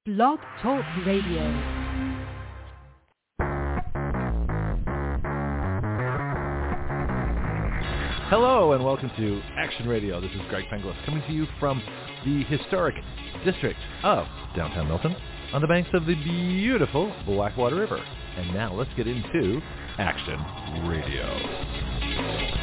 Blog Talk Radio. Hello and welcome to Action Radio. This is Greg Penglis coming to you from the historic district of downtown Milton on the banks of the beautiful Blackwater River. And now let's get into Action Radio.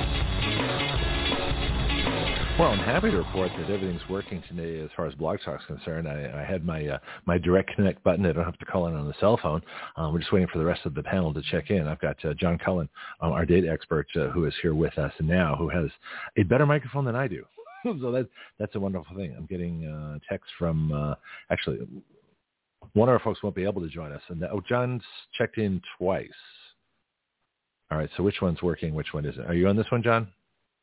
Well, I'm happy to report that everything's working today as far as Blog Talk's concerned. I had my direct connect button. I don't have to call in on the cell phone. We're just waiting for the rest of the panel to check in. I've got John Cullen, our data expert, who is here with us now, who has a better microphone than I do. So that's a wonderful thing. I'm getting texts from actually one of our folks won't be able to join us. And John's checked in twice. All right, so which one's working? Which one isn't? Are you on this one, John?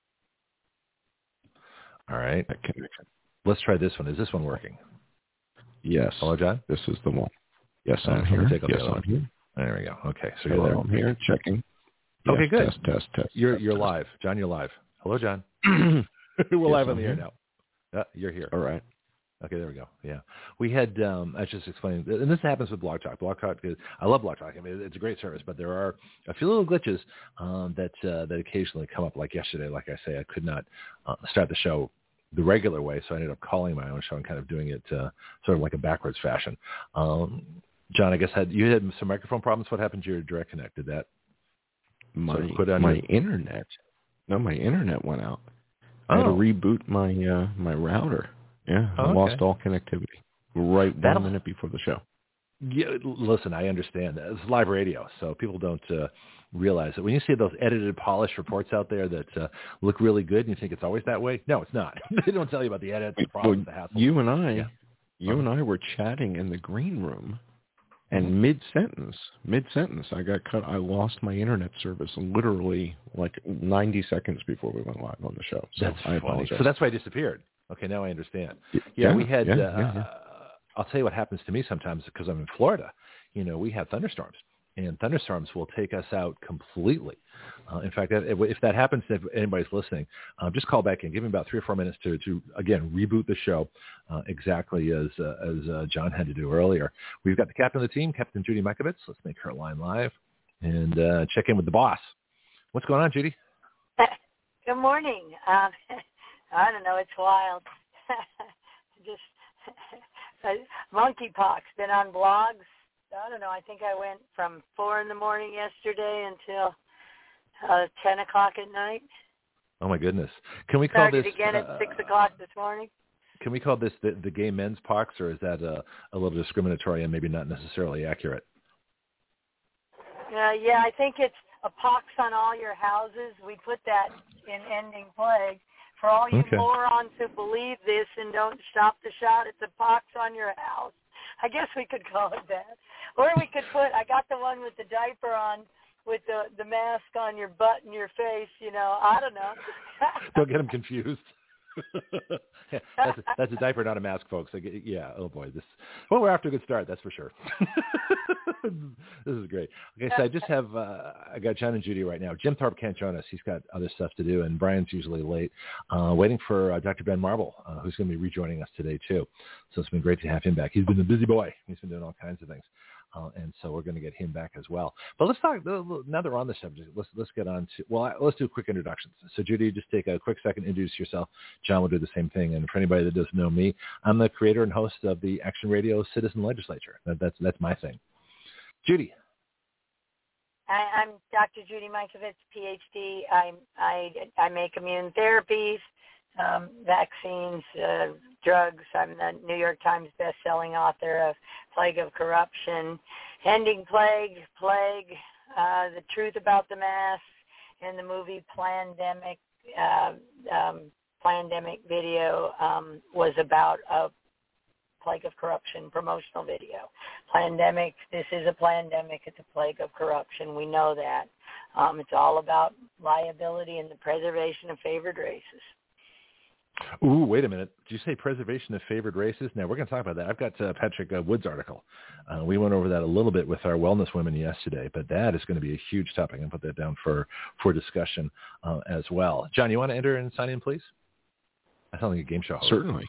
All right. Let's try this one. Is this one working? Yes. Hello, John? This is the one. Yes, I'm here. Yes, I'm here. There we go. Okay. So Hello, you're there. I'm here. Checking. Okay, yes, good. Test. You're live. John, you're live. Hello, John. We're live on the air now. You're here. All right. Okay, there we go. Yeah. We had, I just explained, and this happens with Blog Talk. Blog Talk, I love Blog Talk. I mean, it's a great service, but there are a few little glitches that occasionally come up. Like yesterday, like I say, I could not start the show the regular way, so I ended up calling my own show and kind of doing it sort of like a backwards fashion. John, I guess you had some microphone problems. What happened to your direct connect? Did that my internet? No, my internet went out. I had to reboot my router. Yeah, I lost all connectivity right 1 minute before the show. Yeah, listen, I understand that. It's live radio, so people don't realize that when you see those edited, polished reports out there that look really good and you think it's always that way, no, it's not. They don't tell you about the edits, the problems, the hassle. You and I were chatting in the green room, and mid-sentence, I got cut. I lost my internet service literally like 90 seconds before we went live on the show. So that's I apologize. So that's why I disappeared. Okay, now I understand. We had, I'll tell you what happens to me sometimes because I'm in Florida. You know, we have thunderstorms, and thunderstorms will take us out completely. In fact, if that happens, if anybody's listening, just call back and give me about 3 or 4 minutes to again, reboot the show exactly as John had to do earlier. We've got the captain of the team, Captain Judy Mikovits. Let's make her line live and check in with the boss. What's going on, Judy? Good morning. I don't know. It's wild. Just monkeypox. Been on blogs. I don't know. I think I went from 4 a.m. yesterday until 10 o'clock at night. Oh my goodness! Can we call Started this again at 6 o'clock this morning? Can we call this the gay men's pox, or is that a little discriminatory and maybe not necessarily accurate? Yeah, I think it's a pox on all your houses. We put that in Ending Plague. For all you morons who believe this and don't stop the shot, it's a pox on your house. I guess we could call it that. Or we could I got the one with the diaper on, with the mask on your butt and your face, you know. I don't know. Don't get them confused. Yeah, that's a diaper, not a mask, folks. Yeah. Oh boy. We're off to a good start. That's for sure. This is great. Okay, so I just have I got John and Judy right now. Jim Thorpe can't join us. He's got other stuff to do, and Brian's usually late. Waiting for Dr. Ben Marble, who's going to be rejoining us today too. So it's been great to have him back. He's been a busy boy. He's been doing all kinds of things. And so we're going to get him back as well. But let's talk, now that we're on the subject, let's get on to, let's do quick introductions. So Judy, just take a quick second, introduce yourself. John will do the same thing. And for anybody that doesn't know me, I'm the creator and host of the Action Radio Citizen Legislature. That's my thing. Judy. I'm Dr. Judy Mikovits, PhD. I make immune therapies, vaccines, drugs. I'm the New York Times best-selling author of Plague of Corruption, Ending Plague, The Truth About the Mask, and the movie Plandemic. Plandemic video was about a Plague of Corruption promotional video. Plandemic, this is a plandemic. It's a plague of corruption. We know that. It's all about liability and the preservation of favored races. Ooh, wait a minute. Did you say preservation of favored races? Now, we're going to talk about that. I've got Patrick Wood's article. We went over that a little bit with our wellness women yesterday, but that is going to be a huge topic. And put that down for discussion as well. John, you want to enter and sign in, please? I sound like a game show host. Certainly.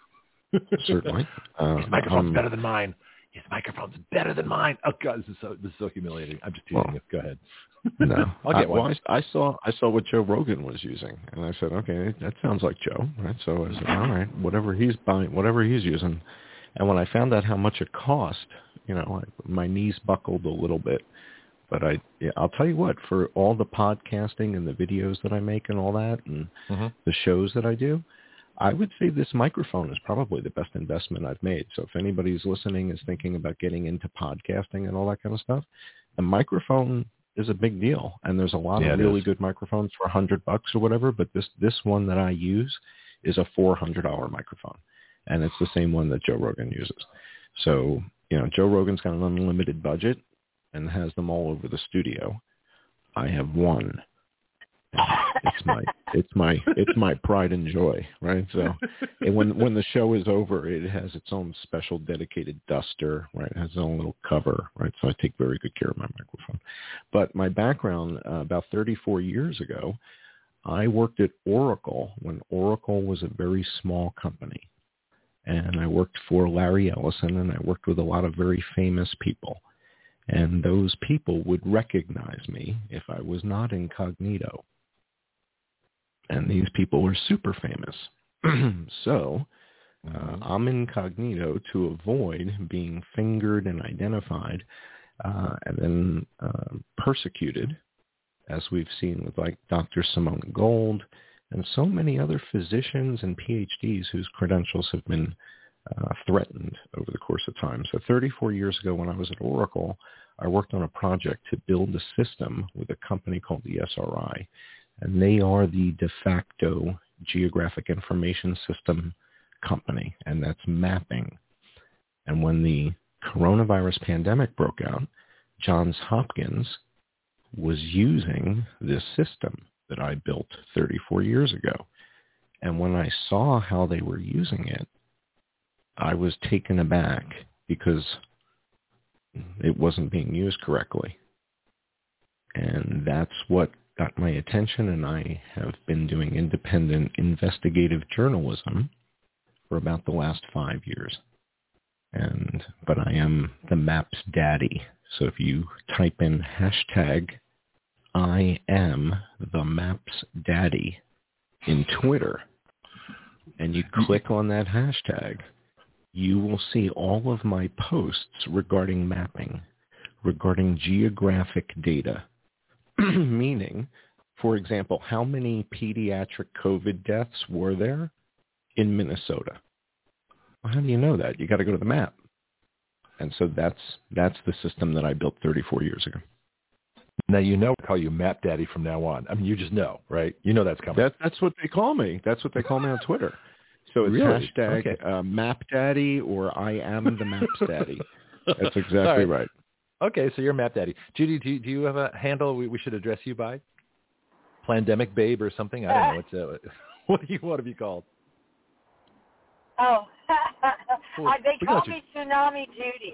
Certainly. His microphone's better than mine. His microphone's better than mine. Oh God, this is so humiliating. I'm just teasing you. Go ahead. No, I'll get one. Well, I saw what Joe Rogan was using, and I said, okay, that sounds like Joe, right? So I said, all right, whatever he's buying, whatever he's using. And when I found out how much it cost, my knees buckled a little bit. But I'll tell you what, for all the podcasting and the videos that I make and all that, and the shows that I do, I would say this microphone is probably the best investment I've made. So if anybody's listening is thinking about getting into podcasting and all that kind of stuff, the microphone is a big deal. And there's a lot of really good microphones for $100 or whatever. But this one that I use is a $400 microphone. And it's the same one that Joe Rogan uses. So, Joe Rogan's got an unlimited budget and has them all over the studio. I have one. It's my pride and joy, right? So, and when the show is over, it has its own special dedicated duster, right? It has its own little cover, right? So I take very good care of my microphone. But my background, about 34 years ago, I worked at Oracle when Oracle was a very small company. And I worked for Larry Ellison, and I worked with a lot of very famous people. And those people would recognize me if I was not incognito. And these people were super famous. So I'm incognito to avoid being fingered and identified and then persecuted, as we've seen with like Dr. Simone Gold and so many other physicians and PhDs whose credentials have been threatened over the course of time. So 34 years ago when I was at Oracle, I worked on a project to build a system with a company called the SRI. And they are the de facto geographic information system company, and that's mapping. And when the coronavirus pandemic broke out, Johns Hopkins was using this system that I built 34 years ago. And when I saw how they were using it, I was taken aback because it wasn't being used correctly. And that's what got my attention, and I have been doing independent investigative journalism for about the last 5 years. But I am the Maps Daddy. So if you type in hashtag I am the Maps Daddy in Twitter, and you click on that hashtag, you will see all of my posts regarding mapping, regarding geographic data. Meaning, for example, how many pediatric COVID deaths were there in Minnesota? Well, how do you know that? You got to go to the map. And so that's the system that I built 34 years ago. Now, we'll call you Map Daddy from now on. I mean, you just know, right? You know that's coming. That's what they call me. That's what they call me on Twitter. So it's really? hashtag Map Daddy or I am the Maps Daddy. That's exactly right. Okay, so you're Map Daddy. Judy, do you have a handle we should address you by? Plandemic Babe or something? I don't know. What do you want to be called? Oh, they call me Tsunami Judy.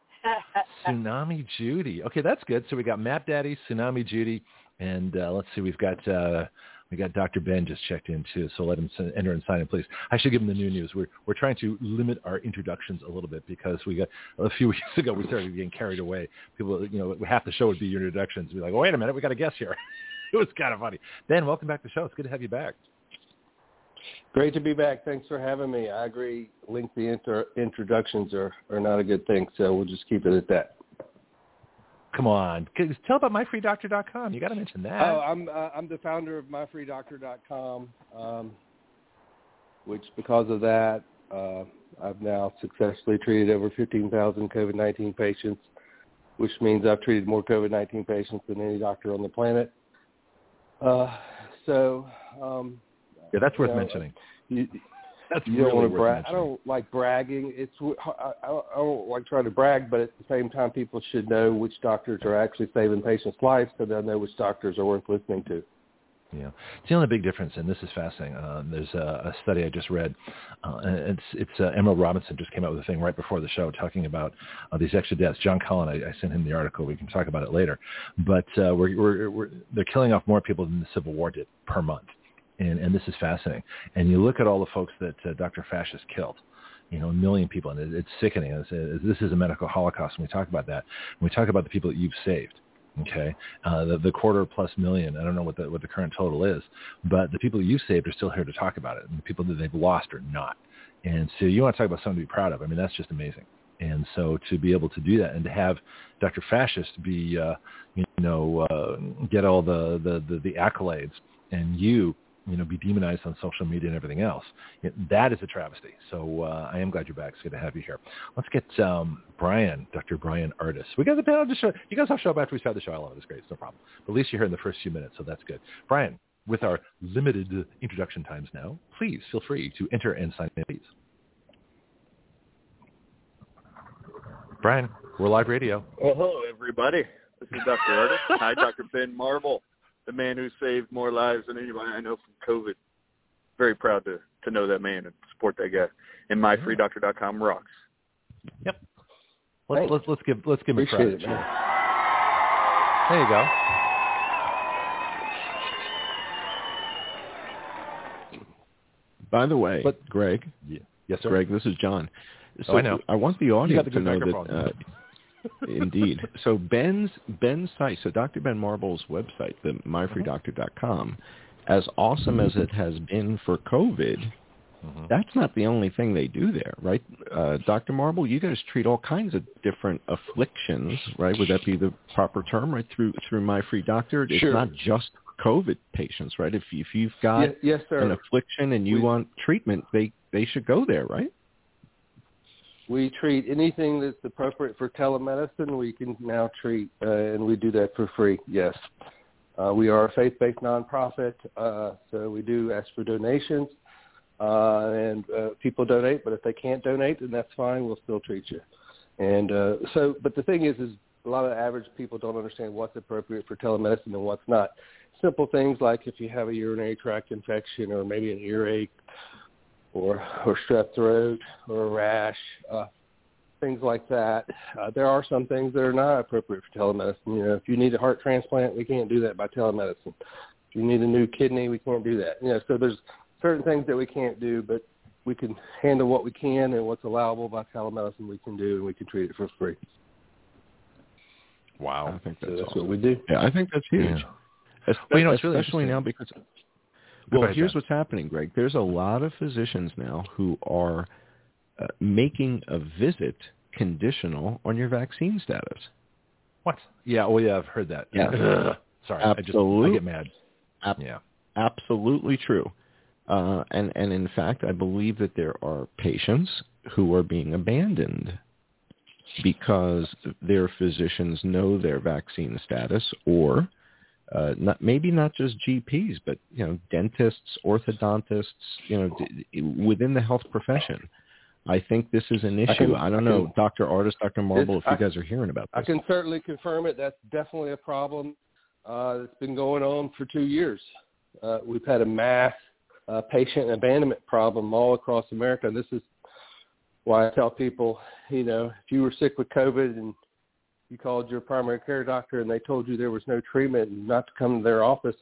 Tsunami Judy. Okay, that's good. So we got Map Daddy, Tsunami Judy, and let's see, we got Dr. Ben just checked in too. So let him enter and sign in, please. I should give him the new news. We're trying to limit our introductions a little bit because we got a few weeks ago we started getting carried away. People, half the show would be your introductions. We'd be like, oh, wait a minute, we got a guest here. It was kind of funny. Ben, welcome back to the show. It's good to have you back. Great to be back. Thanks for having me. I agree. Lengthy introductions are not a good thing, so we'll just keep it at that. Come on. Tell about myfreedoctor.com. You got to mention that. Oh, I'm the founder of myfreedoctor.com, which because of that, I've now successfully treated over 15,000 COVID-19 patients, which means I've treated more COVID-19 patients than any doctor on the planet. Yeah, that's worth mentioning. That's you don't really want to brag. mentioning. I don't like bragging. I don't like trying to brag, but at the same time, people should know which doctors are actually saving patients' lives, so they'll know which doctors are worth listening to. Yeah, it's the only big difference, and this is fascinating. There's a study I just read. And it's Emerald Robinson just came out with a thing right before the show talking about these extra deaths. John Cullen, I sent him the article. We can talk about it later. But they're killing off more people than the Civil War did per month. And this is fascinating. And you look at all the folks that Dr. Fascist killed, 1 million people, and it's sickening. This is a medical holocaust when we talk about that. When we talk about the people that you've saved, okay, the 250,000,000, I don't know what the current total is, but the people that you've saved are still here to talk about it, and the people that they've lost are not. And so you want to talk about something to be proud of. I mean, that's just amazing. And so to be able to do that and to have Dr. Fascist be, get all the accolades and be demonized on social media and everything else, that is a travesty. So I am glad you're back. It's good to have you here. Let's get Brian, Dr. Brian Ardis. We got the panel to show. You guys have show up after we start the show. I love it. It's great. It's no problem. But at least you're here in the first few minutes, so that's good. Brian, with our limited introduction times now, please feel free to enter and sign in, please. Brian, we're live radio. Well, hello, everybody. This is Dr. Ardis. Hi, Dr. Ben Marble, the man who saved more lives than anybody I know from COVID. Very proud to know that man and support that guy. And myfreedoctor.com rocks. Yep. Let's give him a credit. There you go. By the way, Greg. Yeah. Yes, sir. Greg, this is John. So I know. I want the audience to know that. Indeed. So Ben's site, so Dr. Ben Marble's website, the myfreedoctor.com, as awesome as it has been for COVID, that's not the only thing they do there, right? Dr. Marble, you guys treat all kinds of different afflictions, right? Would that be the proper term, right? Through My Free Doctor, it's not just COVID patients, right? If you've got yes, sir. an affliction and you want treatment, they should go there, right? We treat anything that's appropriate for telemedicine. We can now treat, and we do that for free, yes. We are a faith-based nonprofit, so we do ask for donations, and people donate, but if they can't donate, then that's fine. We'll still treat you. And but the thing is a lot of average people don't understand what's appropriate for telemedicine and what's not. Simple things like if you have a urinary tract infection or maybe an earache, or strep throat or a rash, things like that. There are some things that are not appropriate for telemedicine. If you need a heart transplant, we can't do that by telemedicine. If you need a new kidney, we can't do that. So there's certain things that we can't do, but we can handle what we can, and what's allowable by telemedicine we can do, and we can treat it for free. Wow. I think that's awesome. What we do. Yeah, I think that's huge. Yeah. It's really especially now because... Well, here's what's happening, Greg. There's a lot of physicians now who are making a visit conditional on your vaccine status. What? Yeah, I've heard that. Yeah. Sorry, Absolutely. I get mad. Yeah. Absolutely true. And in fact, I believe that there are patients who are being abandoned because their physicians know their vaccine status, or maybe not just GPs, but dentists, orthodontists, within the health profession. I think this is an issue. I don't know, Dr. Ardis, Dr. Marble, if you guys are hearing about this. I can certainly confirm it. That's definitely a problem that's been going on for 2 years. We've had a mass patient abandonment problem all across America. And this is why I tell people, if you were sick with COVID and you called your primary care doctor and they told you there was no treatment and not to come to their office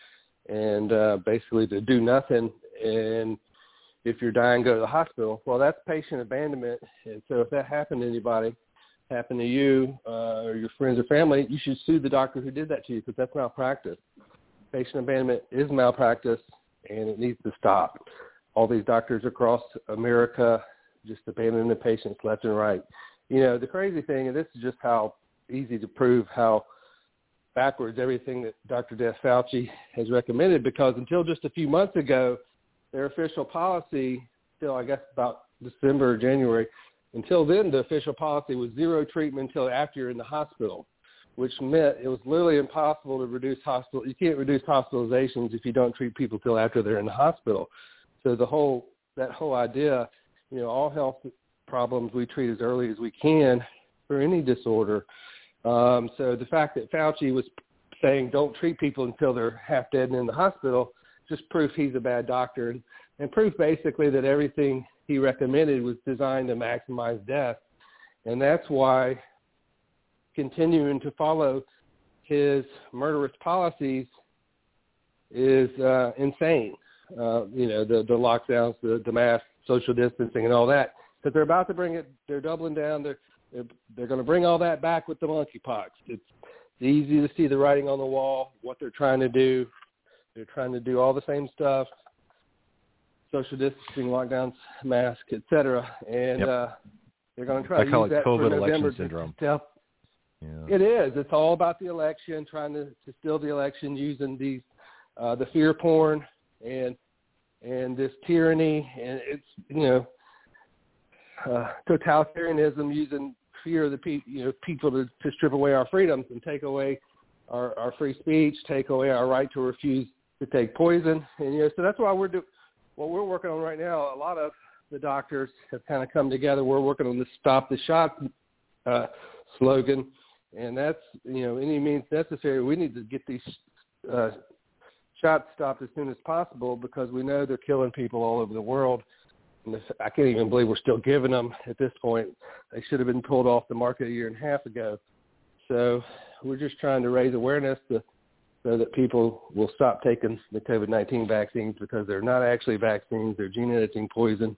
and basically to do nothing, and if you're dying, go to the hospital. Well, that's patient abandonment. And so if that happened to anybody, happened to you or your friends or family, you should sue the doctor who did that to you, because that's malpractice. Patient abandonment is malpractice, and it needs to stop. All these doctors across America just abandoning the patients left and right. The crazy thing, and this is just how easy to prove how backwards everything that Dr. Des Fauci has recommended, because until just a few months ago, their official policy, till I guess about December or January, until then the official policy was zero treatment until after you're in the hospital, which meant it was literally impossible to reduce you can't reduce hospitalizations if you don't treat people till after they're in the hospital. So that whole idea, all health problems we treat as early as we can for any disorder. So the fact that Fauci was saying don't treat people until they're half dead and in the hospital just proof he's a bad doctor, and proof basically that everything he recommended was designed to maximize death. And that's why continuing to follow his murderous policies is insane. The lockdowns, the mass social distancing and all that. because they're about to bring it. They're doubling down. They're going to bring all that back with the monkeypox. It's easy to see the writing on the wall, what they're trying to do. They're trying to do all the same stuff, social distancing, lockdowns, masks, etc. And they're going to try to use that for November. Election syndrome. Yeah. It is. It's all about the election, trying to steal the election using these the fear porn and this tyranny, and it's totalitarianism using fear of the people to strip away our freedoms and take away our free speech, take away our right to refuse to take poison, and so that's why what we're working on right now. A lot of the doctors have kind of come together. We're working on the Stop the Shot slogan. And that's, any means necessary. We need to get these shots stopped as soon as possible because we know they're killing people all over the world. And I can't even believe we're still giving them at this point. They should have been pulled off the market a year and a half ago. So we're just trying to raise awareness so that people will stop taking the COVID-19 vaccines because they're not actually vaccines. They're gene editing poison.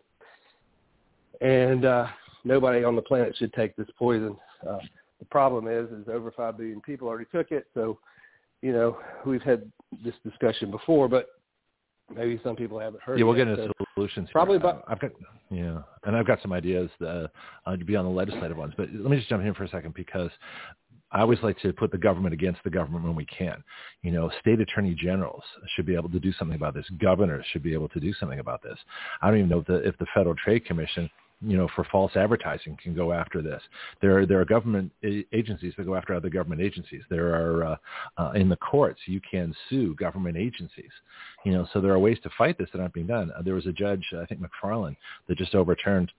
And nobody on the planet should take this poison. The problem is over 5 billion people already took it. So, we've had this discussion before, but maybe some people haven't heard. Yeah, we'll get into solutions. Probably, but I've got some ideas to be on the legislative ones. But let me just jump in for a second because I always like to put the government against the government when we can. State attorney generals should be able to do something about this. Governors should be able to do something about this. I don't even know if the Federal Trade Commission, for false advertising can go after this. There are government agencies that go after other government agencies. There are in the courts, you can sue government agencies. So there are ways to fight this that aren't being done. There was a judge, I think McFarland, that just overturned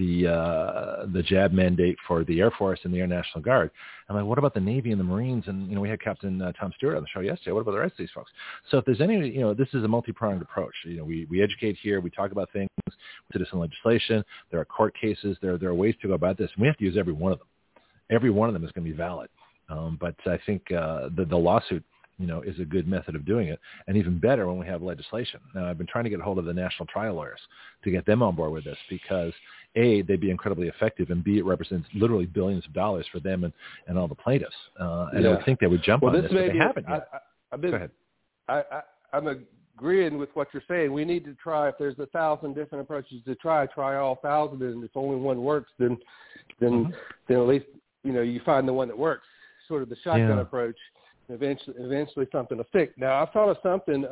the jab mandate for the Air Force and the Air National Guard. I'm like, what about the Navy and the Marines? And, we had Captain Tom Stewart on the show yesterday. What about the rest of these folks? So if there's any, this is a multi-pronged approach. We educate here. We talk about things, citizen legislation. There are court cases. There are ways to go about this. And we have to use every one of them. Every one of them is going to be valid. But I think the lawsuit, is a good method of doing it, and even better when we have legislation. Now, I've been trying to get a hold of the national trial lawyers to get them on board with this because, A, they'd be incredibly effective, and B, it represents literally billions of dollars for them and all the plaintiffs. And I would think they would jump on this, but they haven't yet. Go ahead. I'm agreeing with what you're saying. We need to try, if there's 1,000 different approaches to try all 1,000, and if only one works, then at least, you find the one that works, sort of the shotgun approach. Eventually something will stick. Now, I've thought of something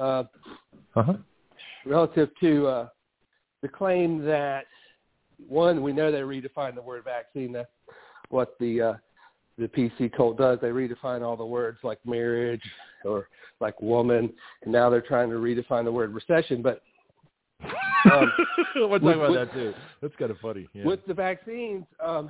relative to the claim that, one, we know they redefine the word vaccine. That's what the PC cult does. They redefine all the words like marriage or like woman, and now they're trying to redefine the word recession. But we'll talk about that too. That's kind of funny. Yeah. With the vaccines,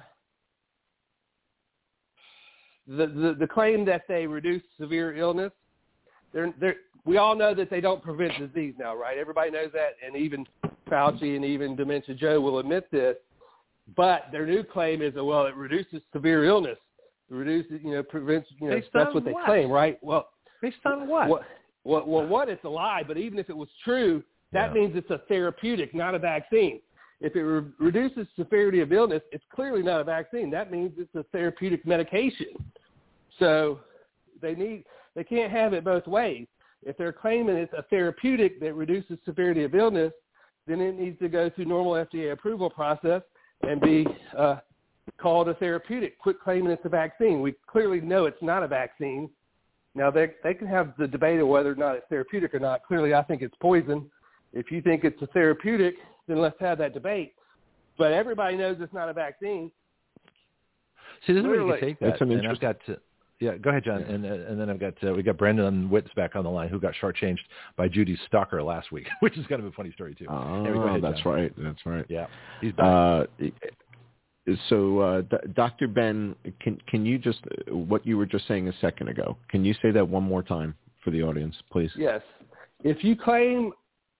the claim that they reduce severe illness, we all know that they don't prevent disease now, right? Everybody knows that, and even Fauci and even Dementia Joe will admit this. But their new claim is, well, it reduces severe illness. It reduces, prevents, that's what they claim, right? Well, based on what? Well, it's a lie, but even if it was true, that means it's a therapeutic, not a vaccine. If it reduces severity of illness, it's clearly not a vaccine. That means it's a therapeutic medication. So they can't have it both ways. If they're claiming it's a therapeutic that reduces severity of illness, then it needs to go through normal FDA approval process and be called a therapeutic. Quit claiming it's a vaccine. We clearly know it's not a vaccine. Now, they can have the debate of whether or not it's therapeutic or not. Clearly, I think it's poison. If you think it's a therapeutic, then let's have that debate. But everybody knows it's not a vaccine. See, this is where you can take that. That's an and I've got to, go ahead, John. And then I've got we got Brendan Witts back on the line, who got shortchanged by Judy stalker last week, which is kind of a funny story too. Oh, that's right. That's right. Yeah, he's back. So, Dr. Ben, can you just, what you were just saying a second ago, can you say that one more time for the audience, please? Yes. If you claim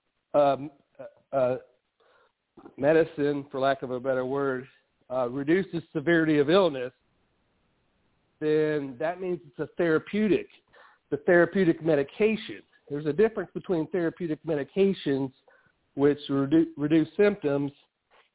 medicine, for lack of a better word, reduces severity of illness, then that means it's a therapeutic, the therapeutic medication. There's a difference between therapeutic medications, which reduce symptoms,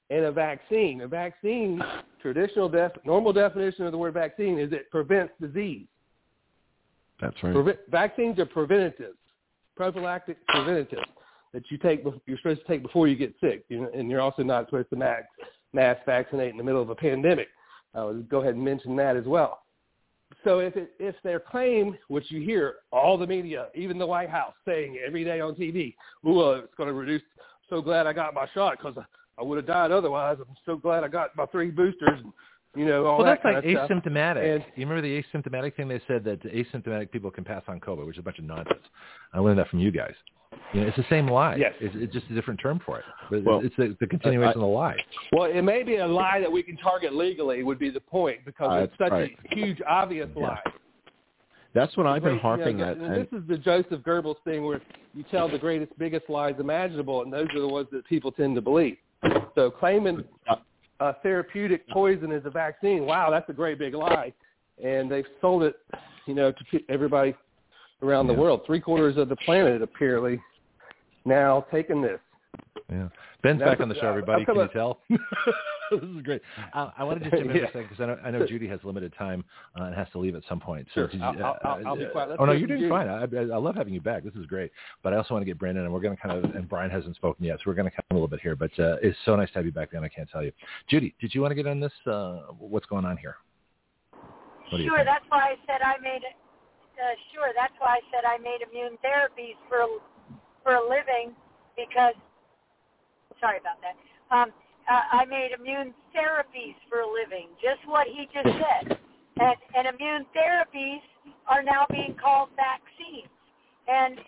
and a vaccine. A vaccine, normal definition of the word vaccine is it prevents disease. That's right. Vaccines are preventatives, prophylactic preventatives that you're supposed to take before you get sick, and you're also not supposed to mass vaccinate in the middle of a pandemic. I'll go ahead and mention that as well. So if their claim, which you hear all the media, even the White House saying every day on TV, it's going to reduce, so glad I got my shot because I would have died otherwise. I'm so glad I got my 3 boosters, all that kind of stuff. Well, that's like asymptomatic. And you remember the asymptomatic thing? They said that asymptomatic people can pass on COVID, which is a bunch of nonsense. I learned that from you guys. It's the same lie. Yes. It's just a different term for it. But Well, it's the continuation of the lie. Well, it may be a lie that we can target legally would be the point because it's such a huge, obvious lie. That's what I've been harping at. And this is the Joseph Goebbels thing where you tell the greatest, biggest lies imaginable, and those are the ones that people tend to believe. So claiming a therapeutic poison is a vaccine, wow, that's a great big lie. And they've sold it, to everybody around the world. 3/4 of the planet apparently now taking this. Yeah. Ben's back on the show, everybody. Can you tell? This is great. I want to just jump in for a second because I know Judy has limited time and has to leave at some point. So sure. I'll be quiet. No, you're doing fine. I love having you back. This is great. But I also want to get Brandon, and we're going to and Brian hasn't spoken yet, so we're going to come a little bit here. But it's so nice to have you back, Ben. I can't tell you. Judy, did you want to get on this? What's going on here? Sure. That's why I said I made it. Sure. That's why I said I made immune therapies for a living because. Sorry about that. I made immune therapies for a living, just what he just said. And immune therapies are now being called vaccines. And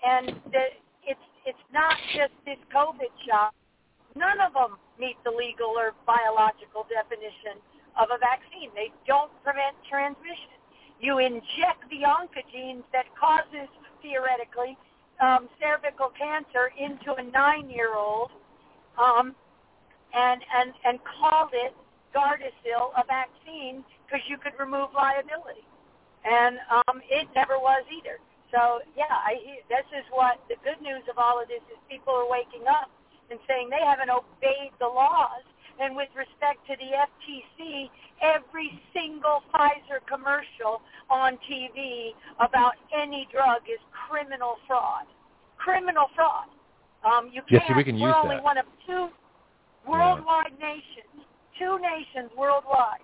it's not just this COVID shot. None of them meet the legal or biological definition of a vaccine. They don't prevent transmission. You inject the oncogenes that causes, theoretically, cervical cancer into a 9-year-old and called it Gardasil, a vaccine, because you could remove liability. And it never was either. So, this is what the good news of all of this is people are waking up and saying they haven't obeyed the laws. And with respect to the FTC, every single Pfizer commercial on TV about any drug is criminal fraud. Criminal fraud. You can't. Yes, we can use we're only that. One of 2 worldwide nations, 2 nations worldwide,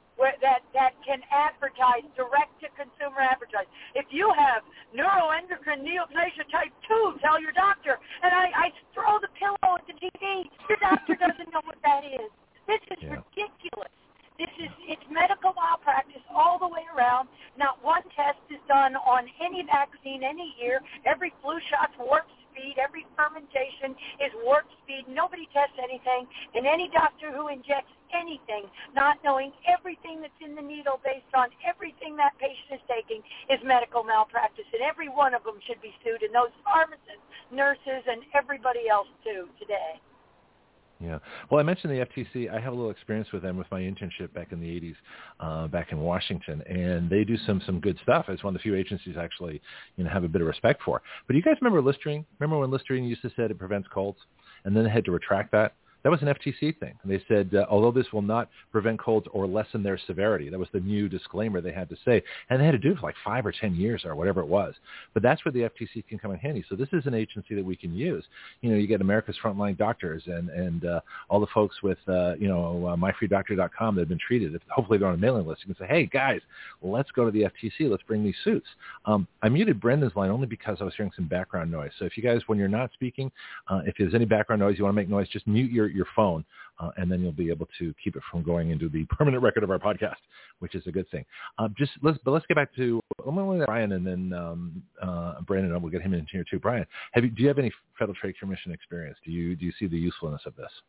that can advertise, direct-to-consumer advertise. If you have neuroendocrine neoplasia type 2, tell your doctor. And I throw the pillow at the TV. Your doctor doesn't know what that is. This is ridiculous. It's medical malpractice all the way around. Not one test is done on any vaccine any year. Every flu shot's warp speed. Every fermentation is warp speed. Nobody tests anything. And any doctor who injects anything, not knowing everything that's in the needle based on everything that patient is taking, is medical malpractice. And every one of them should be sued. And those pharmacists, nurses, and everybody else too today. Yeah. Well, I mentioned the FTC. I have a little experience with them with my internship back in the 80s, back in Washington, and they do some good stuff. It's one of the few agencies I actually have a bit of respect for. But you guys remember Listerine? Remember when Listerine used to say it prevents colds, and then they had to retract that? That was an FTC thing. And they said, although this will not prevent colds or lessen their severity, that was the new disclaimer they had to say. And they had to do it for like 5 or 10 years or whatever it was. But that's where the FTC can come in handy. So this is an agency that we can use. You get America's Frontline Doctors and all the folks with, myfreedoctor.com that have been treated. Hopefully they're on a mailing list. You can say, hey, guys, let's go to the FTC. Let's bring these suits. I muted Brendan's line only because I was hearing some background noise. So if you guys, when you're not speaking, if there's any background noise, you want to make noise, just mute your phone, and then you'll be able to keep it from going into the permanent record of our podcast, which is a good thing. Let's get back to Brian, and then Brandon. We'll get him in here too. Brian, do you have any Federal Trade Commission experience? Do you see the usefulness of this?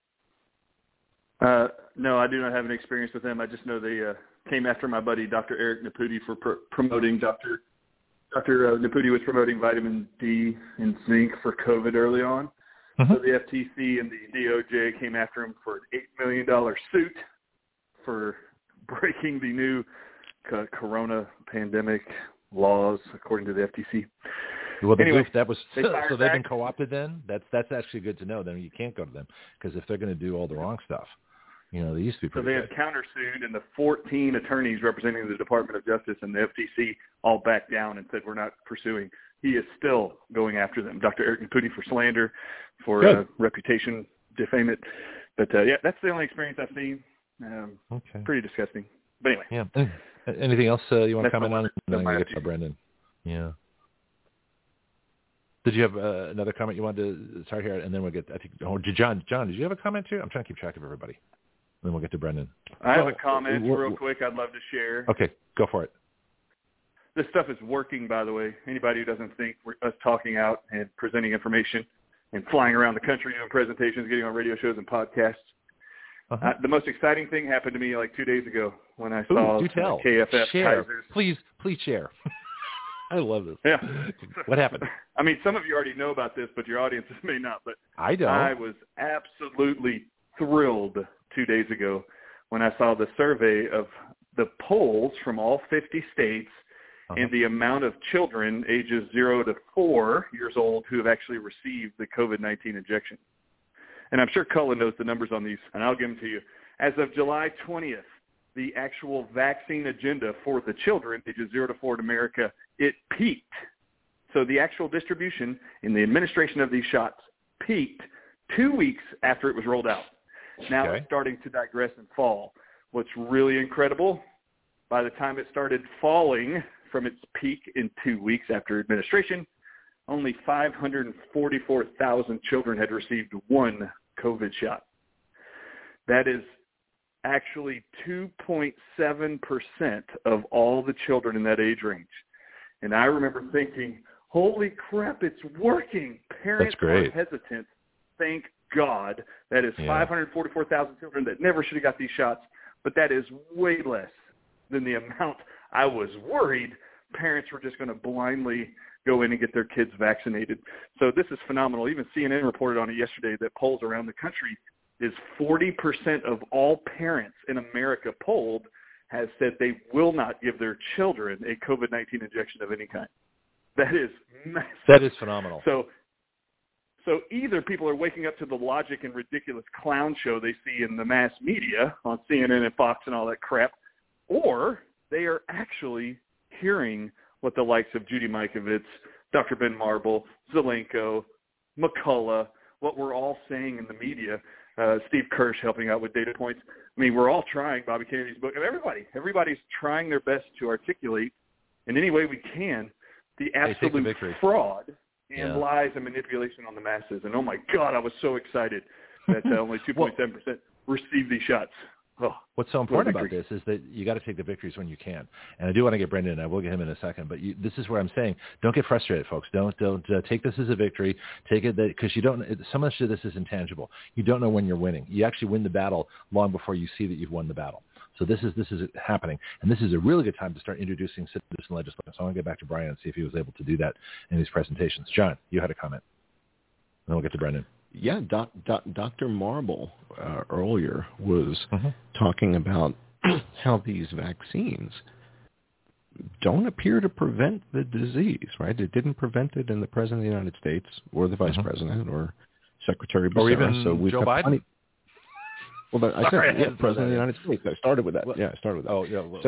No, I do not have any experience with them. I just know they came after my buddy Dr. Eric Naputi for promoting Dr. Naputi was promoting vitamin D and zinc for COVID early on. Mm-hmm. So the FTC and the DOJ came after him for an $8 million suit for breaking the new corona pandemic laws, according to the FTC. Well, anyway, that was they so they've back. been co-opted then? That's actually good to know. Then you can't go to them because if they're going to do all the wrong stuff, they used to be So pretty they have countersued, and the 14 attorneys representing the Department of Justice and the FTC all backed down and said we're not pursuing. He is still going after them. Dr. Eric Naputi for slander, for reputation defamation. But, that's the only experience I've seen. Okay. Pretty disgusting. But anyway. Yeah. Anything else you want to comment on? That's my get to Brendan. Yeah. Did you have another comment you wanted to start here? And then we'll get, I think, John, did you have a comment too? I'm trying to keep track of everybody. And then we'll get to Brendan. I have a comment real quick I'd love to share. Okay, go for it. This stuff is working, by the way. Anybody who doesn't think us talking out and presenting information and flying around the country doing presentations, getting on radio shows and podcasts. The most exciting thing happened to me like 2 days ago when I saw KFF share. Kaisers. Please share. I love this. Yeah. What happened? I mean, some of you already know about this, but your audiences may not. But I don't. I was absolutely thrilled 2 days ago when I saw the survey of the polls from all 50 states and the amount of children ages 0 to 4 years old who have actually received the COVID-19 injection. And I'm sure Cullen knows the numbers on these, and I'll give them to you. As of July 20th, the actual vaccine agenda for the children ages 0 to 4 in America, it peaked. So the actual distribution in the administration of these shots peaked 2 weeks after it was rolled out. Now it's starting to digress and fall. What's really incredible, by the time it started falling from its peak in 2 weeks after administration, only 544,000 children had received one COVID shot. That is actually 2.7% of all the children in that age range. And I remember thinking, holy crap, it's working. Parents are hesitant. Thank God. That is 544,000 children that never should have got these shots, but that is way less than the amount I was worried parents were just going to blindly go in and get their kids vaccinated. So this is phenomenal. Even CNN reported on it yesterday that polls around the country is 40% of all parents in America polled has said they will not give their children a COVID-19 injection of any kind. That is massive. That is phenomenal. So either people are waking up to the logic and ridiculous clown show they see in the mass media on CNN and Fox and all that crap, or they are actually hearing what the likes of Judy Mikovits, Dr. Ben Marble, Zelenko, McCullough, what we're all saying in the media, Steve Kirsch helping out with data points. I mean, we're all trying, Bobby Kennedy's book, and everybody's trying their best to articulate in any way we can the absolute fraud and lies and manipulation on the masses. And, oh, my God, I was so excited that only 2.7% received these shots. Oh, what's so important about this is that you got to take the victories when you can. And I do want to get Brendan, and I will get him in a second. But this is where I'm saying, don't get frustrated, folks. Don't take this as a victory. Take it because you don't. So much of this is intangible. You don't know when you're winning. You actually win the battle long before you see that you've won the battle. So this is happening, and this is a really good time to start introducing citizen legislation. So I want to get back to Brian and see if he was able to do that in his presentations. John, you had a comment. And then we'll get to Brendan. Yeah, Dr. Marble earlier was talking about how these vaccines don't appear to prevent the disease, right? It didn't prevent it in the President of the United States or the Vice President or Secretary Becerra. Or even so we've Joe Biden? Well, but I said, President of the United States. I started with that. I started with that. Oh, yeah. Well,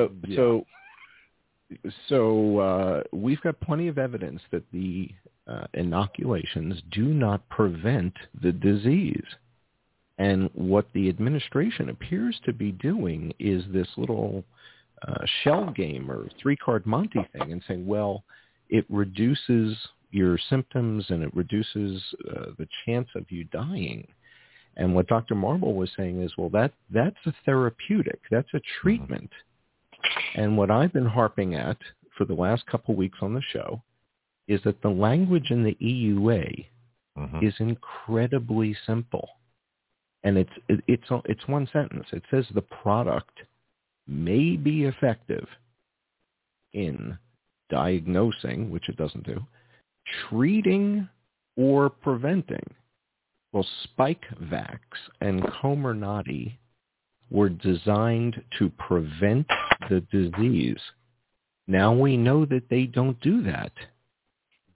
So we've got plenty of evidence that the inoculations do not prevent the disease. And what the administration appears to be doing is this little shell game or three-card Monte thing and saying, well, it reduces your symptoms and it reduces the chance of you dying. And what Dr. Marble was saying is, well, that's a therapeutic. That's a treatment. And what I've been harping at for the last couple of weeks on the show is that the language in the EUA is incredibly simple. And it's one sentence. It says the product may be effective in diagnosing, which it doesn't do, treating or preventing. Well, Spikevax and Comirnaty were designed to prevent the disease. Now we know that they don't do that.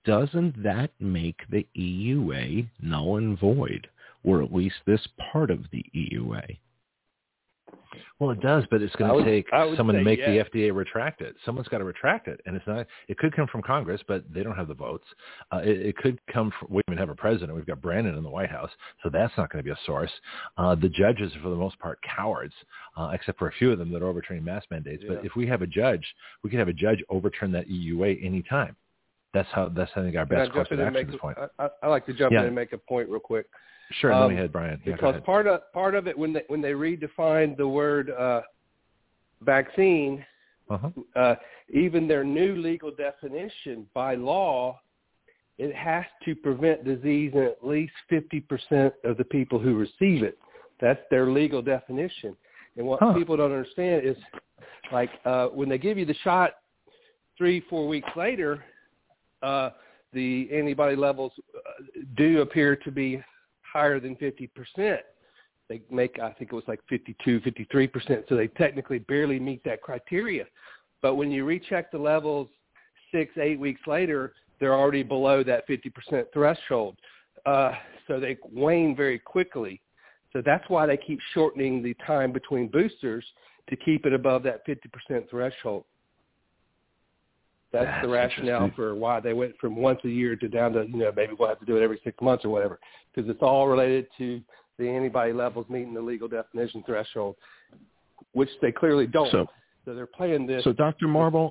doesn't that make the EUA null and void, or at least this part of the EUA? Well, it does, but it's going to take someone to make yes. the FDA retract it. Someone's got to retract it, and it's not. It could come from Congress, but they don't have the votes. It could come from. We even have a president. We've got Brandon in the White House, so that's not going to be a source. The judges are for the most part cowards, except for a few of them that are overturning mask mandates. Yeah. But if we have a judge, we could have a judge overturn that EUA anytime. That's I think our best course of action at this point. I like to jump in and make a point real quick. Sure, go ahead, Brian. Yeah, because part of it, when they redefined the word vaccine, even their new legal definition by law, it has to prevent disease in at least 50% of the people who receive it. That's their legal definition. And what people don't understand is, like, when they give you the shot 3-4 weeks later, the antibody levels do appear to be higher than 50%. They make, I think it was like 52, 53%, so they technically barely meet that criteria. But when you recheck the levels 6-8 weeks later, they're already below that 50% threshold. So they wane very quickly. So that's why they keep shortening the time between boosters to keep it above that 50% threshold. That's the rationale for why they went from once a year to down to, maybe we'll have to do it every 6 months or whatever, because it's all related to the antibody levels meeting the legal definition threshold, which they clearly don't. So they're playing this. So Dr. Marble,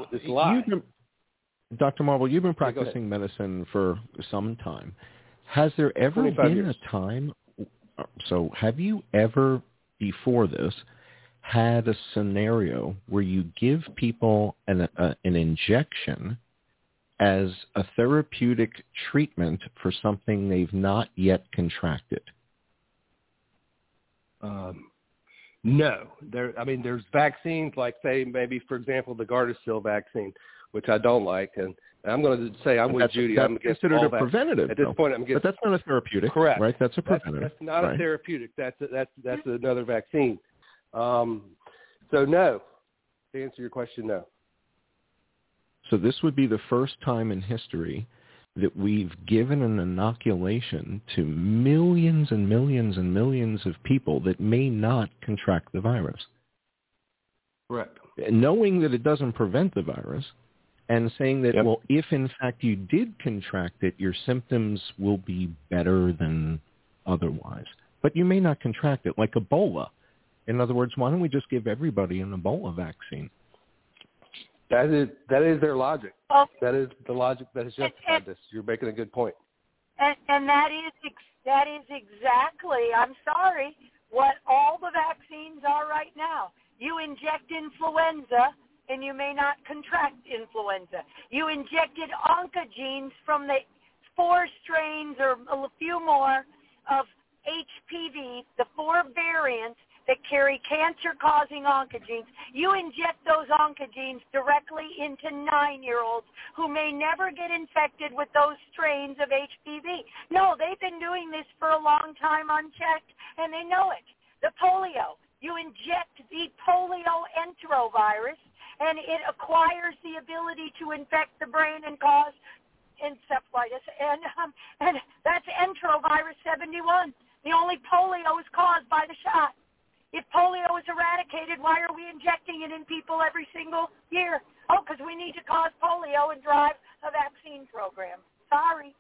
Dr. Marble, you've been practicing medicine for some time. Has there ever been a time, so have you ever before this had a scenario where you give people an injection as a therapeutic treatment for something they've not yet contracted? No. There's vaccines like, say, maybe, for example, the Gardasil vaccine, which I don't like. And I'm going to say I'm with Judy. I'm against considered all a preventative. At this point, I'm against. But that's not a therapeutic. Correct. Right? That's a preventative. That's not a therapeutic. That's another vaccine. So no, to answer your question, no. So this would be the first time in history that we've given an inoculation to millions and millions and millions of people that may not contract the virus. Correct. Knowing that it doesn't prevent the virus and saying that, well, if in fact you did contract it, your symptoms will be better than otherwise. But you may not contract it, like Ebola. In other words, why don't we just give everybody an Ebola vaccine? That is their logic. Oh. That is the logic that has justified this. You're making a good point. And that is exactly, I'm sorry, what all the vaccines are right now. You inject influenza, and you may not contract influenza. You injected oncogenes from the 4 strains or a few more of HPV, the 4 variants that carry cancer-causing oncogenes. You inject those oncogenes directly into 9-year-olds who may never get infected with those strains of HPV. No, they've been doing this for a long time unchecked, and they know it. The polio, you inject the polio enterovirus, and it acquires the ability to infect the brain and cause encephalitis, and that's enterovirus 71. The only polio is caused by the shot. If polio is eradicated, why are we injecting it in people every single year? Oh, because we need to cause polio and drive a vaccine program. Sorry.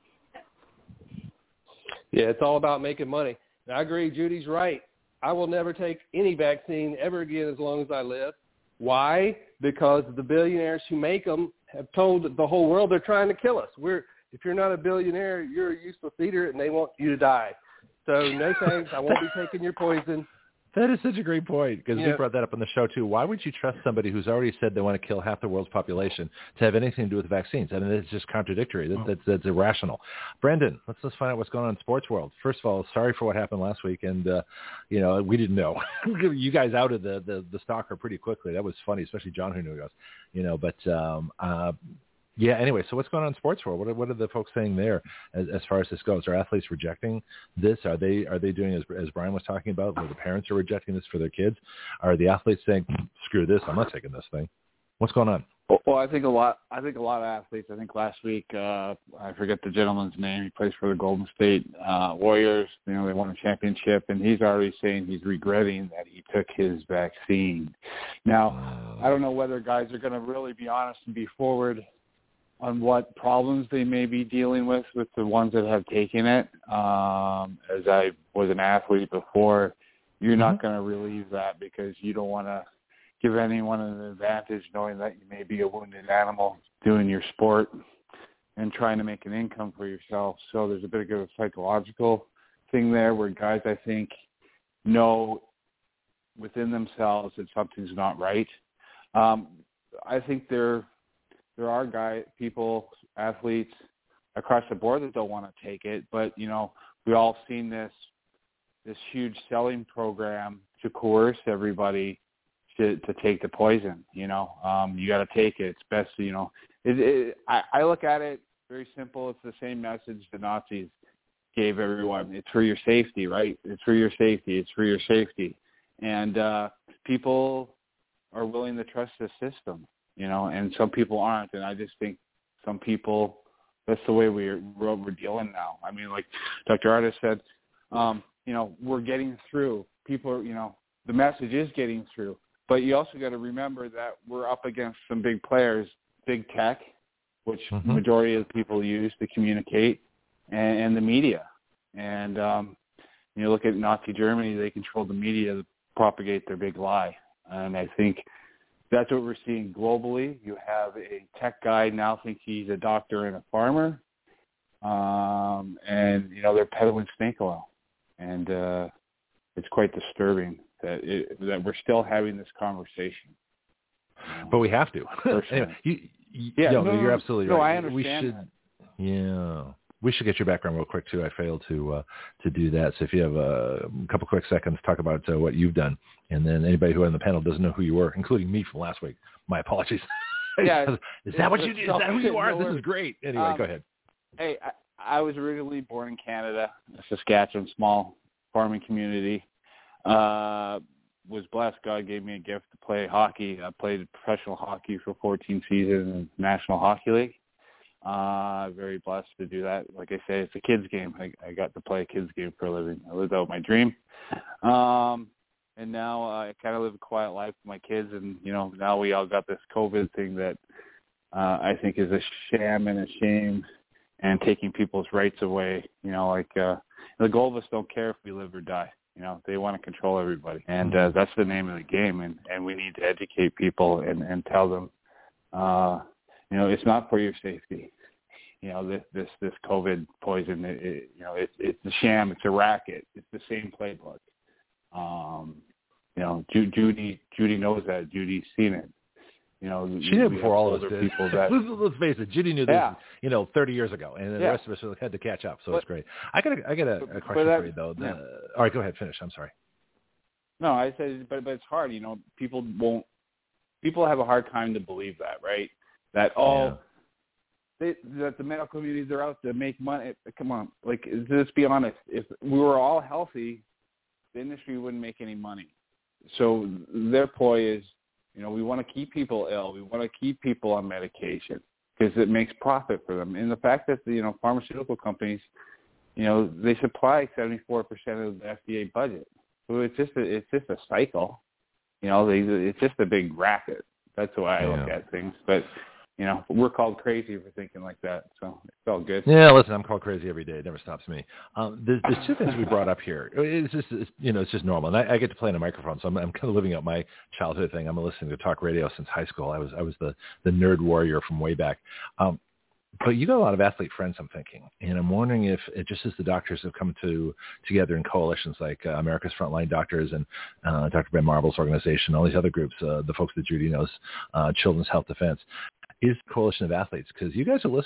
Yeah, it's all about making money. And I agree, Judy's right. I will never take any vaccine ever again as long as I live. Why? Because the billionaires who make them have told the whole world they're trying to kill us. If you're not a billionaire, you're a useless eater, and they want you to die. So no thanks. I won't be taking your poison. That is such a great point, because we brought that up on the show, too. Why would you trust somebody who's already said they want to kill half the world's population to have anything to do with vaccines? I mean, it's just contradictory. That's irrational. Brendan, let's find out what's going on in sports world. First of all, sorry for what happened last week, and, we didn't know. You guys outed the stalker pretty quickly. That was funny, especially John, who knew us. Anyway, so what's going on in sports world? What are the folks saying there as far as this goes? Are athletes rejecting this? Are they doing as Brian was talking about, where the parents are rejecting this for their kids? Are the athletes saying, screw this, I'm not taking this thing? What's going on? Well, I think a lot of athletes. I think last week, I forget the gentleman's name. He plays for the Golden State Warriors. They won a championship, and he's already saying he's regretting that he took his vaccine. Now, I don't know whether guys are going to really be honest and be forward on what problems they may be dealing with the ones that have taken it. As I was an athlete before, you're not going to relieve that because you don't want to give anyone an advantage knowing that you may be a wounded animal doing your sport and trying to make an income for yourself. So there's a bit of a psychological thing there where guys, I think, know within themselves that something's not right. I think there are people, athletes across the board that don't want to take it, but, we all seen this huge selling program to coerce everybody to take the poison. You got to take it. It's best. I look at it very simple. It's the same message the Nazis gave everyone. It's for your safety, right? It's for your safety. It's for your safety. And people are willing to trust the system, and some people aren't. And I just think some people, that's the way we're dealing now. I mean, like Dr. Artis said, we're getting through. People, the message is getting through. But you also got to remember that we're up against some big players, big tech, which majority of the people use to communicate, and the media. And you look at Nazi Germany; they controlled the media to propagate their big lie. And I think that's what we're seeing globally. You have a tech guy now think he's a doctor and a farmer, and they're peddling snake oil, and it's quite disturbing that we're still having this conversation. But we have to. Anyway, you're absolutely right. No, I understand We should get your background real quick, too. I failed to do that. So if you have a couple quick seconds, talk about what you've done. And then anybody who on the panel doesn't know who you were, including me from last week, my apologies. Yeah, is that what you do? Is that who you are? This is great. Anyway, go ahead. Hey, I was originally born in Canada, Saskatchewan, small farming community. Was blessed. God gave me a gift to play hockey. I played professional hockey for 14 seasons in the National Hockey League. Very blessed to do that. Like I say, it's a kid's game. I got to play a kid's game for a living. I lived out my dream. And now I kind of live a quiet life with my kids. And, now we all got this COVID thing that I think is a sham and a shame and taking people's rights away. The Goldists don't care if we live or die. They want to control everybody. And that's the name of the game. And we need to educate people and tell them, it's not for your safety. This COVID poison, it's a sham. It's a racket. It's the same playbook. Judy knows that. Judy's seen it. She knew before all of us did. Let's face it, Judy knew this, 30 years ago, and the rest of us had to catch up. So it's great. I got a question for you though. All right, go ahead, finish. I'm sorry. No, I said, but it's hard. People have a hard time to believe that, right? That that the medical communities are out to make money. Come on, let's be honest. If we were all healthy, the industry wouldn't make any money. So their ploy is, we want to keep people ill. We want to keep people on medication because it makes profit for them. And the fact that the pharmaceutical companies, they supply 74% of the FDA budget. So it's just a cycle. It's just a big racket. That's the way I look at things. But we're called crazy for thinking like that. So it felt good. Yeah, listen, I'm called crazy every day. It never stops me. There's two things we brought up here. It's just normal. And I get to play on a microphone, so I'm kind of living out my childhood thing. I'm listening to talk radio since high school. I was the nerd warrior from way back. But you got a lot of athlete friends, I'm thinking. And I'm wondering if it just as the doctors have come together in coalitions like America's Frontline Doctors and Dr. Ben Marble's organization, all these other groups, the folks that Judy knows, Children's Health Defense, is a coalition of athletes, because you guys are listened to.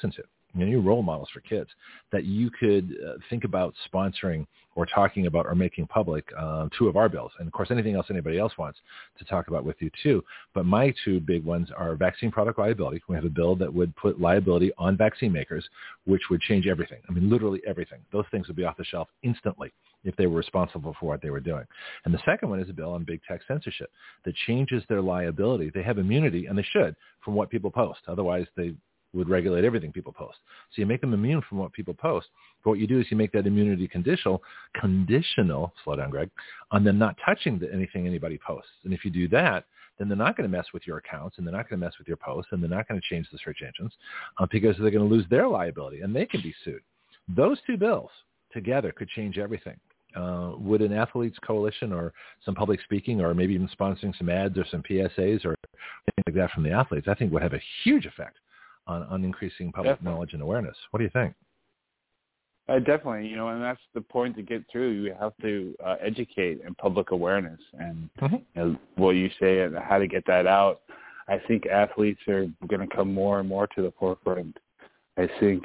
new role models for kids that you could think about sponsoring or talking about or making public 2 of our bills. And, of course, anything else anybody else wants to talk about with you, too. But my 2 big ones are vaccine product liability. We have a bill that would put liability on vaccine makers, which would change everything. I mean, literally everything. Those things would be off the shelf instantly if they were responsible for what they were doing. And the second one is a bill on big tech censorship that changes their liability. They have immunity, and they should, from what people post. Otherwise, they would regulate everything people post. So you make them immune from what people post. But what you do is you make that immunity conditional, slow down, Greg, on them not touching anything anybody posts. And if you do that, then they're not going to mess with your accounts, and they're not going to mess with your posts, and they're not going to change the search engines because they're going to lose their liability, and they can be sued. Those 2 bills together could change everything. Would an athletes coalition or some public speaking or maybe even sponsoring some ads or some PSAs or things like that from the athletes, I think would have a huge effect on increasing public knowledge and awareness. What do you think? Definitely, and that's the point to get through. You have to educate and public awareness, and what you say and how to get that out. I think athletes are going to come more and more to the forefront. I think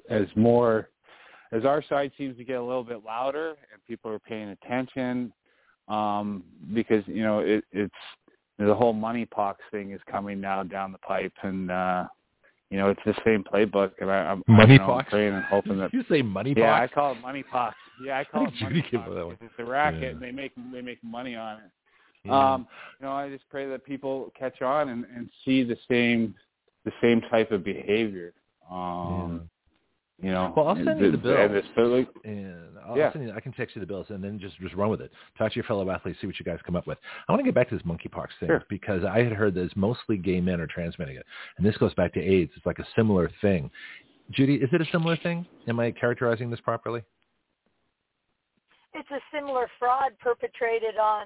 as our side seems to get a little bit louder and people are paying attention, because it's the whole moneypox thing is coming now down the pipe, and it's the same playbook, and I'm praying and hoping that you say moneypox. Yeah, I call it moneypox. Yeah, I call it moneypox. It's a racket, and they make money on it. Yeah. I just pray that people catch on and see the same type of behavior. Well, I'll send you the bills. And I can text you the bills and then just run with it. Talk to your fellow athletes, see what you guys come up with. I want to get back to this monkeypox thing because I had heard that it's mostly gay men are transmitting it. And this goes back to AIDS. It's like a similar thing. Judy, is it a similar thing? Am I characterizing this properly? It's a similar fraud perpetrated on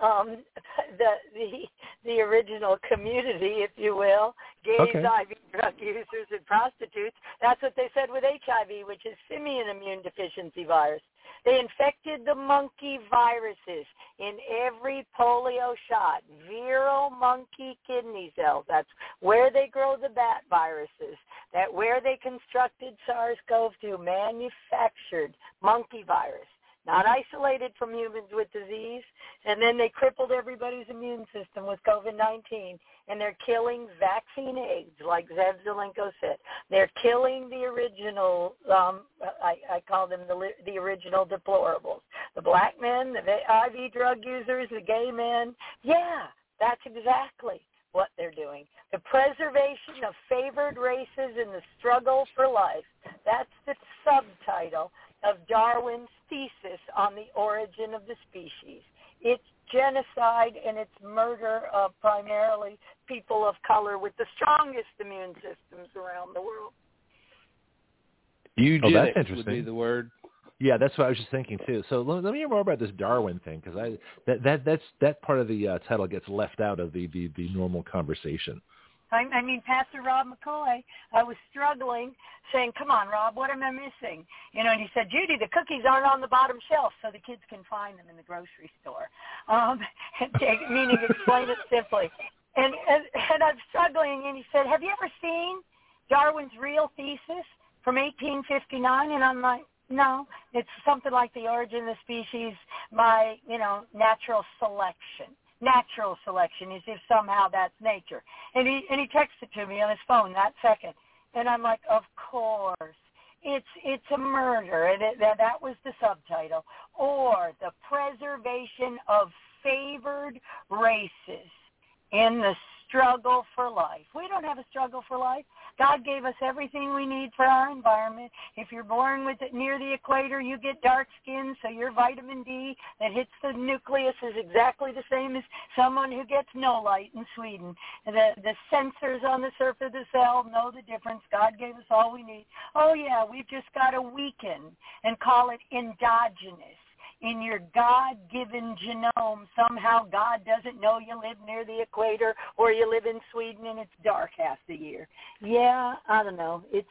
the original community, if you will, gays, IV drug users, and prostitutes. That's what they said with HIV, which is simian immune deficiency virus. They infected the monkey viruses in every polio shot, viral monkey kidney cells. That's where they grow the bat viruses. That where they constructed SARS-CoV-2, manufactured monkey virus. Not isolated from humans with disease, and then they crippled everybody's immune system with COVID-19, and they're killing vaccine eggs, like Zev Zelenko said. They're killing the original, I call them the original deplorables, the black men, the IV drug users, the gay men. Yeah, that's exactly what they're doing. The preservation of favored races in the struggle for life. That's the subtitle of Darwin's thesis on the origin of the species. It's genocide and it's murder of primarily people of color with the strongest immune systems around the world. Eugenics that's interesting. Would be the word. Yeah, that's what I was just thinking too. So let me hear more about this Darwin thing because that part of the title gets left out of the normal conversation. I mean, Pastor Rob McCoy, I was struggling, saying, come on, Rob, what am I missing? And he said, Judy, the cookies aren't on the bottom shelf so the kids can find them in the grocery store. Meaning explain it simply. And I'm struggling, and he said, have you ever seen Darwin's real thesis from 1859? And I'm like, no, it's something like the origin of the species by, natural selection. Natural selection, as if somehow that's nature. And he texted to me on his phone that second. And I'm like, of course. It's a murder. And that was the subtitle. Or the preservation of favored races in the struggle for life. We don't have a struggle for life. God gave us everything we need for our environment. If you're born with it near the equator, you get dark skin, so your vitamin D that hits the nucleus is exactly the same as someone who gets no light in Sweden. The sensors on the surface of the cell know the difference. God gave us all we need. Oh, yeah, we've just got to weaken and call it endogenous. In your God-given genome, somehow God doesn't know you live near the equator or you live in Sweden and it's dark half the year. Yeah, I don't know. It's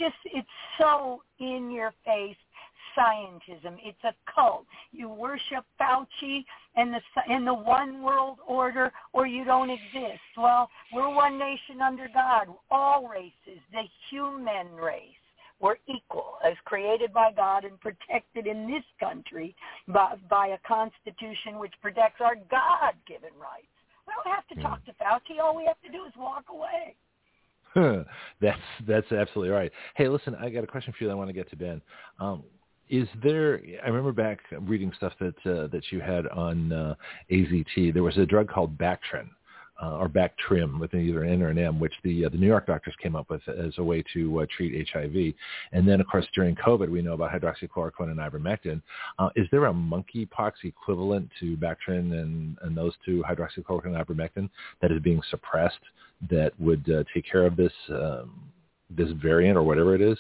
so in your face scientism. It's a cult. You worship Fauci and the one world order, or you don't exist. Well, we're one nation under God, all races, the human race. we're equal as created by God and protected in this country by a Constitution which protects our God-given rights. We don't have to talk to Fauci. All we have to do is walk away. That's absolutely right. Hey, listen, I got a question for you that I want to get to Ben. Is there? I remember back reading stuff that you had on AZT. There was a drug called Bactrim, or Bactrim with either an N or an M, which the New York doctors came up with as a way to treat HIV. And then, of course, during COVID, we know about hydroxychloroquine and ivermectin. Is there a monkeypox equivalent to Bactrim and those two, hydroxychloroquine and ivermectin, that is being suppressed that would take care of this variant or whatever it is?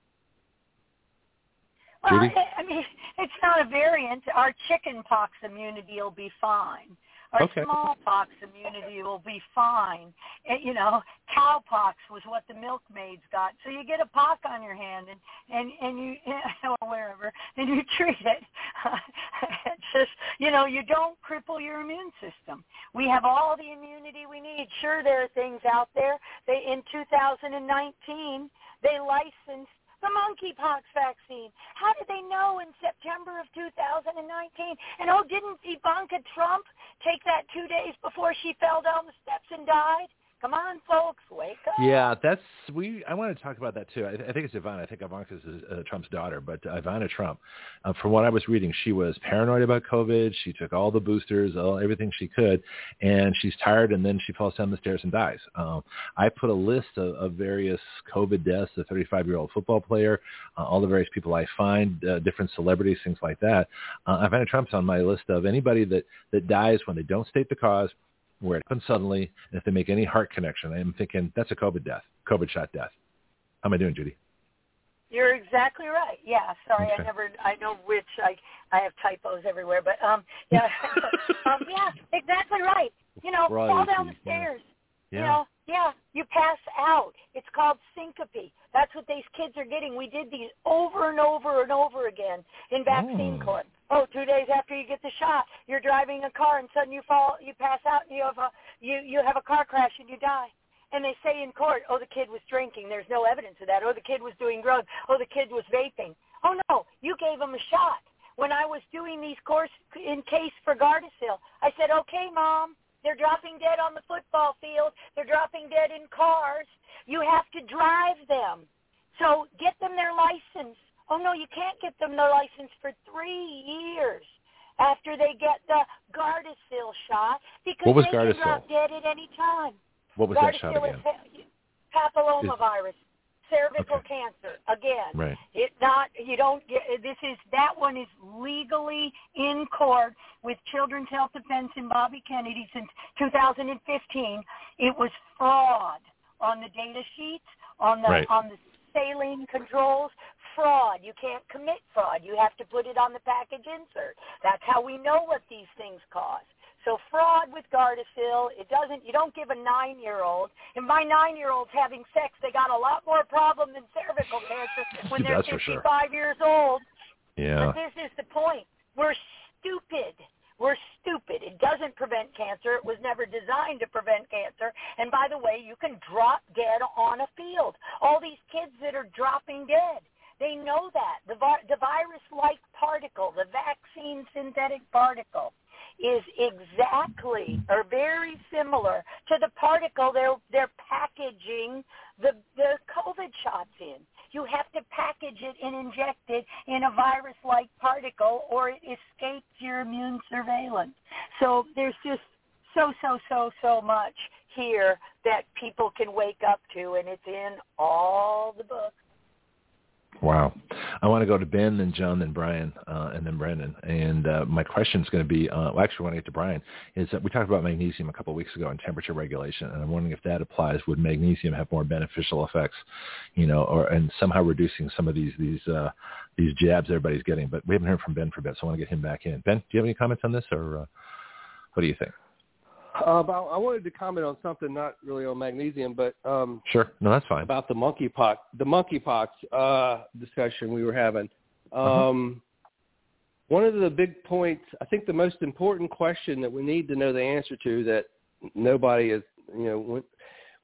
Well, I mean, it's not a variant. Our chicken pox immunity will be fine. Our smallpox immunity will be fine. You know, cowpox was what the milkmaids got. So you get a pox on your hand and you or wherever, and you treat it. It's just, you know, you don't cripple your immune system. We have all the immunity we need. Sure, there are things out there. In 2019, they licensed the monkeypox vaccine. How did they know in September of 2019? And didn't Ivanka Trump take that 2 days before she fell down the steps and died? Come on, folks, wake up. Yeah, I want to talk about that too. I think it's Ivana. I think Ivanka's Trump's daughter, but Ivana Trump. From what I was reading, she was paranoid about COVID. She took all the boosters, everything she could, and she's tired, and then she falls down the stairs and dies. I put a list of various COVID deaths, the 35-year-old football player, all the various people I find, different celebrities, things like that. Ivana Trump's on my list of anybody that dies when they don't state the cause, where it happens suddenly, and if they make any heart connection. I'm thinking that's a COVID shot death. How am I doing, Judy? You're exactly right. Yeah, sorry, Okay. I know which, I have typos everywhere, but yeah, yeah, exactly right. You know, fall down the stairs. Yeah. You know, you pass out. It's called syncope. That's what these kids are getting. We did these over and over and over again in vaccine court. 2 days after you get the shot, you're driving a car and suddenly you pass out, and you have a car crash and you die. And they say in court, the kid was drinking. There's no evidence of that. The kid was doing drugs. The kid was vaping. Oh, no, you gave him a shot. When I was doing these courses in case for Gardasil, I said, okay, Mom, they're dropping dead on the football field. They're dropping dead in cars. You have to drive them. So get them their license. Oh, no, you can't get them their license for 3 years after they get the Gardasil shot because they can drop dead at any time. What was that shot again? Papillomavirus, cervical cancer. Again, right. That one is legally in court with Children's Health Defense and Bobby Kennedy since 2015. It was fraud on the data sheets, on the saline controls. Fraud. You can't commit fraud. You have to put it on the package insert. That's how we know what these things cause. So fraud with Gardasil, you don't give a 9-year-old. And my 9-year-old's having sex, they got a lot more problem than cervical cancer when they're 55 years old. Yeah. But this is the point. We're stupid. We're stupid. It doesn't prevent cancer. It was never designed to prevent cancer. And by the way, you can drop dead on a field. All these kids that are dropping dead, they know that. The virus-like particle, the vaccine synthetic particle, is exactly or very similar to the particle they're packaging the COVID shots in. You have to package it and inject it in a virus-like particle or it escapes your immune surveillance. So there's just so much here that people can wake up to, and it's in all the books. Wow. I want to go to Ben, then John, then Brian, and then Brendan. And my question is going to be, actually I want to get to Brian, is that we talked about magnesium a couple of weeks ago and temperature regulation, and I'm wondering if that applies. Would magnesium have more beneficial effects, and somehow reducing some of these jabs everybody's getting? But we haven't heard from Ben for a bit, so I want to get him back in. Ben, do you have any comments on this, or what do you think? I wanted to comment on something, not really on magnesium, but sure, no, that's fine. About the monkeypox discussion we were having. One of the big points, I think, the most important question that we need to know the answer to that nobody is, when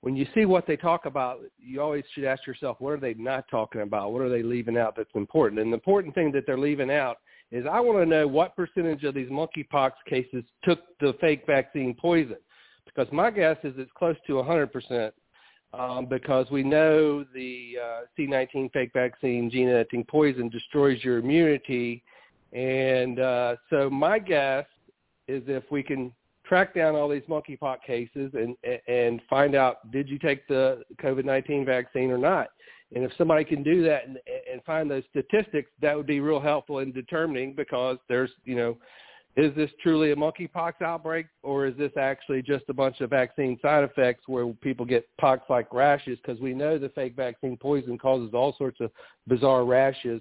when you see what they talk about, you always should ask yourself, what are they not talking about? What are they leaving out that's important? And the important thing that they're leaving out is I want to know what percentage of these monkeypox cases took the fake vaccine poison, because my guess is it's close to 100%. Because we know the C19 fake vaccine gene editing poison destroys your immunity. And so my guess is if we can track down all these monkeypox cases and find out, did you take the COVID-19 vaccine or not? And if somebody can do that and find those statistics, that would be real helpful in determining, because there's, is this truly a monkeypox outbreak, or is this actually just a bunch of vaccine side effects where people get pox-like rashes? Because we know the fake vaccine poison causes all sorts of bizarre rashes.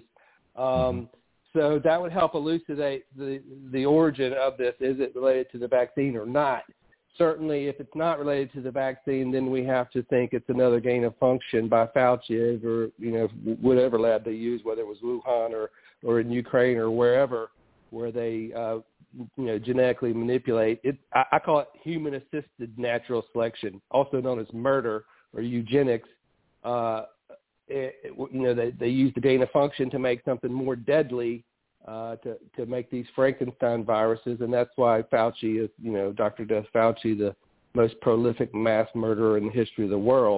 So that would help elucidate the origin of this. Is it related to the vaccine or not? Certainly, if it's not related to the vaccine, then we have to think it's another gain of function by Fauci or, whatever lab they use, whether it was Wuhan or in Ukraine or wherever, where they genetically manipulate it. I call it human-assisted natural selection, also known as murder or eugenics. They use the gain of function to make something more deadly, to make these Frankenstein viruses, and that's why Fauci is, Dr. Death Fauci, the most prolific mass murderer in the history of the world.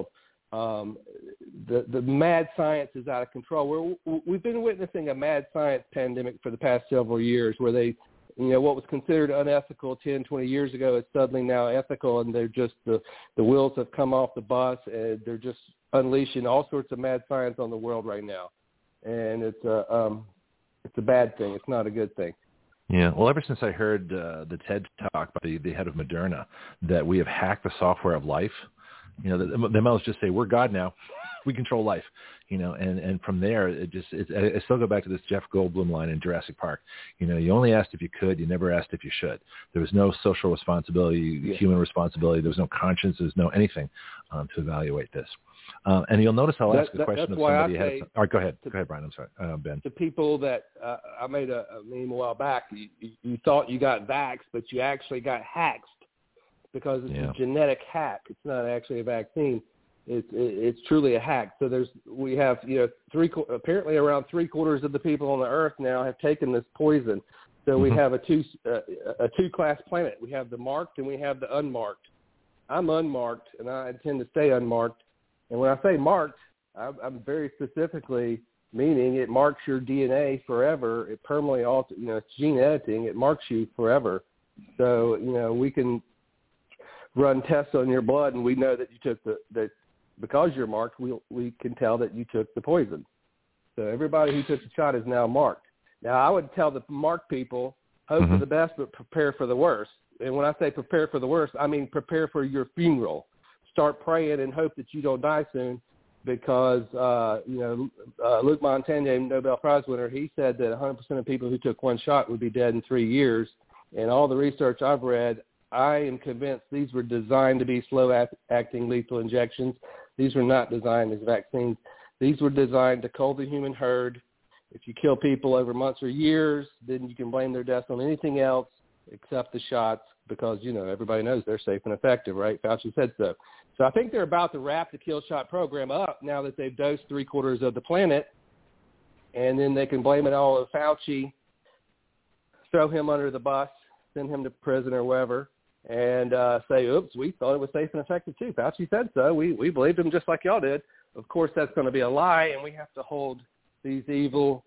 The mad science is out of control. We've been witnessing a mad science pandemic for the past several years, where they, what was considered unethical 10, 20 years ago is suddenly now ethical, and they're just, the wheels have come off the bus, and they're just unleashing all sorts of mad science on the world right now. And it's a bad thing. It's not a good thing. Yeah. Well, ever since I heard the TED talk by the head of Moderna that we have hacked the software of life, the mouths just say, we're God now. We control life, and from there, I still go back to this Jeff Goldblum line in Jurassic Park. You only asked if you could, you never asked if you should. There was no social responsibility, human responsibility. There was no conscience. There was no anything to evaluate this. And you'll notice I'll ask a question of somebody ahead of time. All right, go ahead. Go ahead, Brian. I'm sorry, Ben. The people that I made a meme a while back, you thought you got vaxxed, but you actually got hacked, because it's a genetic hack. It's not actually a vaccine. It's truly a hack. So we have apparently around 3/4 of the people on the earth now have taken this poison. So we have a two-class planet. We have the marked and we have the unmarked. I'm unmarked, and I intend to stay unmarked. And when I say marked, I'm very specifically meaning it marks your DNA forever. It permanently alters. It's gene editing. It marks you forever. So we can run tests on your blood, and we know that you took that. Because you're marked, we can tell that you took the poison. So everybody who took the shot is now marked. Now, I would tell the marked people, hope for the best, but prepare for the worst. And when I say prepare for the worst, I mean prepare for your funeral. Start praying and hope that you don't die soon, because, Luc Montagnier, Nobel Prize winner, he said that 100% of people who took one shot would be dead in 3 years. And all the research I've read, I am convinced these were designed to be slow-acting lethal injections. These were not designed as vaccines. These were designed to cull the human herd. If you kill people over months or years, then you can blame their deaths on anything else except the shots, because, everybody knows they're safe and effective, right? Fauci said so. So I think they're about to wrap the kill shot program up now that they've dosed 3/4 of the planet, and then they can blame it all on Fauci, throw him under the bus, send him to prison or wherever, and say, oops, we thought it was safe and effective too. Fauci said so. We believed him just like y'all did. Of course, that's going to be a lie, and we have to hold these evildoers,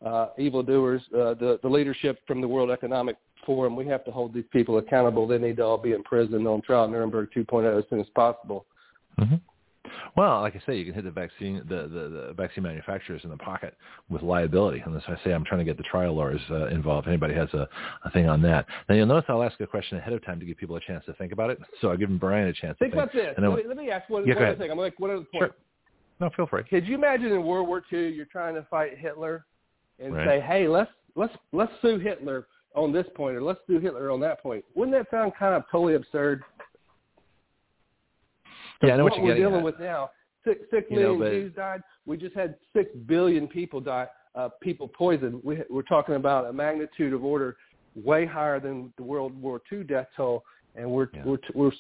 the leadership from the World Economic Forum, we have to hold these people accountable. They need to all be in prison on trial Nuremberg 2.0 as soon as possible. Well, like I say, you can hit the vaccine manufacturers in the pocket with liability. And as I say, I'm trying to get the trial lawyers involved. If anybody has a thing on that. Now, you'll notice I'll ask a question ahead of time to give people a chance to think about it. So I'll give Brian a chance to think. Think about this. Let me ask one other thing. I'm like, what other point? Sure. No, feel free. Could you imagine in World War II, you're trying to fight Hitler and Right. say, hey, let's sue Hitler on this point, or let's sue Hitler on that point? Wouldn't that sound kind of totally absurd? Yeah, I know what we're you're getting dealing at. with now. 6 million Jews died. We just had 6 billion people die. People poisoned. We're talking about a magnitude of order way higher than the World War II death toll, and we're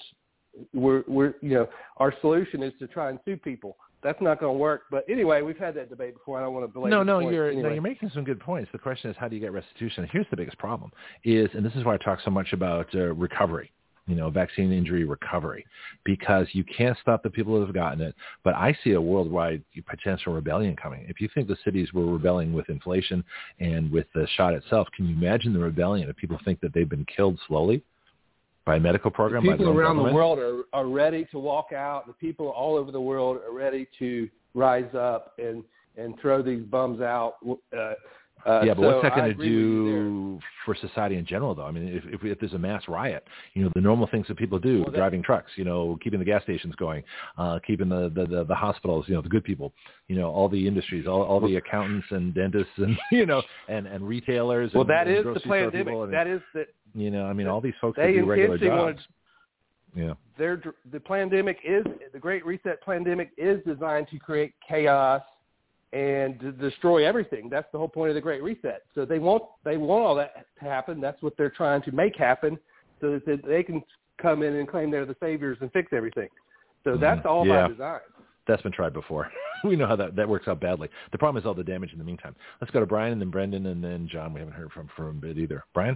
our solution is to try and sue people. That's not going to work. But anyway, we've had that debate before. I don't want to belabor the point. You're making some good points. The question is, how do you get restitution? Here's the biggest problem and this is why I talk so much about recovery, vaccine injury recovery, because you can't stop the people who have gotten it. But I see a worldwide potential rebellion coming. If you think the cities were rebelling with inflation and with the shot itself, can you imagine the rebellion if people think that they've been killed slowly by a medical program? The people around the world are ready to walk out. The people all over the world are ready to rise up and throw these bums out. But what's that going to do for society in general, though? I mean, if there's a mass riot, the normal things that people do, driving trucks, keeping the gas stations going, keeping the hospitals, the good people, all the industries, all the accountants and dentists and, and retailers. Well, that and is the pandemic. That is that. All these folks that do regular jobs. The pandemic the Great Reset pandemic is designed to create chaos and to destroy everything. That's the whole point of the Great Reset. So they want all that to happen. That's what they're trying to make happen, so that they can come in and claim they're the saviors and fix everything. So that's all by design. That's been tried before. We know how that works out badly. The problem is all the damage in the meantime. Let's go to Brian and then Brendan and then John. We haven't heard from for a bit either. Brian?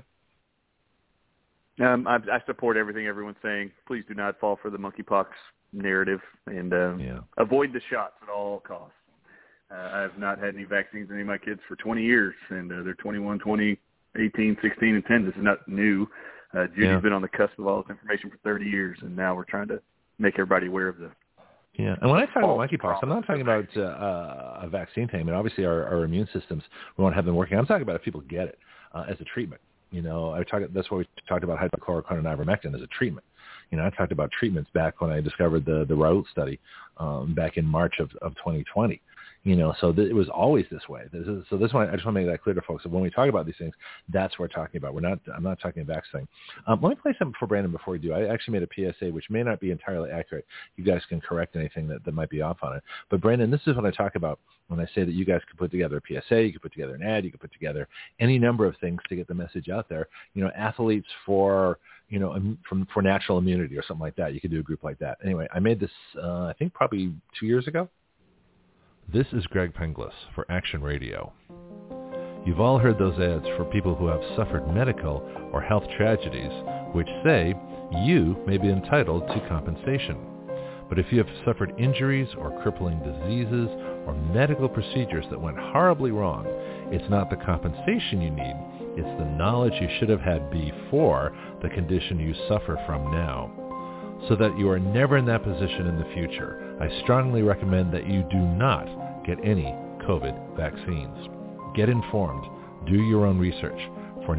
I support everything everyone's saying. Please do not fall for the monkeypox narrative and avoid the shots at all costs. I have not had any vaccines in any of my kids for 20 years, and they're 21, 20, 18, 16, and 10. This is not new. Judy's been on the cusp of all this information for 30 years, and now we're trying to make everybody aware of the Yeah, and when I talk about monkeypox, I'm not talking about a vaccine thing. I mean, obviously our immune systems, we want to have them working. I'm talking about if people get it as a treatment. That's why we talked about hydrochloroquine and ivermectin as a treatment. I talked about treatments back when I discovered the Raoult study back in March of 2020. So it was always this way. So this one, I just want to make that clear to folks. So when we talk about these things, that's what we're talking about. I'm not talking about vaccine. Let me play something for Brandon before we do. I actually made a PSA, which may not be entirely accurate. You guys can correct anything that might be off on it. But Brandon, this is what I talk about when I say that you guys could put together a PSA, you could put together an ad, you could put together any number of things to get the message out there. Athletes for natural immunity or something like that. You could do a group like that. Anyway, I made this, I think probably 2 years ago. This is Greg Penglis for Action Radio. You've all heard those ads for people who have suffered medical or health tragedies, which say you may be entitled to compensation. But if you have suffered injuries or crippling diseases or medical procedures that went horribly wrong, it's not the compensation you need, it's the knowledge you should have had before the condition you suffer from now. So that you are never in that position in the future, I strongly recommend that you do not get any COVID vaccines. Get informed. Do your own research. For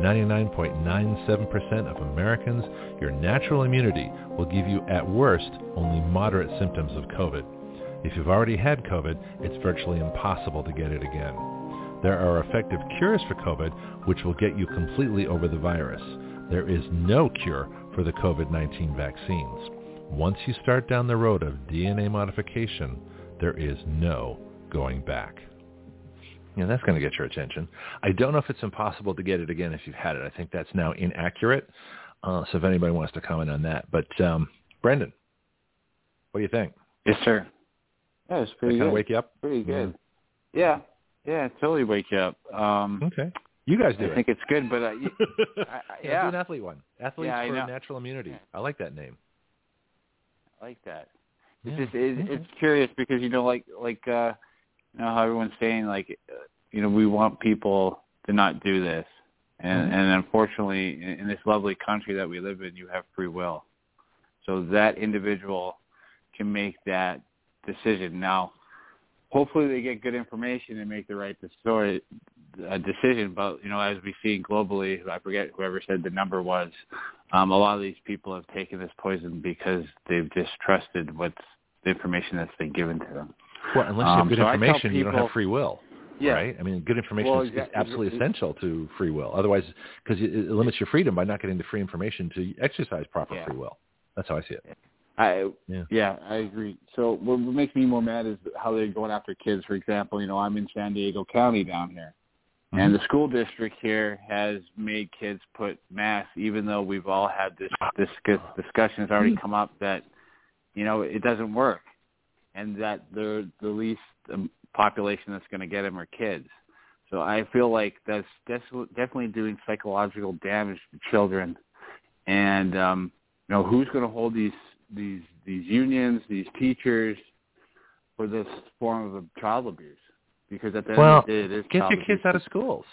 99.97% of Americans, your natural immunity will give you, at worst, only moderate symptoms of COVID. If you've already had COVID, it's virtually impossible to get it again. There are effective cures for COVID, which will get you completely over the virus. There is no cure for the COVID-19 vaccines. Once you start down the road of DNA modification, there is no going back. That's going to get your attention. I don't know if it's impossible to get it again if you've had it. I think that's now inaccurate. So if anybody wants to comment on that. But Brendan, what do you think? Yes, sir. Yeah, it's pretty good. Kind of wake you up? Pretty good. Yeah, totally wake you up. Okay. You guys do I think it's good, but do an athlete one. Athletes for natural immunity. I like that name. I like that. It's curious because how everyone's saying we want people to not do this, and unfortunately in this lovely country that we live in, you have free will, so that individual can make that decision. Now, hopefully they get good information and make the right decision. But as we see globally, I forget whoever said the number was. A lot of these people have taken this poison because they've distrusted what's the information that's been given to them. Well, unless you have good information, you don't have free will, right? I mean, good information is absolutely essential to free will. Otherwise, because it limits your freedom by not getting the free information to exercise proper free will. That's how I see it. I agree. So what makes me more mad is how they're going after kids. For example, I'm in San Diego County down here. And the school district here has made kids put masks, even though we've all had this discussion has already come up that, it doesn't work, and that the least population that's going to get them are kids. So I feel like that's definitely doing psychological damage to children. And who's going to hold these unions, these teachers, for this form of child abuse? Because at the end of the day, it is get child your kids abuse. out of schools.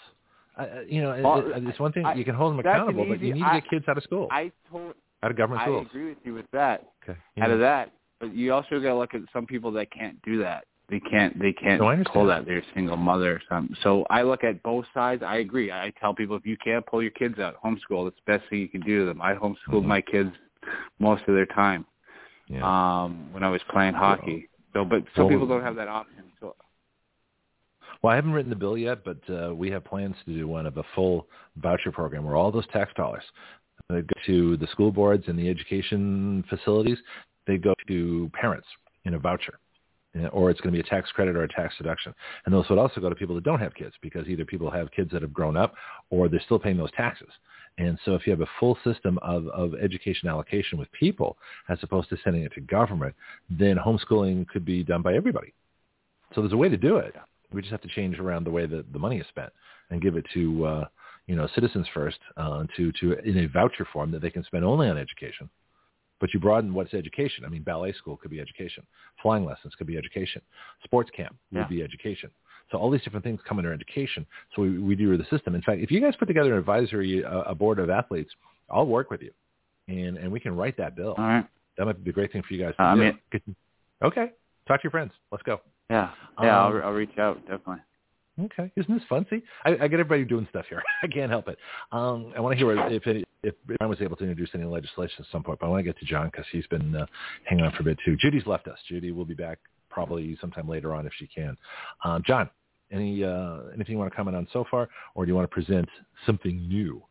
It's one thing you can hold them accountable, but you need to get kids out of school. Out of government schools. I agree with you with that. Okay. Out of that, but you also got to look at some people that can't do that. They can't pull that. They're a single mother or something. So I look at both sides. I agree. I tell people, if you can't pull your kids out, homeschool. It's the best thing you can do to them. I homeschooled my kids most of their time when I was playing hockey. But some people don't have that option. So. Well, I haven't written the bill yet, but we have plans to do one of a full voucher program where all those tax dollars that go to the school boards and the education facilities, they go to parents in a voucher. Or it's going to be a tax credit or a tax deduction. And those would also go to people that don't have kids, because either people have kids that have grown up or they're still paying those taxes. And so if you have a full system of education allocation with people as opposed to sending it to government, then homeschooling could be done by everybody. So there's a way to do it. We just have to change around the way that the money is spent and give it to citizens first to in a voucher form that they can spend only on education. But you broaden what's education. I mean, ballet school could be education. Flying lessons could be education. Sports camp would be education. So all these different things come under education. So we do the system. In fact, if you guys put together an advisory, a board of athletes, I'll work with you, and we can write that bill. All right. That might be a great thing for you guys to do. Okay. Talk to your friends. Let's go. Yeah. I'll reach out, definitely. Okay. Isn't this fun? See, I get everybody doing stuff here. I can't help it. I want to hear if Brian was able to introduce any legislation at some point, but I want to get to John because he's been hanging on for a bit too. Judy's left us. Judy will be back probably sometime later on if she can. John, anything you want to comment on so far, or do you want to present something new?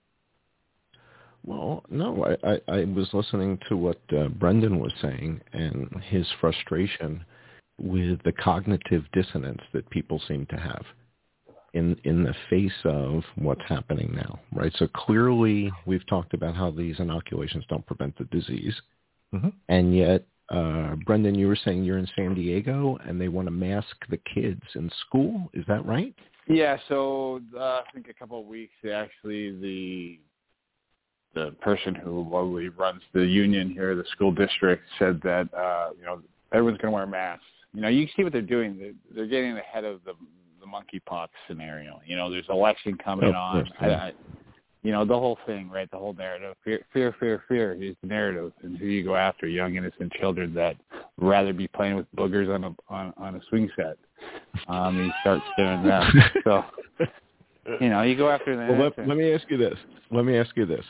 Well, no, I was listening to what Brendan was saying and his frustration with the cognitive dissonance that people seem to have in the face of what's happening now, right? So clearly we've talked about how these inoculations don't prevent the disease. Mm-hmm. And yet, Brendan, you were saying you're in San Diego and they want to mask the kids in school. Is that right? Yeah, so I think a couple of weeks, actually, the person who runs the union here, the school district, said that, everyone's going to wear masks. You see what they're doing. They're getting ahead of the monkeypox scenario. There's election coming on. The whole thing, right? The whole narrative. Fear is the narrative. And who you go after? Young, innocent children that would rather be playing with boogers on a swing set. You start staring them. So, you go after them. Well, let me ask you this.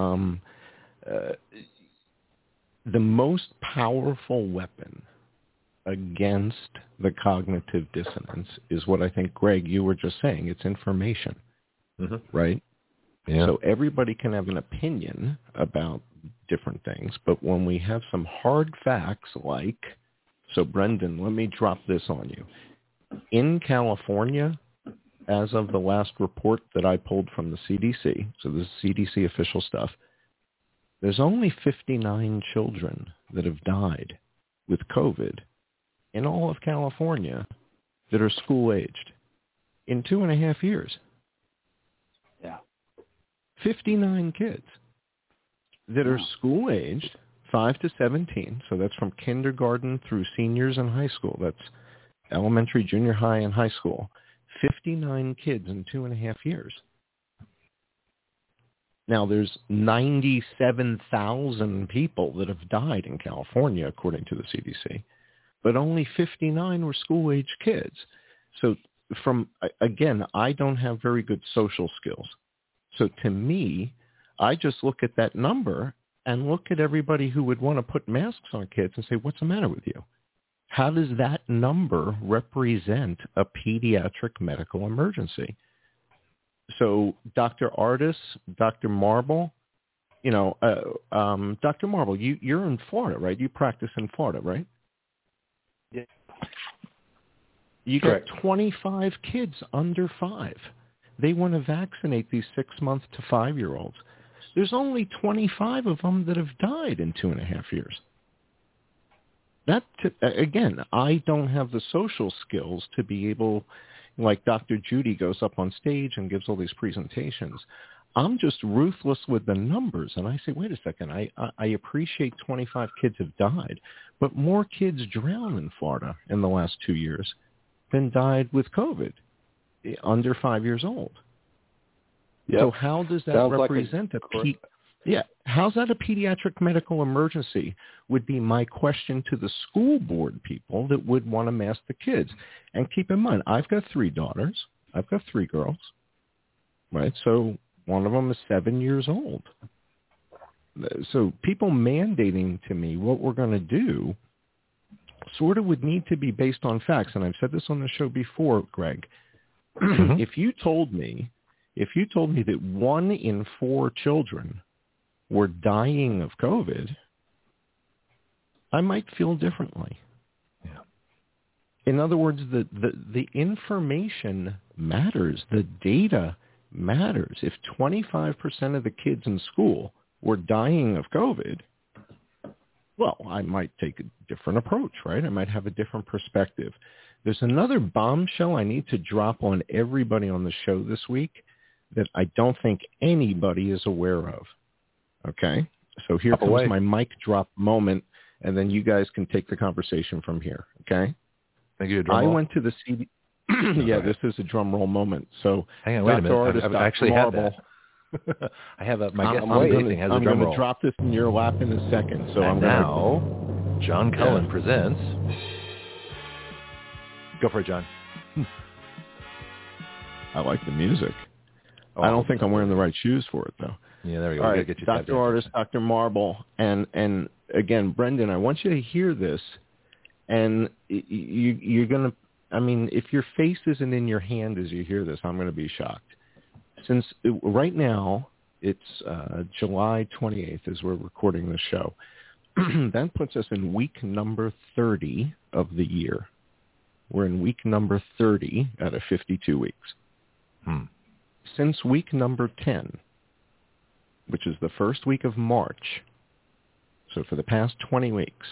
The most powerful weapon against the cognitive dissonance is what I think, Greg, you were just saying. It's information, right? Yeah. So everybody can have an opinion about different things, but when we have some hard facts so Brendan, let me drop this on you. In California, as of the last report that I pulled from the CDC, so this is CDC official stuff, there's only 59 children that have died with COVID in all of California that are school-aged in 2.5 years. Yeah. 59 kids that are school-aged, 5 to 17, so that's from kindergarten through seniors in high school. That's elementary, junior high, and high school. 59 kids in 2.5 years. Now, there's 97,000 people that have died in California, according to the CDC, but only 59 were school-age kids. So again, I don't have very good social skills. So to me, I just look at that number and look at everybody who would want to put masks on kids and say, what's the matter with you? How does that number represent a pediatric medical emergency? So Dr. Ardis, Dr. Marble, Dr. Marble, you're in Florida, right? You practice in Florida, right? Yeah. You got 25 kids under 5. they want to vaccinate these 6-month to 5-year-olds. There's only 25 of them that have died in 2.5 years. Again, I don't have the social skills to be able, like Dr. Judy goes up on stage and gives all these presentations. I'm just ruthless with the numbers. And I say, wait a second, I appreciate 25 kids have died, but more kids drowned in Florida in the last 2 years than died with COVID under 5 years old. Yep. So how does that represent how's that a pediatric medical emergency would be my question to the school board people that would want to mask the kids. And keep in mind, I've got 3 daughters. I've got 3 girls, right? So one of them is 7 years old. So people mandating to me what we're going to do sort of would need to be based on facts. And I've said this on the show before, Greg. If you told me that 1 in 4 children were dying of COVID, I might feel differently. Yeah. In other words, the information matters. The data matters. If 25% of the kids in school were dying of COVID, well, I might take a different approach, right? I might have a different perspective. There's another bombshell I need to drop on everybody on the show this week that I don't think anybody is aware of. Okay? So here comes my mic drop moment, and then you guys can take the conversation from here. Okay? Thank you. I went to the CD. Yeah, this is a drum roll moment. So hang on, wait a minute. I actually have that. I have my guest listening has a drum roll. I'm going to drop this in your lap in a second. So and now, John Cullen presents. Go for it, John. I like the music. I don't think I'm wearing the right shoes for it, though. Yeah, there we go. All right, Dr. Artist, Dr. Marble, and again, Brendan, I want you to hear this, and you're going to, I mean, if your face isn't in your hand as you hear this, I'm going to be shocked. Since right now, it's July 28th as we're recording this show. That puts us in week number 30 of the year. We're in week number 30 out of 52 weeks. Since week number 10, which is the first week of March, so for the past 20 weeks,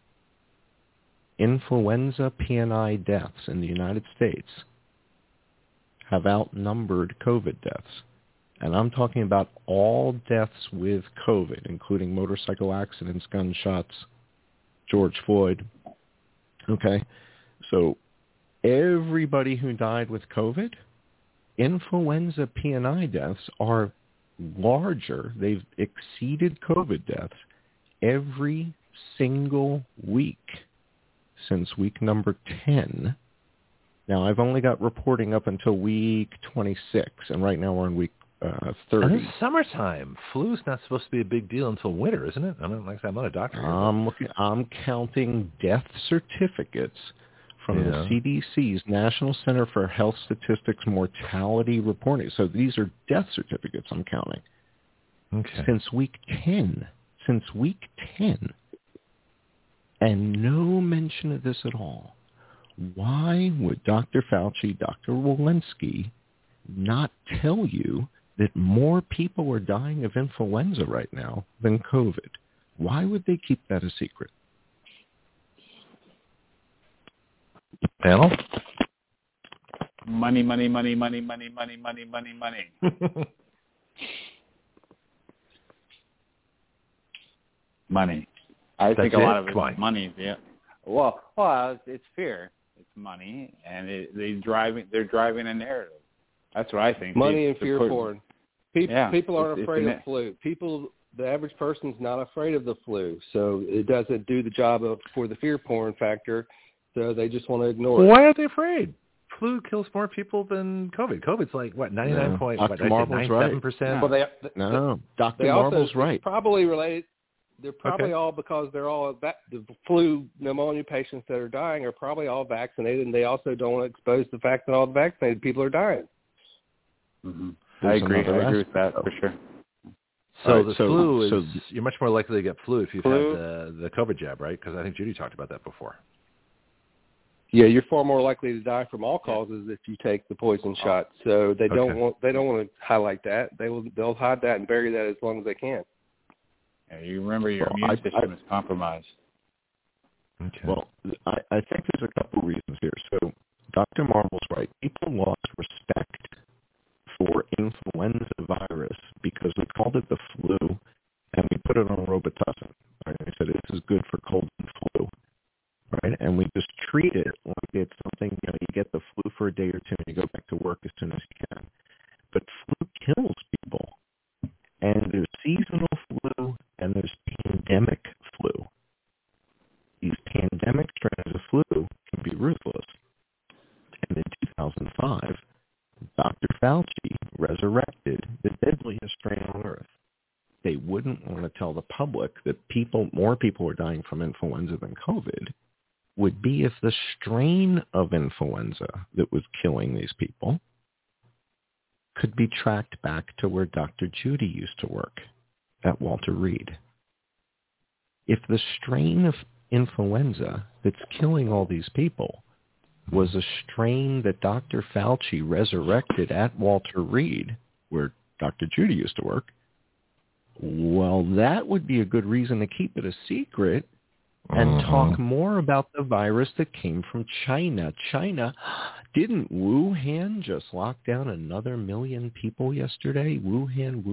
influenza PNI deaths in the United States have outnumbered COVID deaths. And I'm talking about all deaths with COVID, including motorcycle accidents, gunshots, George Floyd. Okay? So everybody who died with COVID, influenza PNI deaths are larger. They've exceeded COVID deaths every single week since week number 10. Now, I've only got reporting up until week 26, and right now we're in week 30. And it's summertime. Flu's not supposed to be a big deal until winter, isn't it? I'm not a doctor. I'm counting death certificates from the CDC's National Center for Health Statistics mortality reporting. So these are death certificates I'm counting. Okay. Since week 10. And no mention of this at all. Why would Dr. Fauci, Dr. Walensky not tell you that more people are dying of influenza right now than COVID? Why would they keep that a secret? Panel? Money. Money. I think a lot of it's money. Yeah. Well, it's fear. It's money, and they're driving a narrative. That's what I think. Money and fear porn. People aren't afraid of flu. The average person's not afraid of the flu, so it doesn't do the job for the fear porn factor. So they just want to ignore it. Why aren't they afraid? Flu kills more people than COVID. COVID's like, what, 99.97%? Well, Dr. Marble's right. Probably related. They're probably all because they're all the flu pneumonia patients that are dying are probably all vaccinated, and they also don't want to expose the fact that all the vaccinated people are dying. Mm-hmm. I agree with that for sure. So the flu is you're much more likely to get flu if you've had the COVID jab, right? Because I think Judy talked about that before. Yeah, you're far more likely to die from all causes if you take the poison shot. So they don't want to highlight that. They'll hide that and bury that as long as they can. Yeah, you remember your immune system is compromised. Okay. Well, I think there's a couple reasons here. So Dr. Marvel's right. People lost respect for influenza virus because we called it the flu and we put it on Robitussin. Right? We said this is good for cold and flu. Right? And we just treat it like it's something, you get the flu for a day or two and you go back to work as soon as you can. But flu kills people. And there's seasonal flu and there's pandemic flu. These pandemic strains of flu can be ruthless. And in 2005, Dr. Fauci resurrected the deadliest strain on Earth. They wouldn't want to tell the public that more people were dying from influenza than COVID would be if the strain of influenza that was killing these people could be tracked back to where Dr. Judy used to work at Walter Reed. If the strain of influenza that's killing all these people was a strain that Dr. Fauci resurrected at Walter Reed, where Dr. Judy used to work, well, that would be a good reason to keep it a secret and talk more about the virus that came from China. Didn't Wuhan just lock down another 1 million people yesterday? Wuhan.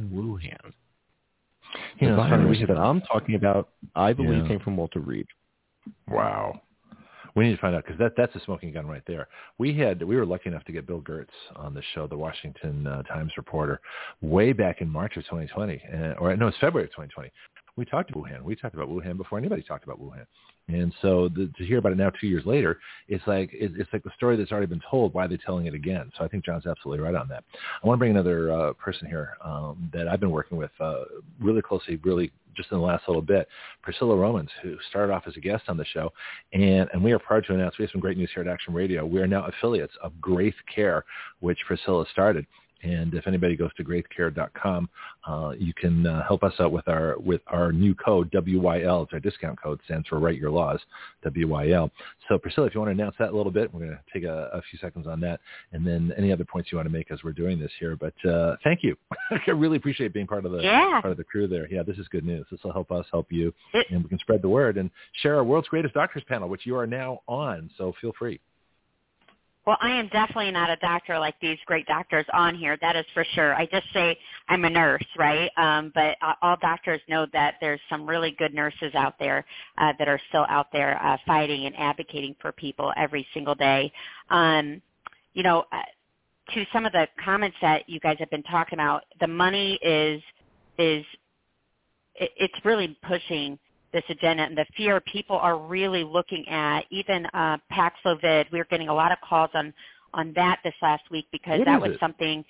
The virus that I'm talking about, I believe, came from Walter Reed. Wow. We need to find out because that's a smoking gun right there. We were lucky enough to get Bill Gertz on the show, the Washington Times reporter, way back in March of 2020, it's February of 2020. We talked about Wuhan. We talked about Wuhan before anybody talked about Wuhan. And so to hear about it now 2 years later, it's like the story that's already been told. Why are they telling it again? So I think John's absolutely right on that. I want to bring another person here that I've been working with really closely, really just in the last little bit, Priscilla Romans, who started off as a guest on the show. And we are proud to announce we have some great news here at Action Radio. We are now affiliates of Graith Care, which Priscilla started. And if anybody goes to graithcare.com, you can help us out with our new code, WYL. It's our discount code. Stands for Write Your Laws, WYL. So, Priscilla, if you want to announce that a little bit, we're going to take a few seconds on that. And then any other points you want to make as we're doing this here. But thank you. I really appreciate being part of the crew there. Yeah, this is good news. This will help us help you. And we can spread the word and share our World's Greatest Doctors panel, which you are now on. So feel free. Well, I am definitely not a doctor like these great doctors on here. That is for sure. I just say I'm a nurse, right? But all doctors know that there's some really good nurses out there that are still out there fighting and advocating for people every single day. To some of the comments that you guys have been talking about, the money it's really pushing this agenda and the fear people are really looking at. Even Paxlovid, we were getting a lot of calls on that this last week because that was something,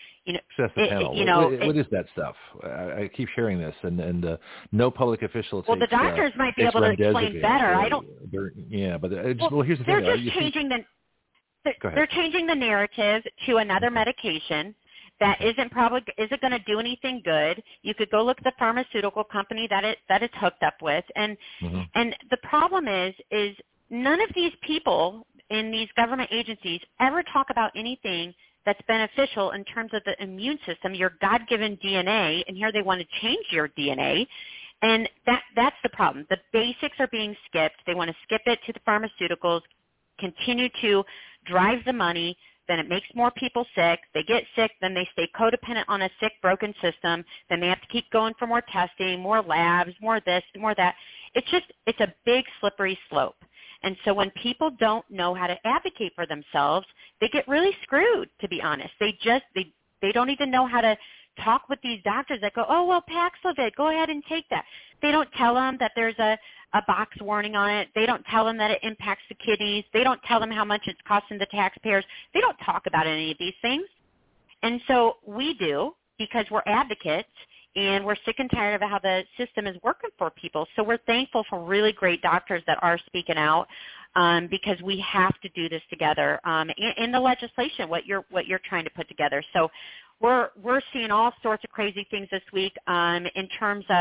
what is that stuff? I keep hearing this and no public official. Well, the doctors might be able to explain better. I don't. Yeah, but here's the thing. They're just changing they're changing the narrative to another medication that isn't going to do anything good. You could go look at the pharmaceutical company that it's hooked up with, and the problem is none of these people in these government agencies ever talk about anything that's beneficial in terms of the immune system, your God-given DNA, and here they want to change your DNA, and that's the problem. The basics are being skipped. They want to skip it to the pharmaceuticals, continue to drive the money. Then it makes more people sick. They get sick. Then they stay codependent on a sick, broken system. Then they have to keep going for more testing, more labs, more this, more that. It's a big slippery slope. And so when people don't know how to advocate for themselves, they get really screwed, to be honest. They don't even know how to talk with these doctors that go, oh, well, Paxlovid, go ahead and take that. They don't tell them that there's a box warning on it. They don't tell them that it impacts the kidneys. They don't tell them how much it's costing the taxpayers. They don't talk about any of these things. And so we do, because we're advocates and we're sick and tired of how the system is working for people. So we're thankful for really great doctors that are speaking out because we have to do this together in the legislation, what you're trying to put together. So we're seeing all sorts of crazy things this week in terms of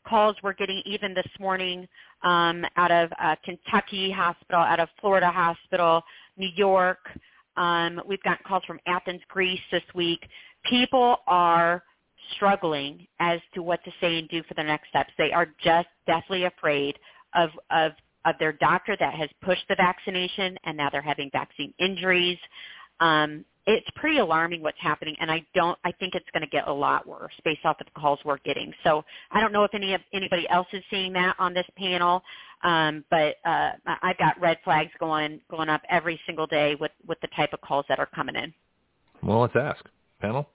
calls we're getting even this morning out of Kentucky Hospital, out of Florida Hospital, New York. We've gotten calls from Athens, Greece this week. People are struggling as to what to say and do for the next steps. They are just deathly afraid of their doctor that has pushed the vaccination, and now they're having vaccine injuries. It's pretty alarming what's happening, and I think it's going to get a lot worse based off of the calls we're getting. So I don't know if anybody else is seeing that on this panel, but I've got red flags going up every single day with the type of calls that are coming in. Well, let's ask. Panel?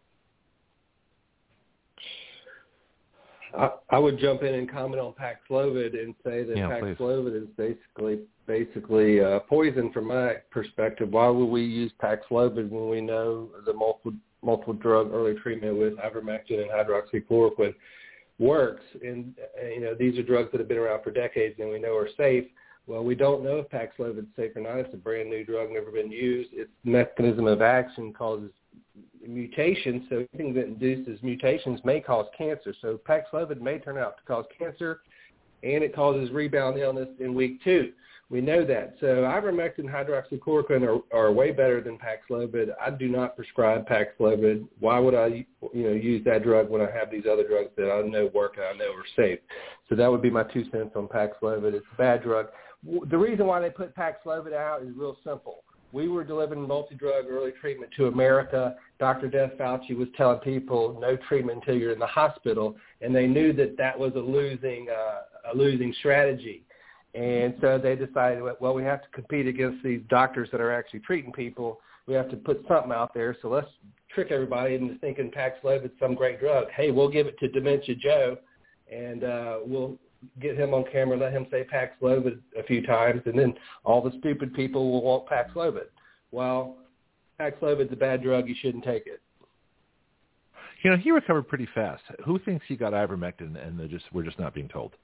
I would jump in and comment on Paxlovid and say that Paxlovid is basically poison from my perspective. Why would we use Paxlovid when we know the multiple drug early treatment with ivermectin and hydroxychloroquine works? And these are drugs that have been around for decades and we know are safe. Well, we don't know if Paxlovid is safe or not. It's a brand new drug, never been used. Its mechanism of action causes mutations, so anything that induces mutations may cause cancer. So Paxlovid may turn out to cause cancer, and it causes rebound illness in week 2. We know that. So ivermectin and hydroxychloroquine are way better than Paxlovid. I do not prescribe Paxlovid. Why would I use that drug when I have these other drugs that I know work and I know are safe? So that would be my 2 cents on Paxlovid. It's a bad drug. The reason why they put Paxlovid out is real simple. We were delivering multi-drug early treatment to America. Dr. Death Fauci was telling people no treatment until you're in the hospital, and they knew that was a losing strategy. And so they decided, well, we have to compete against these doctors that are actually treating people. We have to put something out there, so let's trick everybody into thinking Paxlovid is some great drug. Hey, we'll give it to Dementia Joe, and we'll get him on camera, let him say Paxlovid a few times, and then all the stupid people will want Paxlovid. Well, Paxlovid's a bad drug. You shouldn't take it. He recovered pretty fast. Who thinks he got ivermectin and we're just not being told?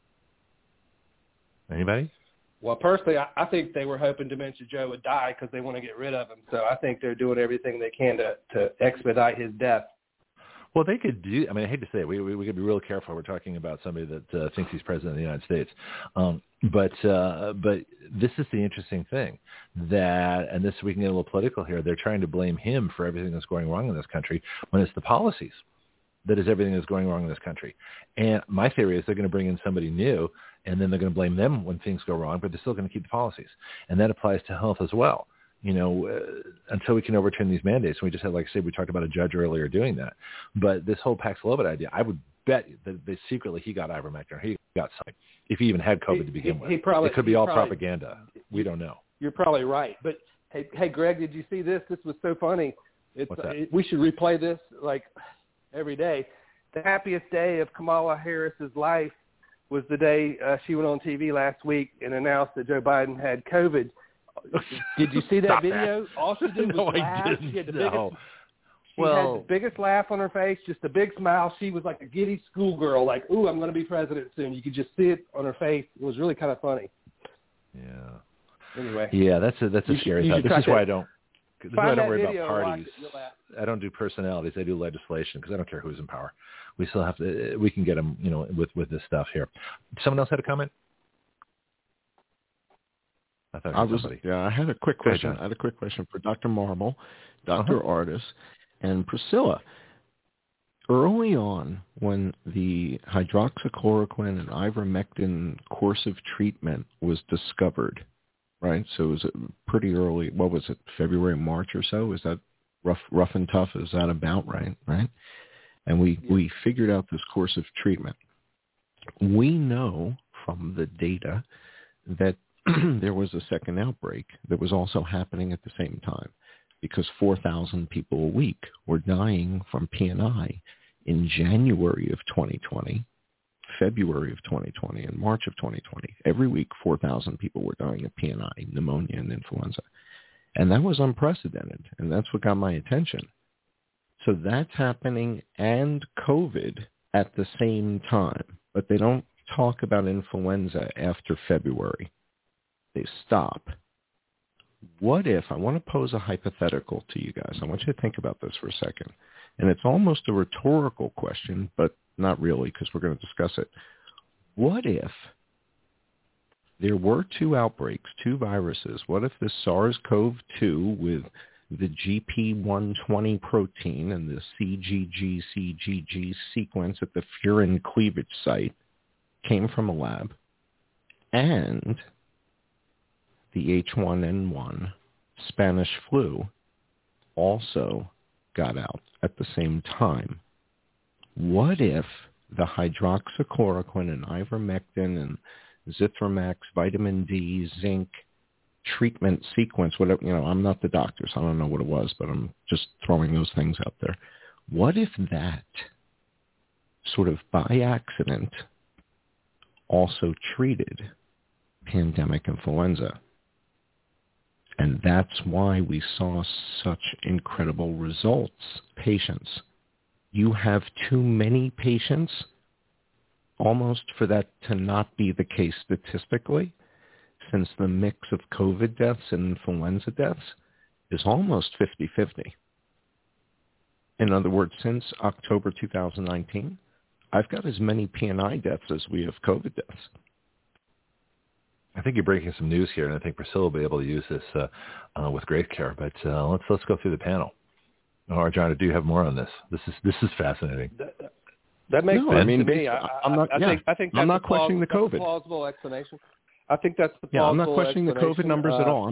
Anybody? Well, personally, I think they were hoping Dementia Joe would die because they want to get rid of him. So I think they're doing everything they can to expedite his death. Well, they could do. I mean, I hate to say it. We could be real careful. We're talking about somebody that thinks he's president of the United States. But this is the interesting thing and this we can get a little political here. They're trying to blame him for everything that's going wrong in this country when it's the policies that is everything that's going wrong in this country. And my theory is they're going to bring in somebody new, and then they're going to blame them when things go wrong, but they're still going to keep the policies. And that applies to health as well. Until we can overturn these mandates. And we just had, like I said, we talked about a judge earlier doing that. But this whole Paxlovid idea, I would bet that secretly he got ivermectin or he got something. If he even had COVID to begin with. It could be all propaganda. We don't know. You're probably right. But, hey, Greg, did you see this? This was so funny. What's that? We should replay this, like, every day. The happiest day of Kamala Harris's life was the day she went on TV last week and announced that Joe Biden had COVID. Did you see that video? That. All she did was laugh. I didn't. She had the biggest laugh on her face, just a big smile. She was like a giddy schoolgirl, like, ooh, I'm going to be president soon. You could just see it on her face. It was really kind of funny. Yeah. Anyway. Yeah, that's a scary thought. This is why I don't worry about parties. I don't do personalities. I do legislation because I don't care who's in power. We still have to. We can get them, with this stuff here. Someone else had a comment? I had a quick question. I had a quick question for Dr. Marble, Dr. Ardis, and Priscilla. Early on, when the hydroxychloroquine and ivermectin course of treatment was discovered, right? So it was pretty early. What was it? February, March or so? Is that rough and tough? Is that about right? Right? And we figured out this course of treatment. We know from the data that there was a second outbreak that was also happening at the same time because 4,000 people a week were dying from P&I in January of 2020, February of 2020, and March of 2020. Every week, 4,000 people were dying of P&I, pneumonia, and influenza. And that was unprecedented, and that's what got my attention. So that's happening and COVID at the same time, but they don't talk about influenza after February. They stop. What if, I want to pose a hypothetical to you guys. I want you to think about this for a second. And it's almost a rhetorical question, but not really because we're going to discuss it. what if there were two outbreaks, two viruses? What if the SARS-CoV-2 with the GP120 protein and the CGG sequence at the furin cleavage site came from a lab, and the H1N1 Spanish flu also got out at the same time? What if the hydroxychloroquine and ivermectin and Zithromax, vitamin D, zinc treatment sequence, whatever, I'm not the doctor, so I don't know what it was, but I'm just throwing those things out there. What if that sort of by accident also treated pandemic influenza? And that's why we saw such incredible results. Patients. You have too many patients almost for that to not be the case statistically, since the mix of COVID deaths and influenza deaths is almost 50-50. In other words, since October 2019, I've got as many P&I deaths as we have COVID deaths. I think you're breaking some news here, and I think Priscilla will be able to use this with great care. But let's go through the panel. Or John, do you have more on this? This is fascinating. That makes sense to me. I think I'm not questioning the COVID. That's a plausible explanation. I think that's the plausible I'm not questioning the COVID numbers at all.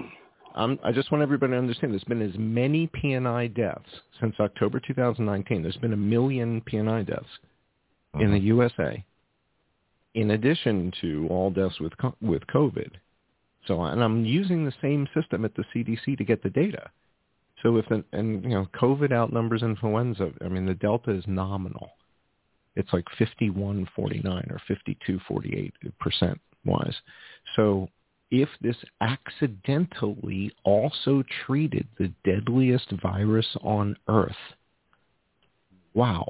I just want everybody to understand there's been as many P&I deaths since October 2019. There's been 1 million P&I deaths in the USA, in addition to all deaths with COVID. So, and I'm using the same system at the CDC to get the data. So COVID outnumbers influenza. I mean, the delta is nominal. It's like 51-49 or 52-48% wise. So if this accidentally also treated the deadliest virus on Earth, wow.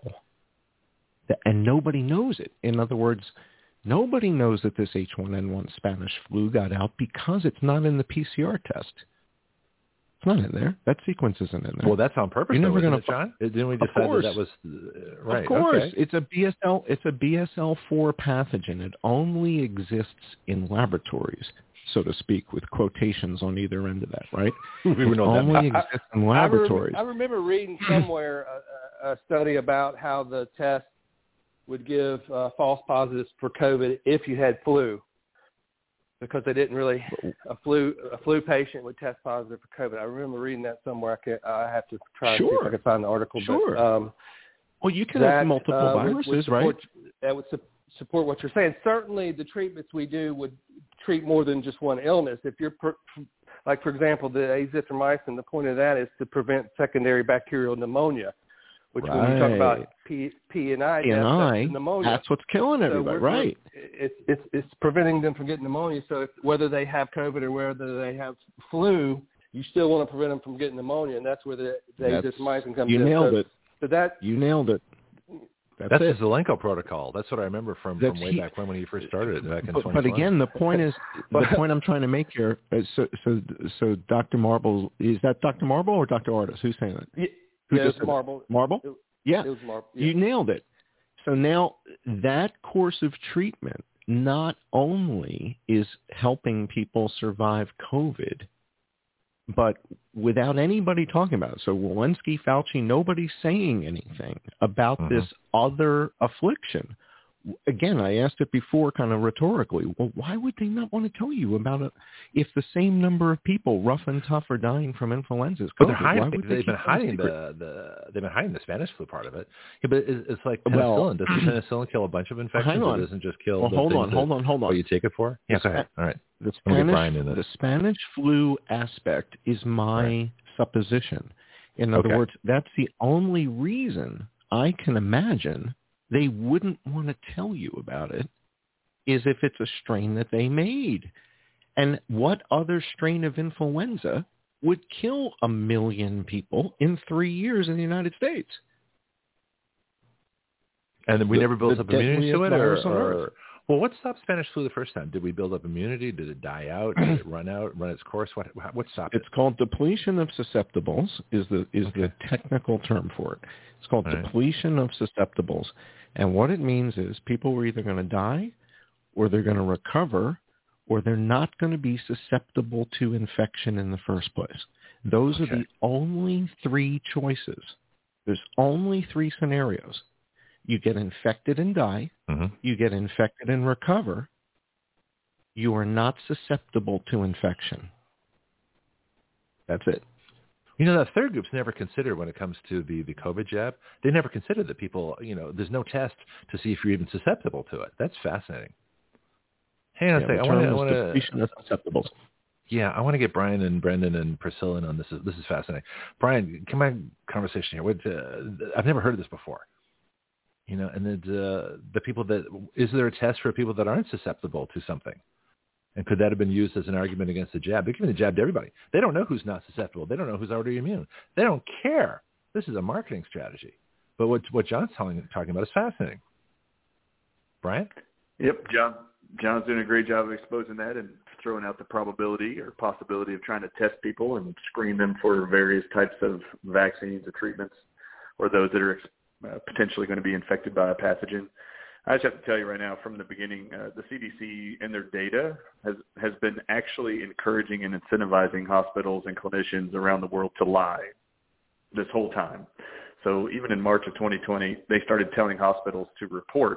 And nobody knows it. In other words, nobody knows that this H1N1 Spanish flu got out because it's not in the PCR test. It's not in there. That sequence isn't in there. Well, that's on purpose. You're never going to, John? Didn't we decide that was right? Of course, okay. It's a BSL-4 pathogen. It only exists in laboratories, so to speak, with quotations on either end of that. Right? We would know only exists in laboratories. I remember reading somewhere a study about how the test would give false positives for COVID if you had flu. Because they didn't really, a flu patient would test positive for COVID. I remember reading that somewhere. I have to try to see if I can find the article. Sure. But, well, you can have multiple viruses, right? That would support what you're saying. Certainly, the treatments we do would treat more than just one illness. If you're, like, for example, the azithromycin, the point of that is to prevent secondary bacterial pneumonia, which when you talk about P&I, that's pneumonia. That's what's killing everybody, right? It's preventing them from getting pneumonia. So whether they have COVID or whether they have flu, you still want to prevent them from getting pneumonia, and that's where the azithromycin comes in. You nailed it. You nailed it. That's the Zelenko protocol. That's what I remember from way back when you first started it back in 2020. But again, the point is, the point I'm trying to make here is, so Dr. Marble, is that Dr. Marble or Dr. Artis? Who's saying that? Yeah. It was Marble. Marble? Yeah. It was Marble. Yeah. You nailed it. So now that course of treatment not only is helping people survive COVID, but without anybody talking about it. So Walensky, Fauci, nobody's saying anything about this other affliction. Again, I asked it before kind of rhetorically. Well, why would they not want to tell you about it if the same number of people, rough and tough, are dying from influenza? But they're hiding. They've been hiding the Spanish flu part of it. Yeah, but it's like penicillin. Does penicillin kill a bunch of infections? Or doesn't just kill? Hold on. What you take it for? Yeah, go ahead. All right. The Spanish flu aspect is my supposition. In other words, that's the only reason I can imagine they wouldn't want to tell you about it is if it's a strain that they made. And what other strain of influenza would kill 1 million people in 3 years in the United States? And we never built up immunity to it? Or well, what stopped Spanish flu the first time? Did we build up immunity? Did it die out? Did it run its course? What stopped it? It's called depletion of susceptibles is the technical term for it. It's called depletion of susceptibles. And what it means is people were either going to die or they're going to recover, or they're not going to be susceptible to infection in the first place. Those are the only three choices. There's only three scenarios. You get infected and die. You get infected and recover. You are not susceptible to infection. That's it. You know, that third group's never considered when it comes to the COVID jab. They never consider that people, you know, there's no test to see if you're even susceptible to it. That's fascinating. Hang on a second. I want to susceptible. Yeah, I want to get Brian and Brendan and Priscilla in on this. This is fascinating. Brian, come on, conversation here. I've never heard of this before. You know, and the people that, is there a test for people that aren't susceptible to something? And could that have been used as an argument against the jab? They're giving the jab to everybody. They don't know who's not susceptible. They don't know who's already immune. They don't care. This is a marketing strategy. But what John's talking about is fascinating. Brian? Yep, John's doing a great job of exposing that and throwing out the probability or possibility of trying to test people and screen them for various types of vaccines or treatments, or those that are potentially going to be infected by a pathogen. I just have to tell you right now, from the beginning, the CDC and their data has been actually encouraging and incentivizing hospitals and clinicians around the world to lie this whole time. So even in March of 2020, they started telling hospitals to report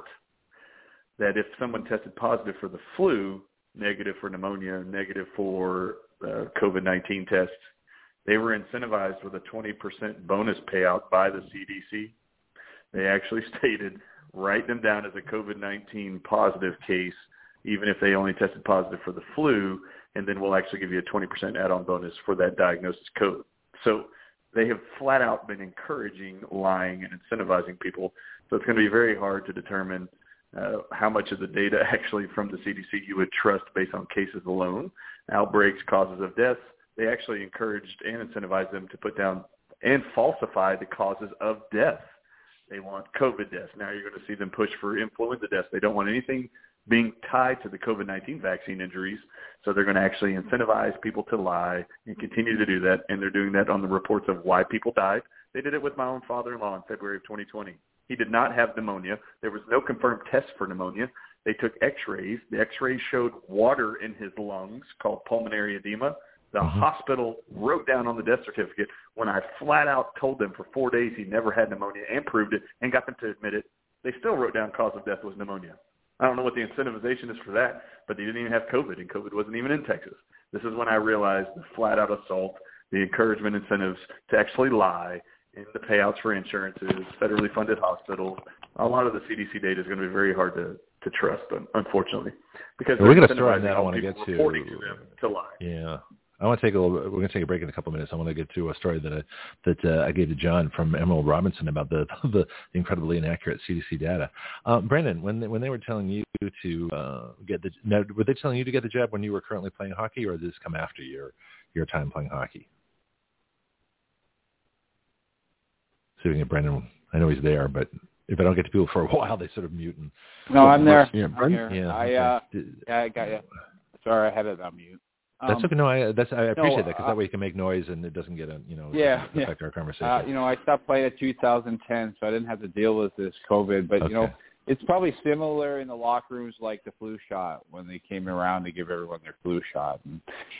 that if someone tested positive for the flu, negative for pneumonia, negative for COVID-19 tests, they were incentivized with a 20% bonus payout by the CDC. They actually stated, write them down as a COVID-19 positive case, even if they only tested positive for the flu, and then we'll actually give you a 20% add-on bonus for that diagnosis code. So they have flat out been encouraging lying and incentivizing people. So it's going to be very hard to determine how much of the data actually from the CDC you would trust based on cases alone. Outbreaks, causes of death, they actually encouraged and incentivized them to put down and falsify the causes of death. They want COVID deaths. Now you're going to see them push for influenza deaths. They don't want anything being tied to the COVID-19 vaccine injuries. So they're going to actually incentivize people to lie and continue to do that. And they're doing that on the reports of why people died. They did it with my own father-in-law in February of 2020. He did not have pneumonia. There was no confirmed test for pneumonia. They took x-rays. The x-rays showed water in his lungs called pulmonary edema. The hospital wrote down on the death certificate when I flat out told them for 4 days he never had pneumonia and proved it and got them to admit it. They still wrote down cause of death was pneumonia. I don't know what the incentivization is for that, but they didn't even have COVID, and COVID wasn't even in Texas. This is when I realized the flat out assault, the encouragement incentives to actually lie, and the payouts for insurances, federally funded hospitals. A lot of the CDC data is going to be very hard to trust, unfortunately, because we're going to start on that. I want to get to reporting to them to lie. Yeah. I want to take a little. We're going to take a break in a couple of minutes. I want to get to a story that I gave to John from Emerald Robinson about the incredibly inaccurate CDC data. Brendan, when they were telling you to get the, now, were they telling you to get the jab when you were currently playing hockey, or did this come after your time playing hockey? See if we can get Brendan. I know he's there, but if I don't get to people for a while, they sort of mute. And, no, I'm there. Yeah, Brendan. Yeah, I got you. Sorry, I had it on mute. That's okay. No, I appreciate that, because that way you can make noise and it doesn't get affect our conversation. I stopped playing in 2010, so I didn't have to deal with this COVID. But it's probably similar in the locker rooms like the flu shot when they came around to give everyone their flu shot. And,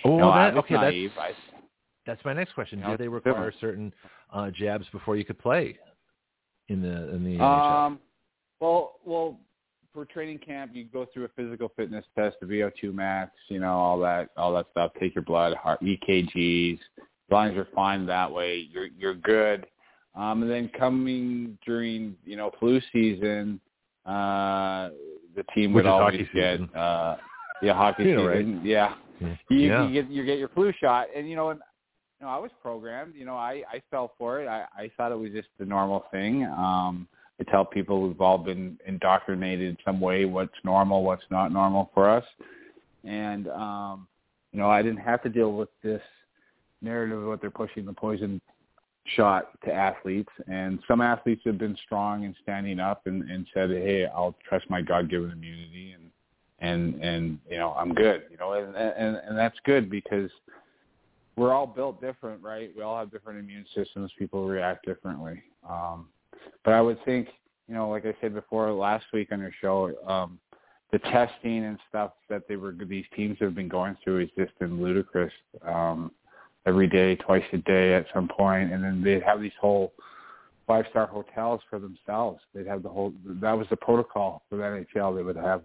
that's my next question. Did they require certain jabs before you could play in the NHL? Well. For training camp, you go through a physical fitness test, the VO2 max, all that stuff. Take your blood, heart, EKGs. As long as you're fine that way, you're good. And then coming during flu season, the team would always get hockey season. Right? Yeah, you get your flu shot, and I was programmed. I fell for it. I thought it was just the normal thing. I tell people we've all been indoctrinated in some way, what's normal, what's not normal for us. And, I didn't have to deal with this narrative of what they're pushing, the poison shot to athletes. And some athletes have been strong and standing up and said, hey, I'll trust my God-given immunity and I'm good, and that's good because we're all built different, right? We all have different immune systems. People react differently. But I would think, like I said before last week on your show, the testing and stuff that these teams have been going through has just been ludicrous. Every day, twice a day at some point, and then they'd have these whole 5-star hotels for themselves. They'd have that was the protocol for the NHL. They would have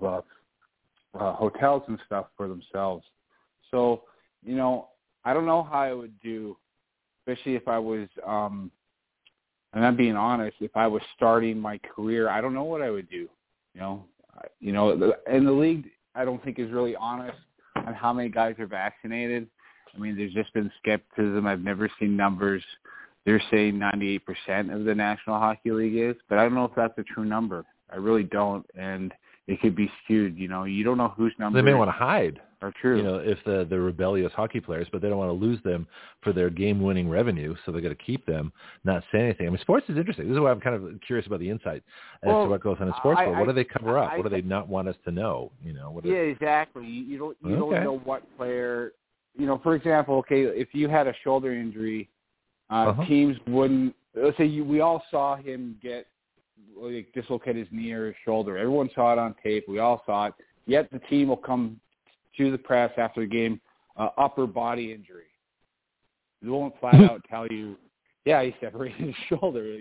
hotels and stuff for themselves. So, I don't know how I would do, especially if I was, and I'm being honest, if I was starting my career, I don't know what I would do. And the league, I don't think is really honest on how many guys are vaccinated. I mean, there's just been skepticism. I've never seen numbers. They're saying 98% of the National Hockey League is, but I don't know if that's a true number. I really don't, and it could be skewed. You don't know whose numbers. They may want to hide. Are true. If the rebellious hockey players, but they don't want to lose them for their game-winning revenue, so they're going to keep them, not say anything. I mean, sports is interesting. This is why I'm kind of curious about the insight as to what goes on in sports. What do they cover up? What do they not want us to know? Exactly. You don't know what player. For example, okay, if you had a shoulder injury, teams wouldn't. Let's say we all saw him get dislocate his knee or his shoulder. Everyone saw it on tape. We all saw it. Yet the team will come to the press after the game, upper body injury. They won't flat out tell you, he separated his shoulder,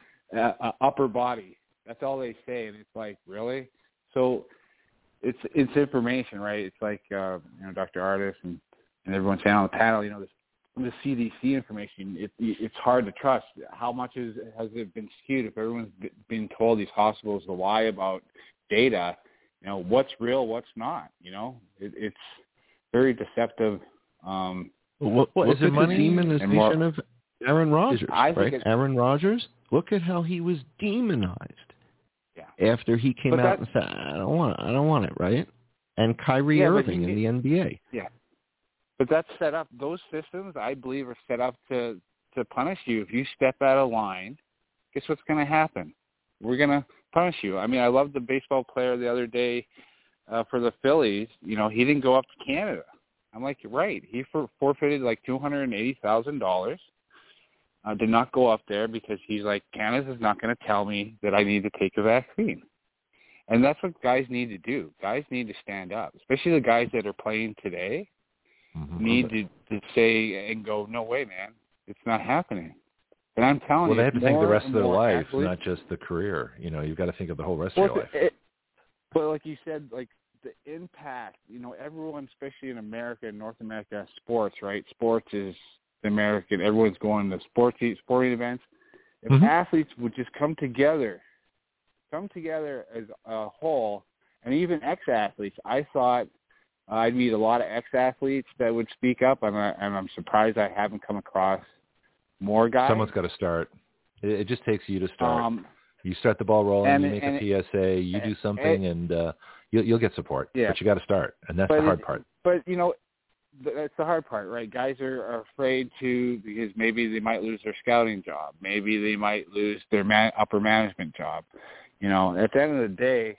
upper body. That's all they say, and it's like, really? So it's information, right? It's like, Dr. Artis and everyone saying on the panel, the CDC information, it's hard to trust. How much has it been skewed? If everyone's been told these hospitals to lie about data, what's real, what's not, it's very deceptive. Look at the demonization of Aaron Rodgers, right? Aaron Rodgers, look at how he was demonized after he came out and said, I don't want it, right? And Kyrie Irving in the NBA. Yeah. But that's set up, those systems, I believe, are set up to punish you. If you step out of line, guess what's going to happen? We're going to punish you. I mean, I loved the baseball player the other day for the Phillies. He didn't go up to Canada. I'm like, you're right. He forfeited like $280,000. Did not go up there because he's like, Canada's not going to tell me that I need to take a vaccine. And that's what guys need to do. Guys need to stand up, especially the guys that are playing today. Need to say and go, no way, man, it's not happening. And I'm telling you, they have to think the rest of their life, athletes, not just the career. You've got to think of the whole rest of your life. But like you said, like the impact, everyone, especially in America, North America, sports, right? Sports is the American. Everyone's going to sporting events. If athletes would just come together as a whole, and even ex-athletes, I thought I'd meet a lot of ex-athletes that would speak up, and I'm surprised I haven't come across more guys. Someone's got to start. It just takes you to start. You start the ball rolling, you make a PSA, you do something, and you'll get support. Yeah. But you got to start, and that's the hard part. But, that's the hard part, right? Guys are afraid because maybe they might lose their scouting job. Maybe they might lose their upper management job. At the end of the day,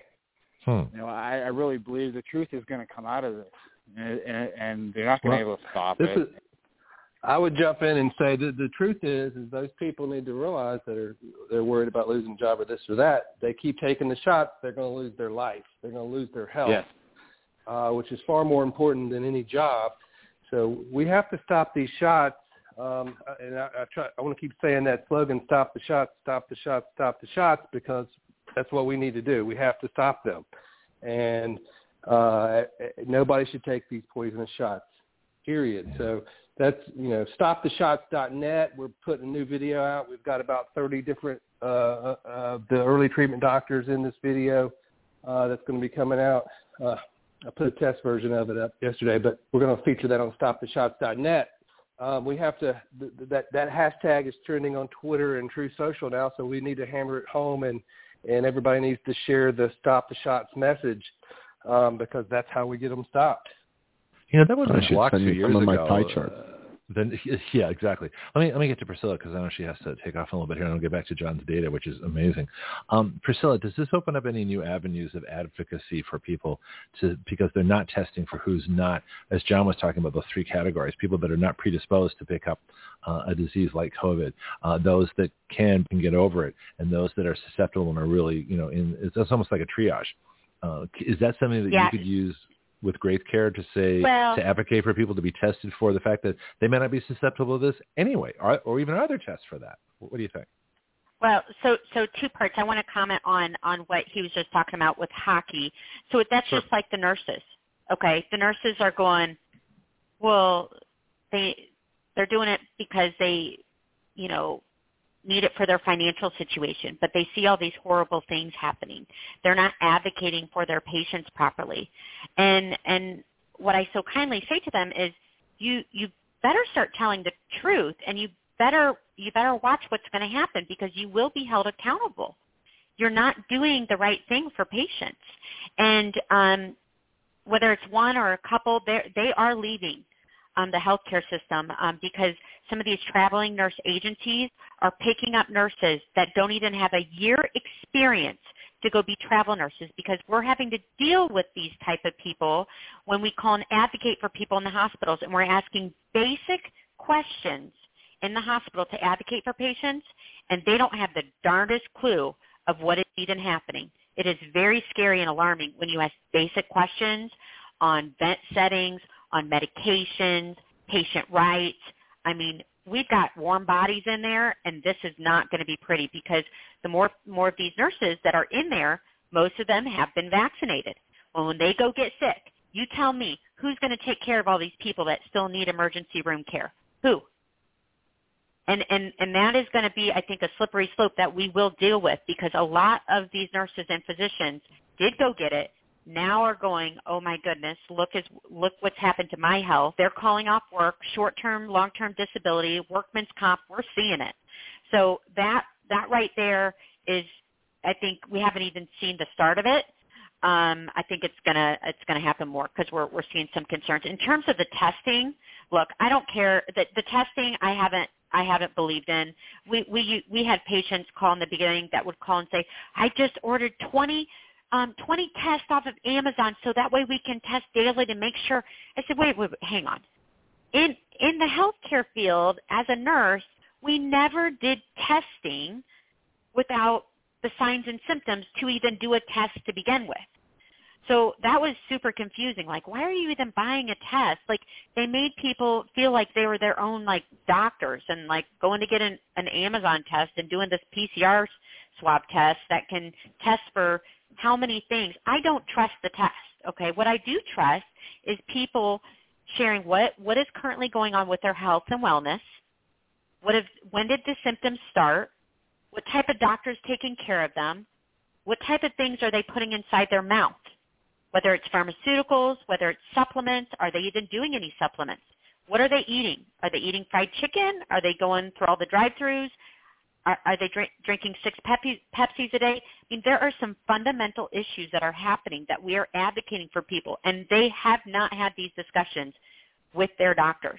I really believe the truth is going to come out of this, and they're not going to be able to stop it. I would jump in and say that the truth is those people need to realize that they're worried about losing a job or this or that. They keep taking the shots, they're going to lose their life. They're going to lose their health, which is far more important than any job. So we have to stop these shots. And I want to keep saying that slogan, stop the shots, stop the shots, stop the shots, because that's what we need to do. We have to stop them. And nobody should take these poisonous shots, period. So that's, stoptheshots.net. We're putting a new video out. We've got about 30 different the early treatment doctors in this video that's going to be coming out. I put a test version of it up yesterday, but we're going to feature that on stoptheshots.net. We have to that hashtag is trending on Twitter and True Social now, so we need to hammer it home, and everybody needs to share the Stop the Shots message because that's how we get them stopped. That wasn't blocked 2 years ago. My pie chart. Then yeah, exactly. Let me get to Priscilla because I know she has to take off a little bit here, and I'll get back to John's data, which is amazing. Priscilla, does this open up any new avenues of advocacy for people because they're not testing for who's not, as John was talking about, those three categories: people that are not predisposed to pick up a disease like COVID, those that can get over it, and those that are susceptible and are really, it's almost like a triage. Is that something that you could use with Grace Care to say, to advocate for people to be tested for the fact that they may not be susceptible to this anyway, or even are there tests for that? What do you think? Well, so two parts. I want to comment on what he was just talking about with hockey. So that's just like the nurses. Okay, the nurses are going, well, they're doing it because they, need it for their financial situation, but they see all these horrible things happening. They're not advocating for their patients properly. And what I so kindly say to them is you better start telling the truth, and you better watch what's going to happen, because you will be held accountable. You're not doing the right thing for patients. And whether it's one or a couple, they are leaving the healthcare system because some of these traveling nurse agencies are picking up nurses that don't even have a year experience to go be travel nurses, because we're having to deal with these type of people when we call and advocate for people in the hospitals, and we're asking basic questions in the hospital to advocate for patients, and they don't have the darndest clue of what is even happening. It is very scary and alarming when you ask basic questions on vent settings, on medications, patient rights. I mean, we've got warm bodies in there, and this is not going to be pretty, because the more of these nurses that are in there, most of them have been vaccinated. Well, when they go get sick, you tell me, who's going to take care of all these people that still need emergency room care? Who? And that is going to be, I think, a slippery slope that we will deal with, because a lot of these nurses and physicians did go get it, now are going, oh my goodness, look what's happened to my health. They're calling off work, short-term, long-term disability, workman's comp. We're seeing it. So that right there is, I think we haven't even seen the start of it. I think it's gonna happen more, because we're seeing some concerns in terms of the testing. Look, I don't care that the testing I haven't believed in. We had patients call in the beginning that would call and say, I just ordered 20 tests off of Amazon so that way we can test daily to make sure. I said, wait, hang on. In the healthcare field, as a nurse, we never did testing without the signs and symptoms to even do a test to begin with. So that was super confusing. Like, why are you even buying a test? Like, they made people feel like they were their own, like, doctors, and, like, going to get an Amazon test and doing this PCR swab test that can test for how many things. I don't trust the test, okay? What I do trust is people sharing what is currently going on with their health and wellness, when did the symptoms start, what type of doctor's taking care of them, what type of things are they putting inside their mouth, whether it's pharmaceuticals, whether it's supplements, are they even doing any supplements? What are they eating? Are they eating fried chicken? Are they going through all the drive-thrus? Are they drinking 6 Pepsis a day? I mean, there are some fundamental issues that are happening that we are advocating for people, and they have not had these discussions with their doctors.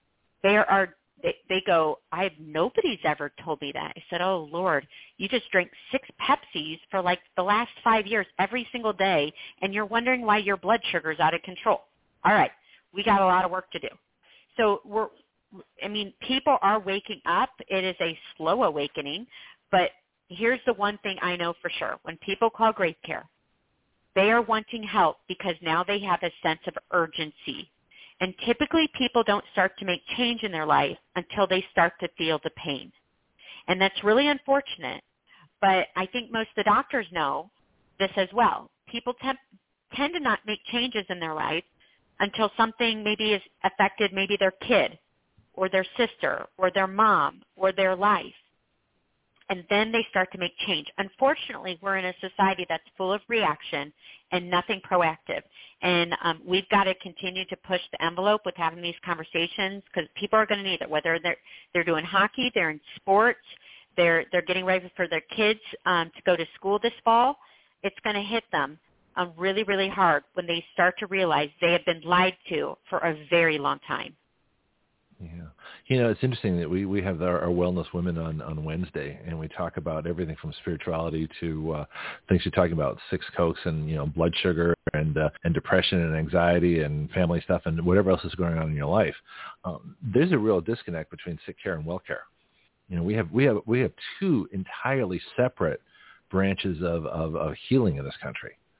They go, nobody's ever told me that. I said, oh, Lord, you just drank 6 Pepsis for like the last 5 years every single day, and you're wondering why your blood sugar's out of control. All right, we got a lot of work to do. So people are waking up. It is a slow awakening, but here's the one thing I know for sure. When people call Grace Care, they are wanting help because now they have a sense of urgency. And typically people don't start to make change in their life until they start to feel the pain. And that's really unfortunate, but I think most of the doctors know this as well. People tend to not make changes in their life until something maybe is affected, maybe their kid or their sister or their mom or their life. And then they start to make change. Unfortunately, we're in a society that's full of reaction and nothing proactive. And we've got to continue to push the envelope with having these conversations, because people are going to need it, whether they're doing hockey, they're in sports, they're getting ready for their kids to go to school this fall. It's going to hit them really, really hard when they start to realize they have been lied to for a very long time. Yeah. It's interesting that we have our Wellness Women on Wednesday, and we talk about everything from spirituality to things you're talking about, 6 Cokes and, blood sugar and depression and anxiety and family stuff and whatever else is going on in your life. There's a real disconnect between sick care and well care. We have 2 entirely separate branches of healing in this country.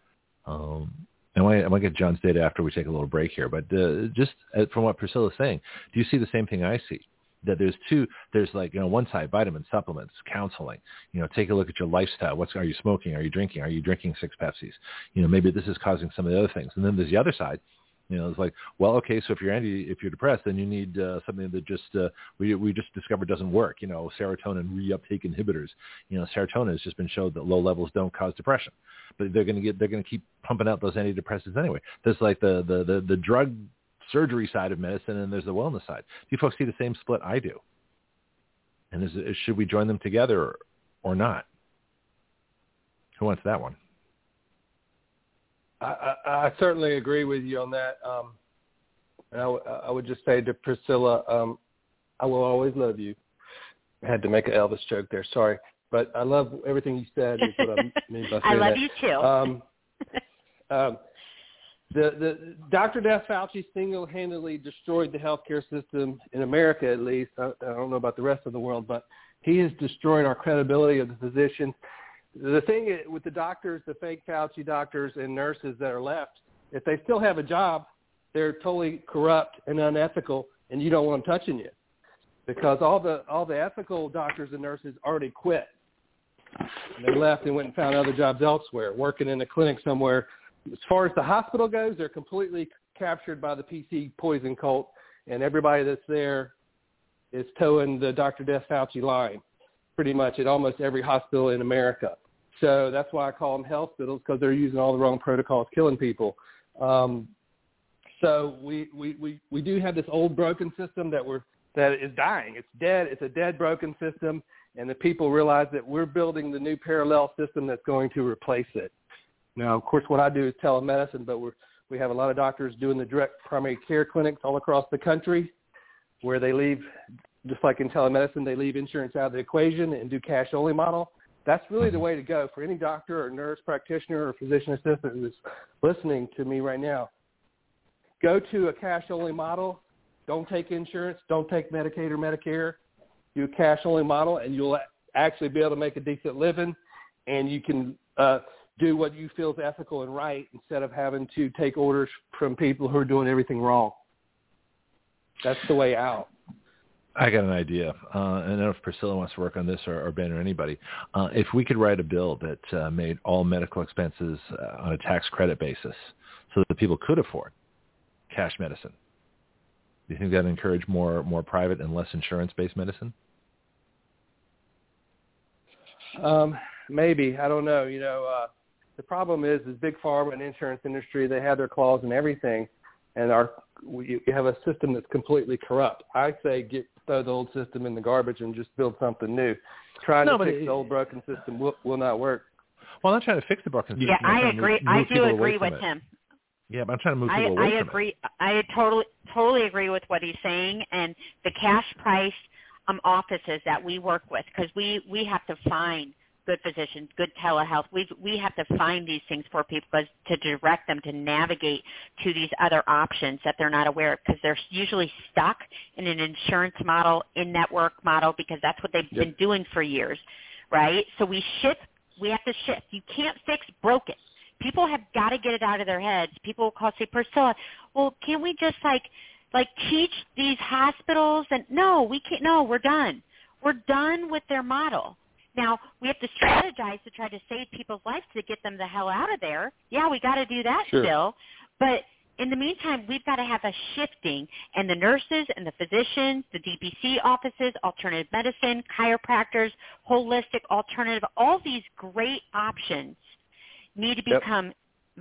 I want to get John's data after we take a little break here, but just from what Priscilla's saying, do you see the same thing I see? That there's like, one side, vitamins, supplements, counseling, take a look at your lifestyle. Are you smoking? Are you drinking? Are you drinking 6 Pepsis? Maybe this is causing some of the other things. And then there's the other side. It's like, well, okay, so if you're depressed, then you need something that just we just discovered doesn't work. Serotonin reuptake inhibitors. Serotonin has just been shown that low levels don't cause depression, but they're going to keep pumping out those antidepressants anyway. There's like the drug surgery side of medicine, and there's the wellness side. Do you folks see the same split I do? And should we join them together or not? Who wants that one? I certainly agree with you on that. And I would just say to Priscilla, I will always love you. I had to make an Elvis joke there. Sorry. But I love everything you said. Is what I mean by saying I love that. You too. The Dr. Death Fauci single-handedly destroyed the healthcare system in America, at least. I don't know about the rest of the world, but he has destroyed our credibility of the physicians. The thing with the doctors, the fake Fauci doctors and nurses that are left, if they still have a job, they're totally corrupt and unethical, and you don't want them touching you because all the ethical doctors and nurses already quit. And they left and went and found other jobs elsewhere, working in a clinic somewhere. As far as the hospital goes, they're completely captured by the PC poison cult, and everybody that's there is towing the Dr. Death Fauci line pretty much at almost every hospital in America. So that's why I call them health hospitals, because they're using all the wrong protocols, killing people. So we do have this old broken system that is dying. It's dead. It's a dead, broken system, and the people realize that we're building the new parallel system that's going to replace it. Now, of course, what I do is telemedicine, but we have a lot of doctors doing the direct primary care clinics all across the country where they leave, just like in telemedicine, they leave insurance out of the equation and do cash-only model. That's really the way to go for any doctor or nurse practitioner or physician assistant who's listening to me right now. Go to a cash-only model. Don't take insurance. Don't take Medicaid or Medicare. Do a cash-only model, and you'll actually be able to make a decent living, and you can do what you feel is ethical and right instead of having to take orders from people who are doing everything wrong. That's the way out. I got an idea. I don't know if Priscilla wants to work on this or Ben or anybody. If we could write a bill that made all medical expenses on a tax credit basis so that people could afford cash medicine, do you think that would encourage more private and less insurance-based medicine? Maybe. I don't know. The problem is big pharma and insurance industry, they have their claws in everything, and you have a system that's completely corrupt. I say throw the old system in the garbage and just build something new. Trying to fix the old broken system will not work. Well, I'm not trying to fix the broken system. Yeah, I agree. I do agree with him. Yeah, but I'm trying to move people away from it. I totally agree with what he's saying, and the cash price offices that we work with, because we have to find good physicians, good telehealth. We have to find these things for people to direct them to navigate to these other options that they're not aware of, because they're usually stuck in an insurance model, in-network model, because that's what they've been doing for years, right? So we have to shift. You can't fix broken. People have got to get it out of their heads. People will call, say, Priscilla, well, can't we just like teach these hospitals? And no, we can't. No, we're done. We're done with their model. Now, we have to strategize to try to save people's lives to get them the hell out of there. Yeah, we got to do that still. But in the meantime, we've got to have a shifting, and the nurses and the physicians, the DPC offices, alternative medicine, chiropractors, holistic, alternative, all these great options need to become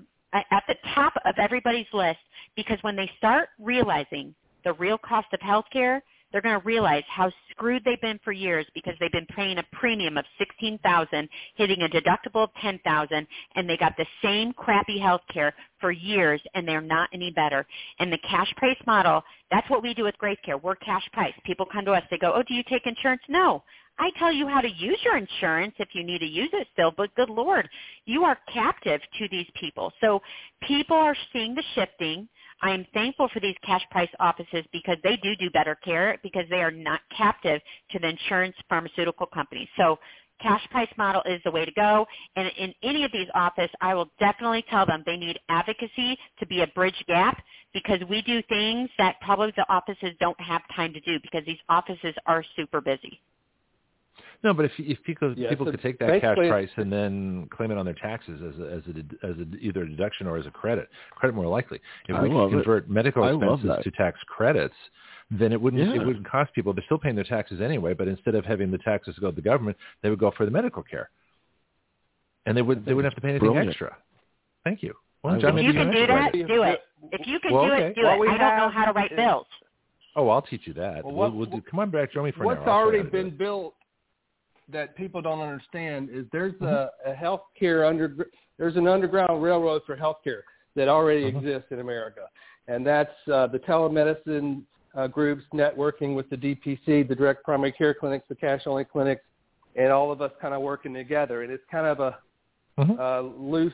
at the top of everybody's list, because when they start realizing the real cost of healthcare, they're going to realize how screwed they've been for years, because they've been paying a premium of $16,000, hitting a deductible of $10,000, and they got the same crappy health care for years, and they're not any better. And the cash price model, that's what we do with Grace Care. We're cash price. People come to us. They go, oh, do you take insurance? No. I tell you how to use your insurance if you need to use it still, but good Lord, you are captive to these people. So people are seeing the shifting. I am thankful for these cash price offices, because they do better care, because they are not captive to the insurance pharmaceutical companies. So cash price model is the way to go. And in any of these offices, I will definitely tell them they need advocacy to be a bridge gap, because we do things that probably the offices don't have time to do because these offices are super busy. No, but if people could take that cash price and then claim it on their taxes as either a deduction or as a credit more likely. If we could convert medical expenses to tax credits, then it wouldn't cost people. They're still paying their taxes anyway, but instead of having the taxes go to the government, they would go for the medical care, and they wouldn't have to pay anything extra. Thank you. Well, John, if you can do that, do it. If you can do it, do it. I don't know how to write bills. Oh, I'll teach you that. We'll do, come on back, join me for an hour. What's already been built that people don't understand is there's a healthcare there's an underground railroad for healthcare that already exists in America, and that's the telemedicine groups networking with the DPC, the direct primary care clinics, the cash-only clinics, and all of us kind of working together. And it's kind of a loose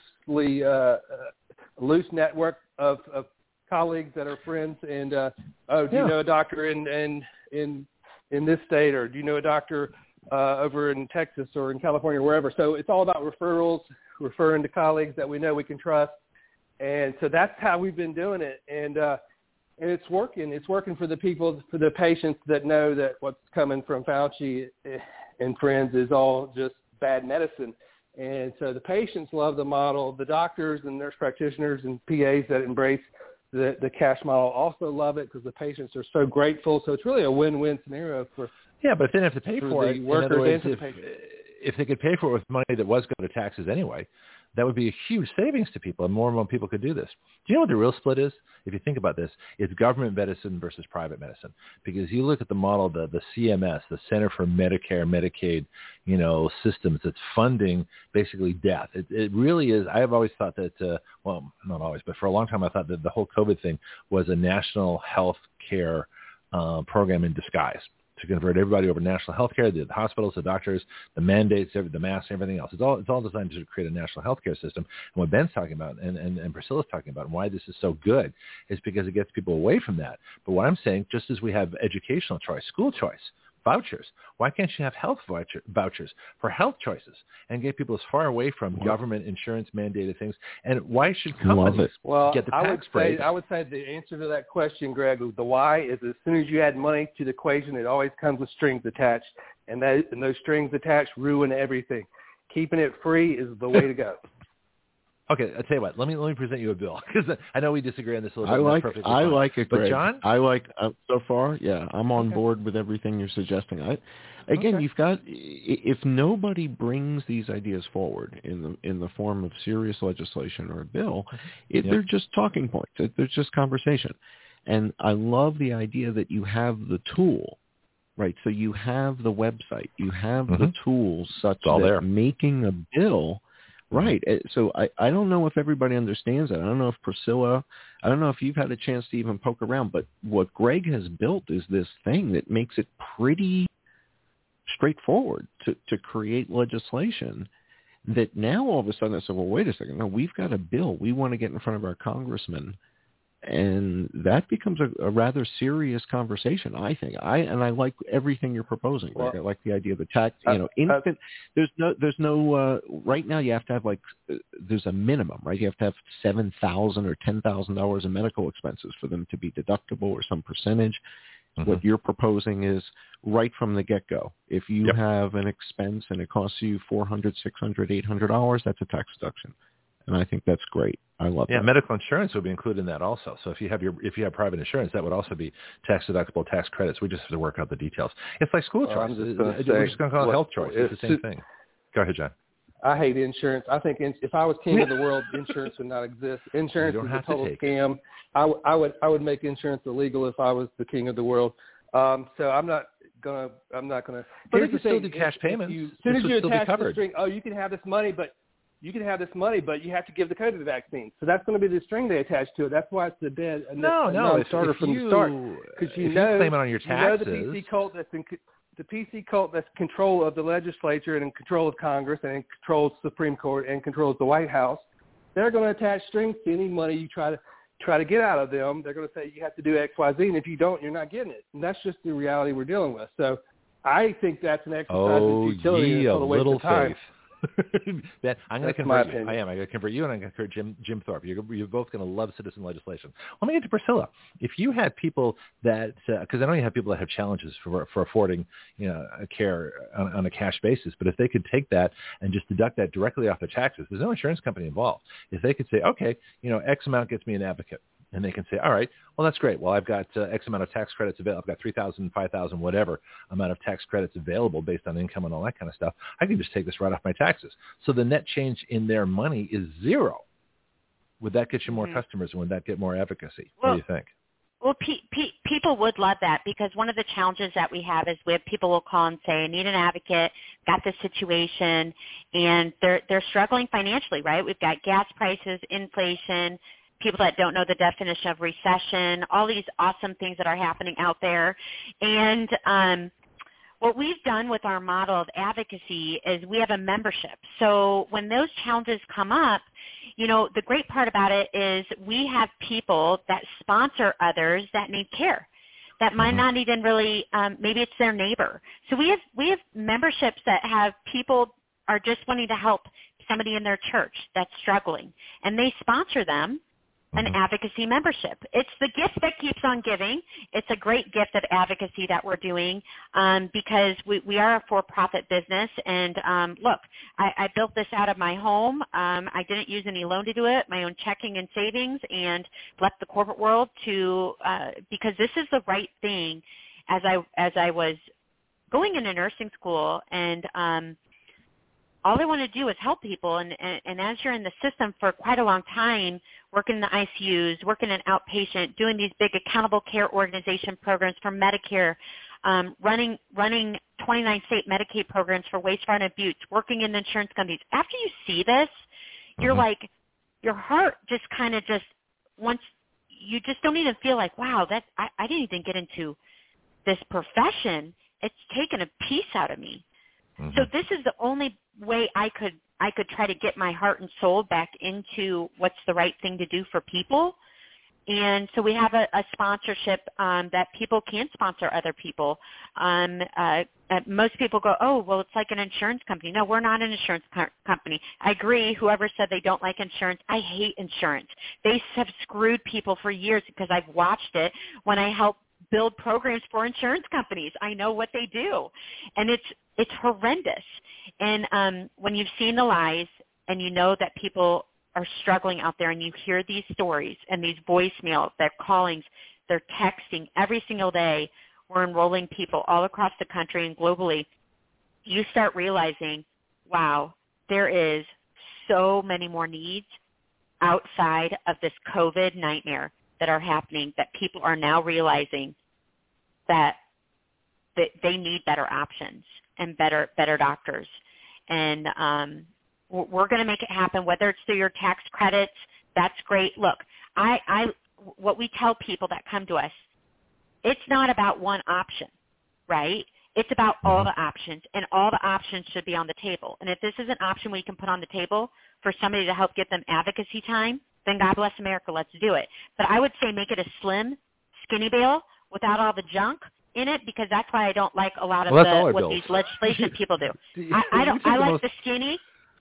network of colleagues that are friends. And do you know a doctor in this state, or do you know a doctor over in Texas or in California or wherever? So it's all about referrals, referring to colleagues that we know we can trust. And so that's how we've been doing it. And it's working. It's working for the people, for the patients that know that what's coming from Fauci and friends is all just bad medicine. And so the patients love the model. The doctors and nurse practitioners and PAs that embrace the cash model also love it because the patients are so grateful. So it's really a win-win scenario for but if they didn't have to pay for it, workers if they could pay for it with money that was going to taxes anyway, that would be a huge savings to people, and more and more people could do this. Do you know what the real split is? If you think about this, it's government medicine versus private medicine. Because you look at the model, the CMS, the Center for Medicare, Medicaid, systems that's funding basically death. It really is. I have always thought that, well, not always, but for a long time I thought that the whole COVID thing was a national health care program in disguise, to convert everybody over to national health care, the hospitals, the doctors, the mandates, the masks, everything else. It's all designed to create a national health care system. And what Ben's talking about and Priscilla's talking about and why this is so good is because it gets people away from that. But what I'm saying, just as we have educational choice, school choice, vouchers, why can't you have health vouchers for health choices and get people as far away from government insurance mandated things? And why should companies get the tax break? I would say the answer to that question, Greg, the why is as soon as you add money to the equation, it always comes with strings attached, and those strings attached ruin everything. Keeping it free is the way to go. Okay, I'll tell you what. Let me present you a bill, because I know we disagree on this a little bit. I like it, Greg. But John? I like so far, I'm on board with everything you're suggesting. You've got, if nobody brings these ideas forward in the form of serious legislation or a bill, they're just talking points. They're just conversation. And I love the idea that you have the tool, right? So you have the website, you have the tools such that making a bill. Right. So I don't know if everybody understands that. I don't know if Priscilla, I don't know if you've had a chance to even poke around, but what Greg has built is this thing that makes it pretty straightforward to create legislation that now all of a sudden I said, well, wait a second. No, we've got a bill. We want to get in front of our congressman. And that becomes a rather serious conversation, I think. I like everything you're proposing. Like, I like the idea of the tax, instant. There's no right now you have to have there's a minimum, right? You have to have $7,000 or $10,000 in medical expenses for them to be deductible or some percentage. What you're proposing is right from the get-go. If you have an expense and it costs you $400, $600, $800, that's a tax deduction. And I think that's great. I love that. Yeah, medical insurance would be included in that also. So if you have private insurance, that would also be tax deductible, tax credits. We just have to work out the details. It's like school choice. We're just going to call it health choice. It's the same thing. Go ahead, John. I hate insurance. I think if I was king of the world, insurance would not exist. Insurance is a total scam. I would make insurance illegal if I was the king of the world. So I'm not gonna. But you can still do cash payments. As soon as you attach the string, you can have this money, but you have to give the code of the vaccine. So that's going to be the string they attach to it. That's why it's a dead starter from the start. Because you claim it on your taxes. The PC cult that's in control of the legislature and in control of Congress and in control of the Supreme Court and controls the White House. They're going to attach strings to any money you try to get out of them. They're going to say you have to do X, Y, Z, and if you don't, you're not getting it. And that's just the reality we're dealing with. So I think that's an exercise in futility. Ye a little faith. Ben, I'm going to convert you. I am. I'm going to convert you, and I'm going to convert Jim Thorpe. You're both going to love citizen legislation. Let me get to Priscilla. If you had people that, because I know you have people that have challenges for affording, a care on a cash basis, but if they could take that and just deduct that directly off their taxes, there's no insurance company involved. If they could say, okay, X amount gets me an advocate. And they can say, all right, well, that's great. Well, I've got X amount of tax credits available. I've got 3,000, 5,000, whatever amount of tax credits available based on income and all that kind of stuff. I can just take this right off my taxes. So the net change in their money is zero. Would that get you more customers, and would that get more advocacy? What do you think? Well, people would love that, because one of the challenges that we have is people will call and say, I need an advocate, got this situation, and they're struggling financially, right? We've got gas prices, inflation, people that don't know the definition of recession, all these awesome things that are happening out there. And what we've done with our model of advocacy is we have a membership. So when those challenges come up, the great part about it is we have people that sponsor others that need care, that might not even really, maybe it's their neighbor. So we have memberships that have people are just wanting to help somebody in their church that's struggling, and they sponsor them an advocacy membership. It's the gift that keeps on giving. It's a great gift of advocacy that we're doing because we are a for-profit business. And look, I built this out of my home. I didn't use any loan to do it, my own checking and savings, and left the corporate world because this is the right thing. As I was going into nursing school, and all I want to do is help people. And as you're in the system for quite a long time, working in the ICUs, working in outpatient, doing these big accountable care organization programs for Medicare, running 29 state Medicaid programs for wastewater and abuse, working in insurance companies. After you see this, you're like, your heart just kind of once you just don't even feel like, wow, I didn't even get into this profession. It's taken a piece out of me. So this is the only way I could try to get my heart and soul back into what's the right thing to do for people. And so we have a sponsorship that people can sponsor other people. Most people go, oh, well, it's like an insurance company. No, we're not an insurance company. I agree. Whoever said they don't like insurance, I hate insurance. They have screwed people for years because I've watched it when I help build programs for insurance companies. I know what they do, and it's horrendous. And when you've seen the lies and you know that people are struggling out there, and you hear these stories and these voicemails, their callings, they're texting every single day, we're enrolling people all across the country and globally, you start realizing, wow, there is so many more needs outside of this COVID nightmare that are happening, that people are now realizing that they need better options and better doctors. And we're going to make it happen, whether it's through your tax credits. That's great. Look, what we tell people that come to us, it's not about one option, right? It's about all the options, and all the options should be on the table. And if this is an option we can put on the table for somebody to help get them advocacy time, then God bless America, let's do it. But I would say make it a slim, skinny bill without all the junk in it, because that's why I don't like a lot of what these legislation people do. I like the skinny.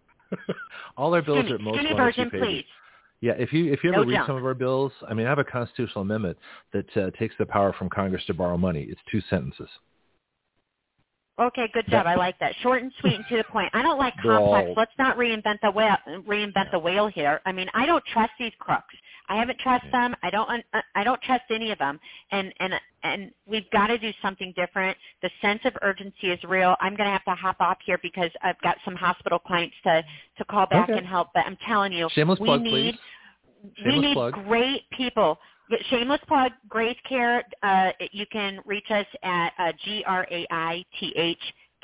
All our bills are most skinny version, please. Yeah, if you ever read some of our bills, I mean, I have a constitutional amendment that takes the power from Congress to borrow money. It's 2 sentences. Okay, good job. I like that. Short and sweet and to the point. I don't like complex. Let's not reinvent the wheel here. I mean, I don't trust these crooks. I haven't trusted them. I don't trust any of them. And we've got to do something different. The sense of urgency is real. I'm going to have to hop off here because I've got some hospital clients to call back and help. But I'm telling you, we need great people. Shameless plug, Grace Care. You can reach us at GRAITH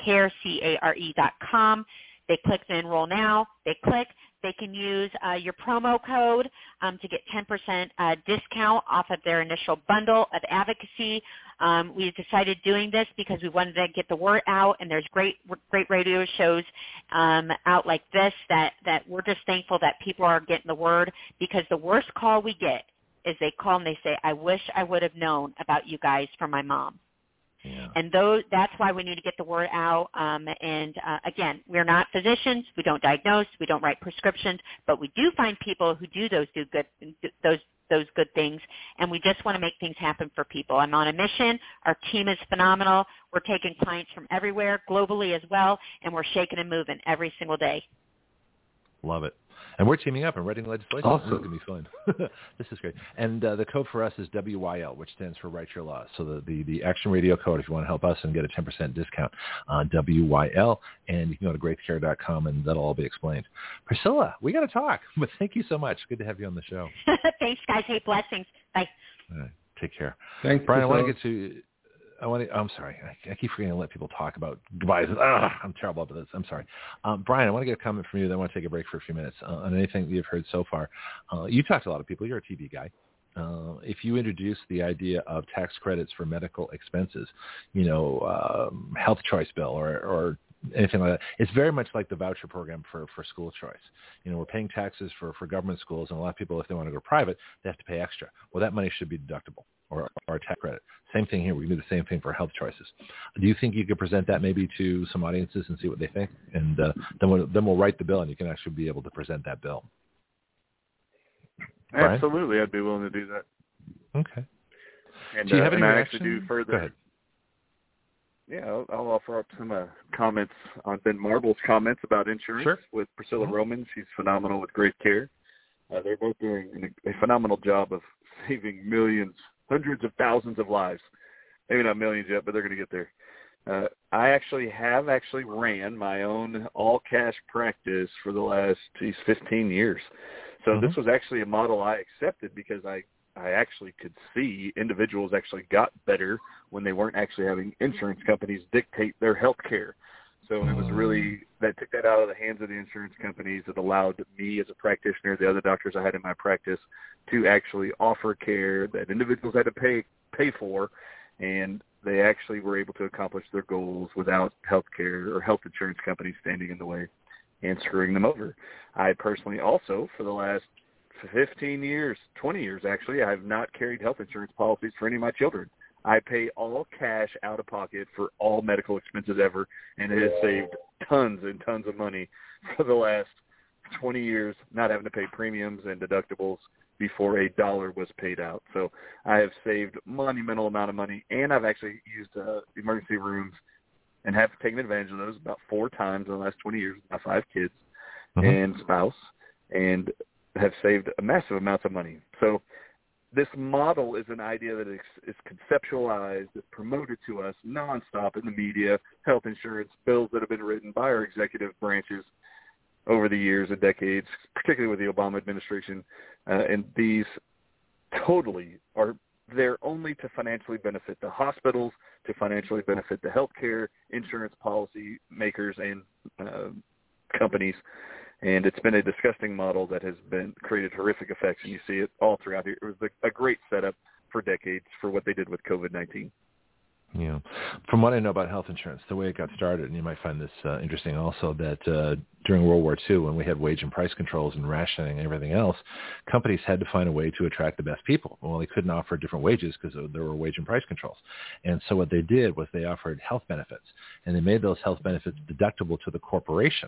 care.com. They click to enroll now. They can use your promo code to get 10% discount off of their initial bundle of advocacy. We decided doing this because we wanted to get the word out, and there's great radio shows out like this that we're just thankful that people are getting the word, because the worst call we get is they call and they say, I wish I would have known about you guys for my mom. And that's why we need to get the word out. Again, we're not physicians. We don't diagnose. We don't write prescriptions. But we do find people who do those good things, and we just want to make things happen for people. I'm on a mission. Our team is phenomenal. We're taking clients from everywhere, globally as well, and we're shaking and moving every single day. Love it. And we're teaming up and writing legislation. Awesome. This is going to be fun. This is great. And the code for us is WYL, which stands for Write Your Laws. So the Action Radio code, if you want to help us and get a 10% discount, WYL, and you can go to greatcare.com and that'll all be explained. Priscilla, we got to talk, but thank you so much. Good to have you on the show. Thanks, guys. Hey, blessings. Bye. All right. Take care. Thanks, Brian. Priscilla. I want to get to. I'm sorry. I keep forgetting to let people talk about goodbyes. I'm terrible at this. I'm sorry. Brian, I want to get a comment from you. Then I want to take a break for a few minutes on anything that you've heard so far. You talked to a lot of people. You're a TV guy. If you introduce the idea of tax credits for medical expenses, health choice bill or anything like that, it's very much like the voucher program for school choice. We're paying taxes for government schools, and a lot of people, if they want to go private, they have to pay extra. Well, that money should be deductible or a tax credit. Same thing here. We can do the same thing for health choices. Do you think you could present that maybe to some audiences and see what they think? And then we'll write the bill, and you can actually be able to present that bill. Brian? Absolutely. I'd be willing to do that. Okay. And, do you have any I reaction? actually do further. Go ahead. Yeah, I'll offer up some comments on Ben Marble's comments about insurance with Priscilla Roman. She's phenomenal with Great Care. They're both doing a phenomenal job of saving millions, hundreds of thousands of lives. Maybe not millions yet, but they're going to get there. I actually ran my own all-cash practice for the last 15 years. So this was actually a model I accepted because I actually could see individuals actually got better when they weren't actually having insurance companies dictate their health care. So it was really, that took that out of the hands of the insurance companies. It allowed me as a practitioner, the other doctors I had in my practice, to actually offer care that individuals had to pay for, and they actually were able to accomplish their goals without health care or health insurance companies standing in the way and screwing them over. I personally also, for the last 15 years, 20 years actually, I have not carried health insurance policies for any of my children. I pay all cash out of pocket for all medical expenses ever, and it has saved tons and tons of money for the last 20 years, not having to pay premiums and deductibles before $1 was paid out. So I have saved monumental amount of money, and I've actually used emergency rooms and have taken advantage of those about 4 times in the last 20 years with my 5 kids and spouse, and have saved a massive amount of money. So this model is an idea that is conceptualized, is promoted to us nonstop in the media, health insurance, bills that have been written by our executive branches over the years and decades, particularly with the Obama administration. And these totally are there only to financially benefit the hospitals, to financially benefit the healthcare insurance policy makers and companies. And it's been a disgusting model that has been created horrific effects, and you see it all throughout here. It was a great setup for decades for what they did with COVID-19. Yeah. From what I know about health insurance, the way it got started, and you might find this interesting also, that during World War II, when we had wage and price controls and rationing and everything else, companies had to find a way to attract the best people. Well, they couldn't offer different wages because there were wage and price controls. And so what they did was they offered health benefits, and they made those health benefits deductible to the corporation.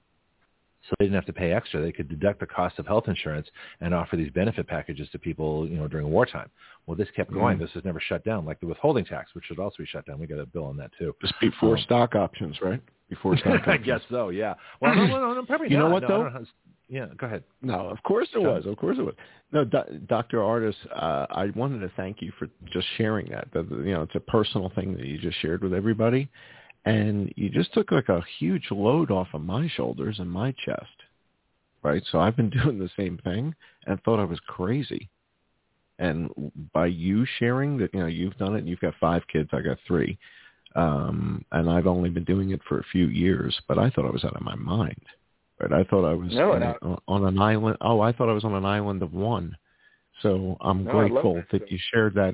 So they didn't have to pay extra. They could deduct the cost of health insurance and offer these benefit packages to people, during wartime. Well, this kept going. This was never shut down, like the withholding tax, which should also be shut down. We got a bill on that too. Just before stock options, right? Before stock options. I guess so. Yeah. Well, no, probably not. You know what though? Yeah, go ahead. No, of course it was. Of course it was. No, Dr. Ardis, I wanted to thank you for just sharing that. It's a personal thing that you just shared with everybody. And you just took like a huge load off of my shoulders and my chest, right? So I've been doing the same thing and thought I was crazy. And by you sharing that, you've done it, and you've got 5 kids, I got 3. And I've only been doing it for a few years, but I thought I was out of my mind, right? I thought I was on an island. Oh, I thought I was on an island of one. So I'm grateful that you shared that.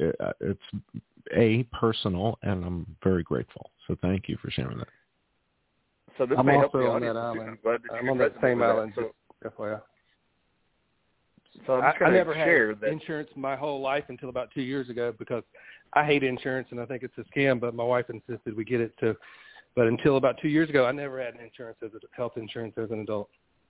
It's personal, and I'm very grateful. So thank you for sharing that. So this I'm may also help the on that audience. island. I'm on that same island, just FYI. So I never had insurance my whole life until about 2 years ago because I hate insurance, and I think it's a scam, but my wife insisted we get it. But until about 2 years ago, I never had health insurance as an adult.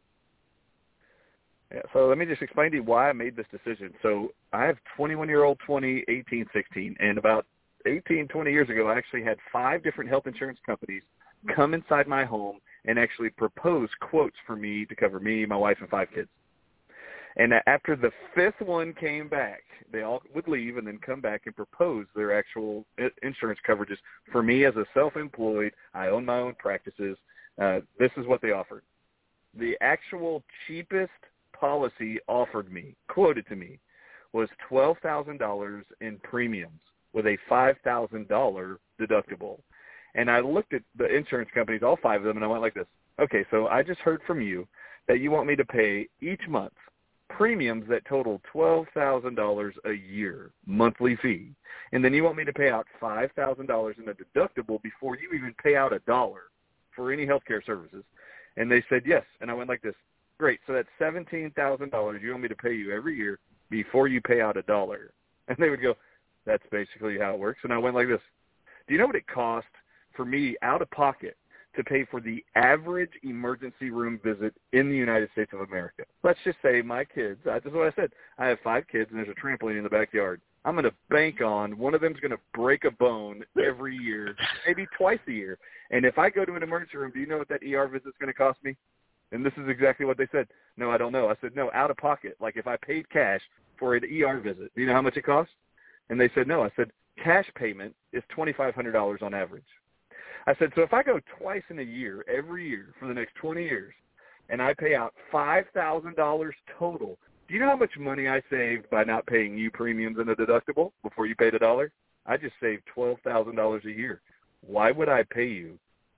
Yeah, so let me just explain to you why I made this decision. So I have 21-year-old, 20, 18, 16, and about 18, 20 years ago, I actually had 5 different health insurance companies come inside my home and actually propose quotes for me to cover me, my wife, and 5 kids. And after the 5th one came back, they all would leave and then come back and propose their actual insurance coverages for me as a self-employed. I own my own practices. This is what they offered. The actual cheapest policy offered me, quoted to me, was $12,000 in premiums with a $5,000 deductible. And I looked at the insurance companies, all 5 of them, and I went like this. Okay, so I just heard from you that you want me to pay each month premiums that total $12,000 a year, monthly fee. And then you want me to pay out $5,000 in a deductible before you even pay out $1 for any healthcare services. And they said yes. And I went like this. Great. So that's $17,000 you want me to pay you every year before you pay out $1. And they would go, that's basically how it works. And I went like this. Do you know what it cost for me out of pocket to pay for the average emergency room visit in the United States of America? Let's just say my kids, this is what I said, I have 5 kids and there's a trampoline in the backyard. I'm going to bank on one of them's going to break a bone every year, maybe twice a year. And if I go to an emergency room, do you know what that ER visit's going to cost me? And this is exactly what they said. No, I don't know. I said, no, out of pocket. Like if I paid cash for an ER visit, do you know how much it costs? And they said, no. I said, cash payment is $2,500 on average. I said, so if I go twice in a year, every year for the next 20 years, and I pay out $5,000 total, do you know how much money I saved by not paying you premiums and a deductible before you paid $1? I just saved $12,000 a year. Why would I pay you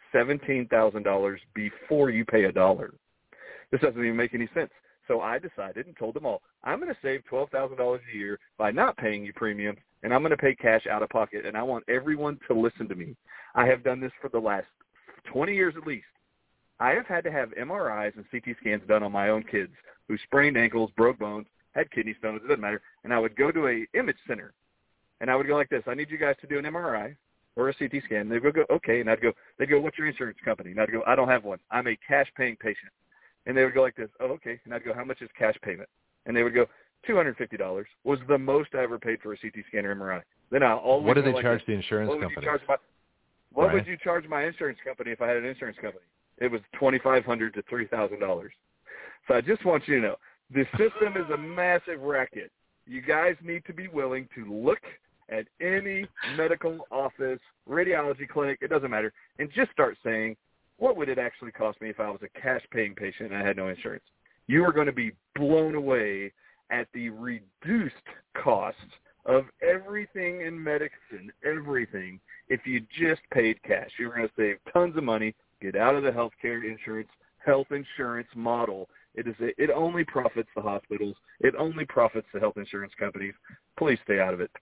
$17,000 before you pay $1? This doesn't even make any sense. So I decided and told them all, I'm going to save $12,000 a year by not paying you premiums, and I'm going to pay cash out of pocket, and I want everyone to listen to me. I have done this for the last 20 years at least. I have had to have MRIs and CT scans done on my own kids who sprained ankles, broke bones, had kidney stones, it doesn't matter, and I would go to a image center, and I would go like this. I need you guys to do an MRI or a CT scan. They'd go, okay, and they'd go, what's your insurance company? And I'd go, I don't have one. I'm a cash-paying patient. And they would go like this, oh, okay. And I'd go, how much is cash payment? And they would go, $250 was the most I ever paid for a CT scan or MRI. Then I always what do they like charge this, the insurance what company? What would you charge my insurance company if I had an insurance company? It was $2,500 to $3,000. So I just want you to know, the system is a massive racket. You guys need to be willing to look at any medical office, radiology clinic, it doesn't matter, and just start saying, what would it actually cost me if I was a cash-paying patient and I had no insurance? You are going to be blown away at the reduced cost of everything in medicine, everything, if you just paid cash. You're going to save tons of money, get out of the health insurance model. It only profits the hospitals. It only profits the health insurance companies. Please stay out of it.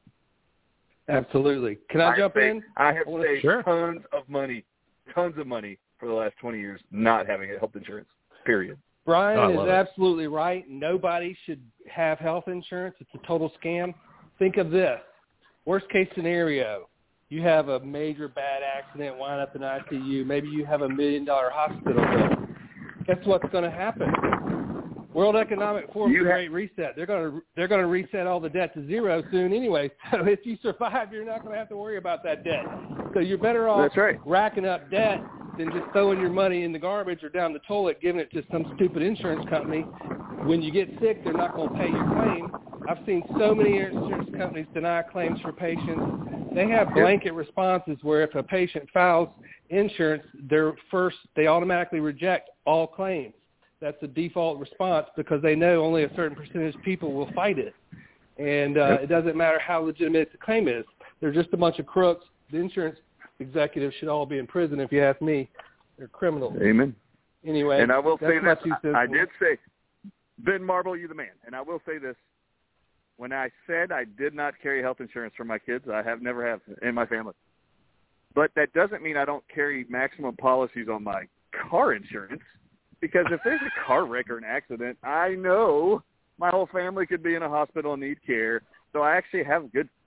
Absolutely. Can I jump in? I have saved Sure. tons of money for the last 20 years not having health insurance, period. Brian is absolutely right. Nobody should have health insurance. It's a total scam. Think of this. Worst case scenario, you have a major bad accident, wind up in ICU. Maybe you have $1 million hospital bill. Guess what's going to happen? World Economic Forum, Great Reset. They're going to reset all the debt to zero soon anyway. So if you survive, you're not going to have to worry about that debt. So you're better off racking up debt than just throwing your money in the garbage or down the toilet, giving it to some stupid insurance company. When you get sick, they're not going to pay your claim. I've seen so many insurance companies deny claims for patients. They have blanket responses where if a patient files insurance, they automatically reject all claims. That's a default response because they know only a certain percentage of people will fight it. And it doesn't matter how legitimate the claim is. They're just a bunch of crooks. The insurance executives should all be in prison, if you ask me. They're criminals. Amen. Anyway, and I will say this. I did say, Ben Marble, you the man. And I will say this. When I said I did not carry health insurance for my kids, I never have in my family. But that doesn't mean I don't carry maximum policies on my car insurance. Because if there's a car wreck or an accident, I know my whole family could be in a hospital and need care. So I actually have good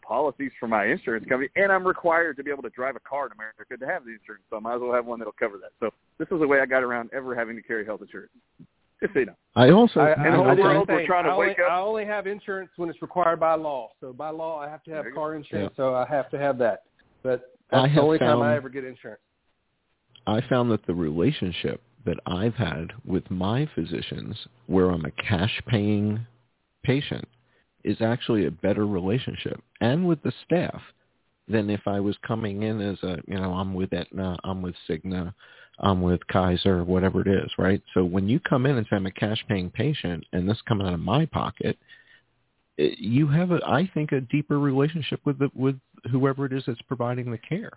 policies for my insurance company, and I'm required to be able to drive a car in America to have the insurance, so I might as well have one that'll cover that. So this is the way I got around ever having to carry health insurance. Just so you know. I also, we're trying to wake up. I only have insurance when it's required by law. So by law, I have to have car insurance, so I have to have that. But that's the only time I ever get insurance. I found that the relationship that I've had with my physicians, where I'm a cash-paying patient, is actually a better relationship, and with the staff, than if I was coming in as I'm with Aetna, I'm with Cigna, I'm with Kaiser, whatever it is, right? So when you come in and say I'm a cash-paying patient and this coming out of my pocket, you have, I think, a deeper relationship with whoever it is that's providing the care.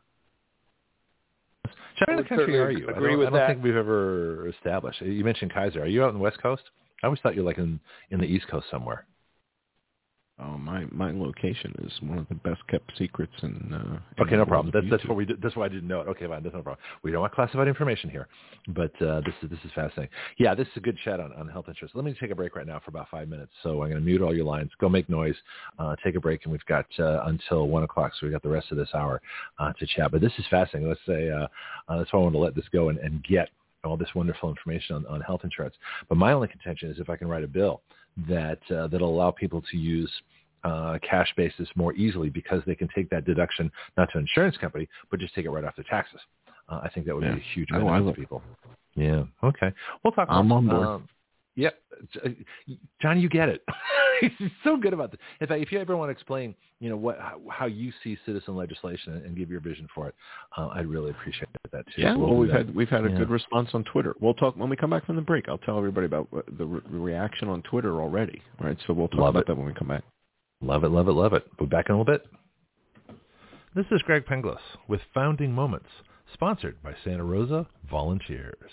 Where in the country are you? I don't think we've ever established. You mentioned Kaiser. Are you out on the West Coast? I always thought you were like in the East Coast somewhere. Oh, my location is one of the best kept secrets in okay, no problem. That's what we did. That's why I didn't know it. Okay, fine. That's no problem. We don't want classified information here, but this is fascinating. Yeah, this is a good chat on health insurance. Let me take a break right now for about 5 minutes. So I'm going to mute all your lines. Go make noise. Take a break, and we've got until 1 o'clock. So we've got the rest of this hour to chat. But this is fascinating. Let's say that's why I wanted to let this go and get all this wonderful information on health insurance. But my only contention is if I can write a bill that'll allow people to use cash basis more easily because they can take that deduction not to an insurance company, but just take it right off their taxes. I think that would be a huge benefit to people. Yeah. Okay. We'll talk. I'm on board. Yep. Johnny, you get it. He's so good about this. In fact, if you ever want to explain, how you see citizen legislation and give your vision for it, I'd really appreciate that too. Yeah. Well, we've had a good response on Twitter. We'll talk when we come back from the break. I'll tell everybody about the reaction on Twitter already. Right. So we'll talk about that when we come back. Love it, love it, love it. We'll be back in a little bit. This is Greg Penglis with Founding Moments, sponsored by Santa Rosa Volunteers.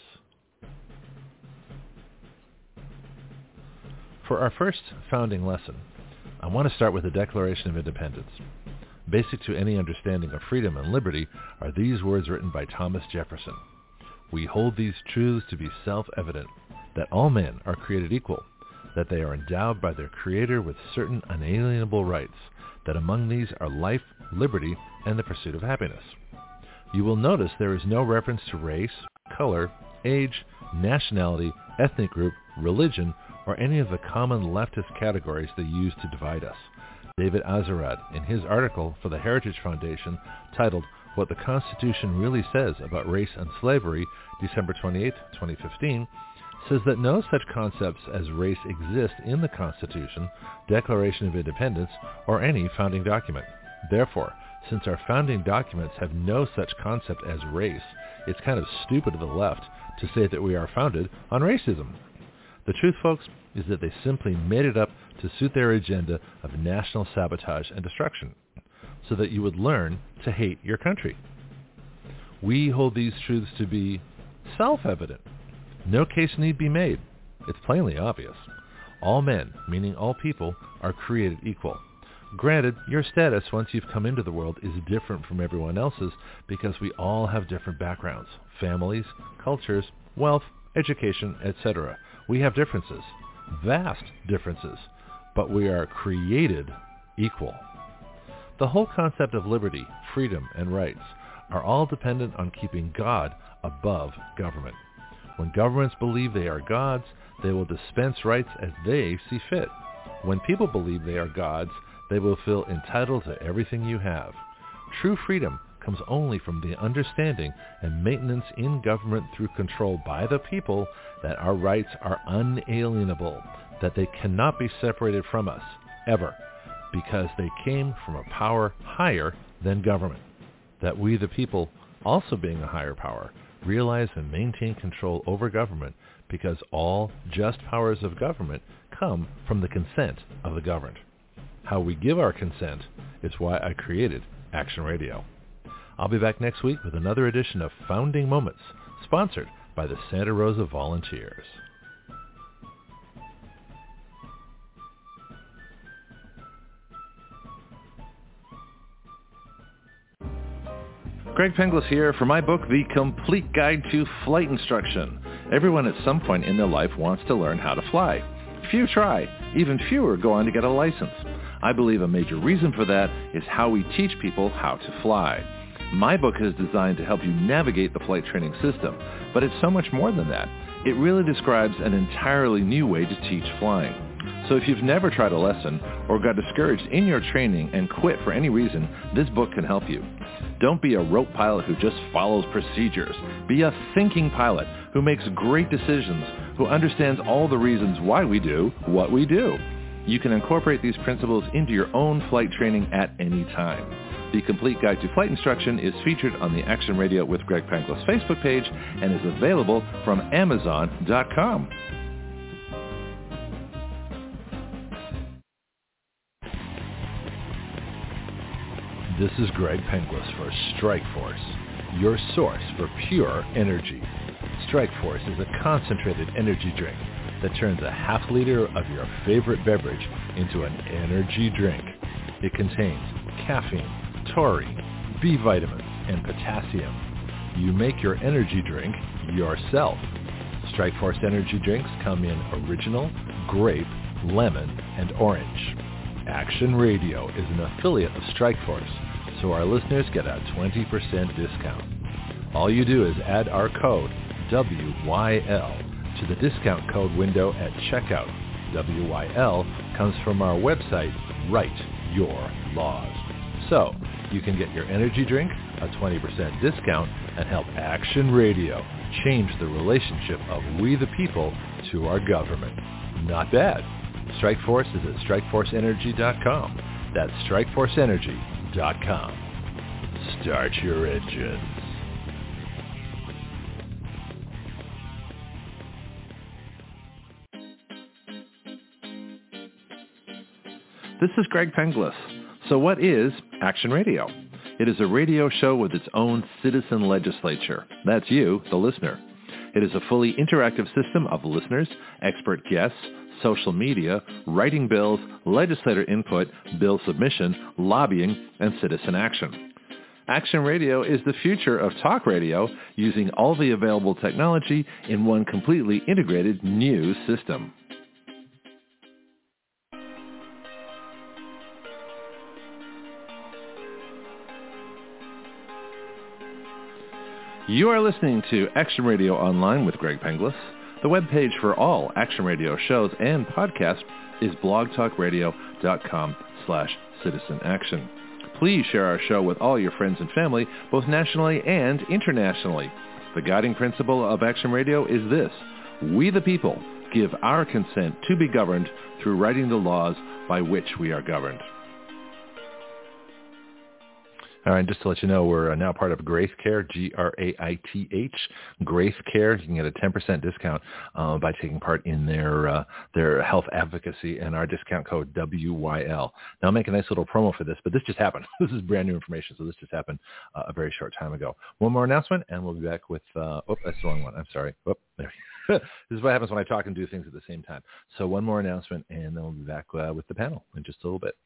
For our first founding lesson, I want to start with the Declaration of Independence. Basic to any understanding of freedom and liberty are these words written by Thomas Jefferson. We hold these truths to be self-evident, that all men are created equal, that they are endowed by their Creator with certain unalienable rights, that among these are life, liberty, and the pursuit of happiness. You will notice there is no reference to race, color, age, nationality, ethnic group, religion, or any of the common leftist categories they use to divide us. David Azarad, in his article for the Heritage Foundation titled What the Constitution Really Says About Race and Slavery, December 28, 2015, says that no such concepts as race exist in the Constitution, Declaration of Independence, or any founding document. Therefore, since our founding documents have no such concept as race, it's kind of stupid of the left to say that we are founded on racism. The truth, folks, is that they simply made it up to suit their agenda of national sabotage and destruction, so that you would learn to hate your country. We hold these truths to be self-evident. No case need be made. It's plainly obvious. All men, meaning all people, are created equal. Granted, your status once you've come into the world is different from everyone else's because we all have different backgrounds, families, cultures, wealth, education, etc. We have differences, vast differences, but we are created equal. The whole concept of liberty, freedom, and rights are all dependent on keeping God above government. When governments believe they are gods, they will dispense rights as they see fit. When people believe they are gods, they will feel entitled to everything you have. True freedom comes only from the understanding and maintenance in government through control by the people that our rights are unalienable, that they cannot be separated from us, ever, because they came from a power higher than government. That we, the people, also being a higher power, realize and maintain control over government because all just powers of government come from the consent of the governed. How we give our consent is why I created Action Radio. I'll be back next week with another edition of Founding Moments, sponsored by the Santa Rosa Volunteers. Greg Penglis here for my book, The Complete Guide to Flight Instruction. Everyone at some point in their life wants to learn how to fly. Few try. Even fewer go on to get a license. I believe a major reason for that is how we teach people how to fly. My book is designed to help you navigate the flight training system, but it's so much more than that. It really describes an entirely new way to teach flying. So if you've never tried a lesson or got discouraged in your training and quit for any reason, this book can help you. Don't be a rote pilot who just follows procedures. Be a thinking pilot who makes great decisions, who understands all the reasons why we do what we do. You can incorporate these principles into your own flight training at any time. The Complete Guide to Flight Instruction is featured on the Action Radio with Greg Penglis Facebook page and is available from Amazon.com. This is Greg Penglis for Strikeforce, your source for pure energy. Strikeforce is a concentrated energy drink that turns a half liter of your favorite beverage into an energy drink. It contains caffeine, taurine, B vitamins, and potassium. You make your energy drink yourself. Strikeforce energy drinks come in original, grape, lemon, and orange. Action Radio is an affiliate of Strikeforce, so our listeners get a 20% discount. All you do is add our code WYL to the discount code window at checkout. WYL comes from our website, Write Your Laws. So, you can get your energy drink, a 20% discount, and help Action Radio change the relationship of we the people to our government. Not bad. Strikeforce is at StrikeForceEnergy.com. That's StrikeForceEnergy.com. Start your engines. This is Greg Penglis. So what is Action Radio? It is a radio show with its own citizen legislature. That's you, the listener. It is a fully interactive system of listeners, expert guests, social media, writing bills, legislator input, bill submission, lobbying, and citizen action. Action Radio is the future of talk radio using all the available technology in one completely integrated new system. You are listening to Action Radio Online with Greg Penglis. The webpage for all Action Radio shows and podcasts is blogtalkradio.com/citizenaction. Please share our show with all your friends and family, both nationally and internationally. The guiding principle of Action Radio is this: we the people give our consent to be governed through writing the laws by which we are governed. All right, just to let you know, we're now part of Graith Care, Graith, Graith Care. You can get a 10% discount by taking part in their health advocacy, and our discount code WYL. Now, I'll make a nice little promo for this, but this just happened. This is brand new information, so this just happened a very short time ago. One more announcement, and we'll be back with, that's the wrong one. I'm sorry. There. This is what happens when I talk and do things at the same time. So one more announcement, and then we'll be back with the panel in just a little bit.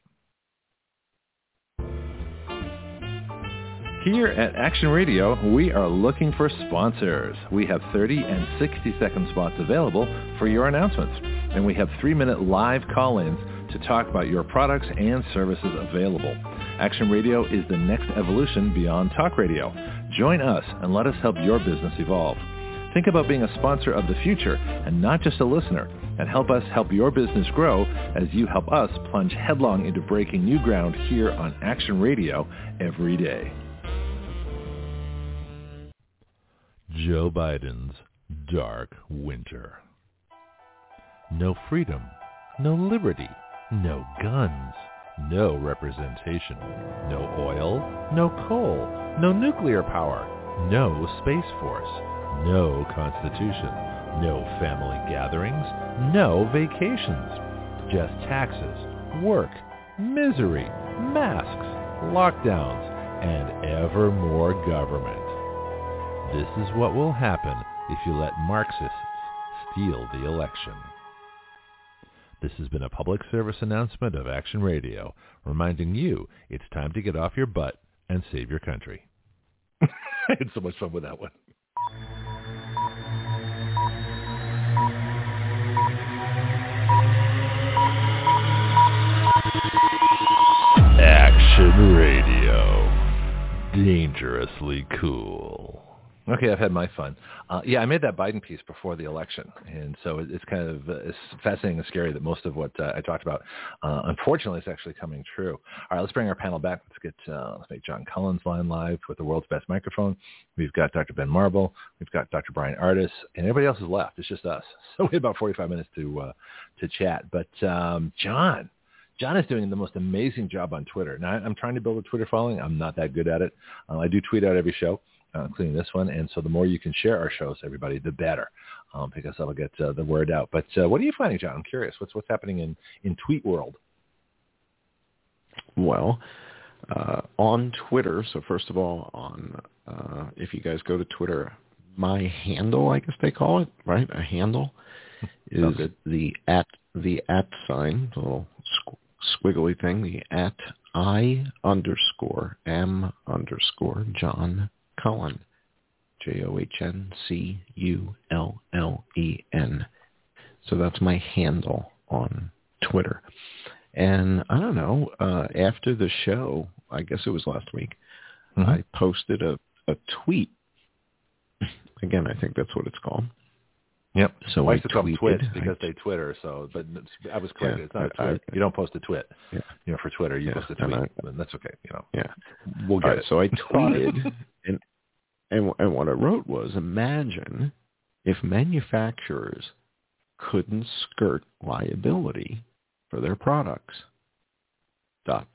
Here at Action Radio, we are looking for sponsors. We have 30 and 60-second spots available for your announcements. And we have 3-minute live call-ins to talk about your products and services available. Action Radio is the next evolution beyond talk radio. Join us and let us help your business evolve. Think about being a sponsor of the future and not just a listener, and help us help your business grow as you help us plunge headlong into breaking new ground here on Action Radio every day. Joe Biden's dark winter. No freedom, no liberty, no guns, no representation, no oil, no coal, no nuclear power, no Space Force, no Constitution, no family gatherings, no vacations, just taxes, work, misery, masks, lockdowns, and ever more government. This is what will happen if you let Marxists steal the election. This has been a public service announcement of Action Radio, reminding you it's time to get off your butt and save your country. I had so much fun with that one. Action Radio. Dangerously cool. Okay, I've had my fun. Yeah, I made that Biden piece before the election, and so it's kind of it's fascinating and scary that most of what I talked about, unfortunately, is actually coming true. All right, let's bring our panel back. Let's make John Cullen's line live with the world's best microphone. We've got Dr. Ben Marble. We've got Dr. Brian Ardis, and everybody else is left. It's just us. So we have about 45 minutes to chat. But John is doing the most amazing job on Twitter. Now, I'm trying to build a Twitter following. I'm not that good at it. I do tweet out every show, including this one. And so the more you can share our shows, everybody, the better, because that'll get the word out. But what are you finding, John? I'm curious. What's happening in tweet world? Well, on Twitter, so first of all, if you guys go to Twitter, my handle, I guess they call it, right? A handle is the at sign, the little squiggly thing, the at I_am_ John Cullen, JOHNCULLEN. So that's my handle on Twitter. And I don't know, after the show, I guess it was last week, I posted a tweet. Again, I think that's what it's called. Yep. So I used to call them twits because they Twitter. So, but I was correct. Yeah, it's not a tweet. You don't post a twit. Yeah. For Twitter, you post a tweet. And that's okay. Yeah. We'll get it. So I tweeted, and what I wrote was, imagine if manufacturers couldn't skirt liability for their products. ... And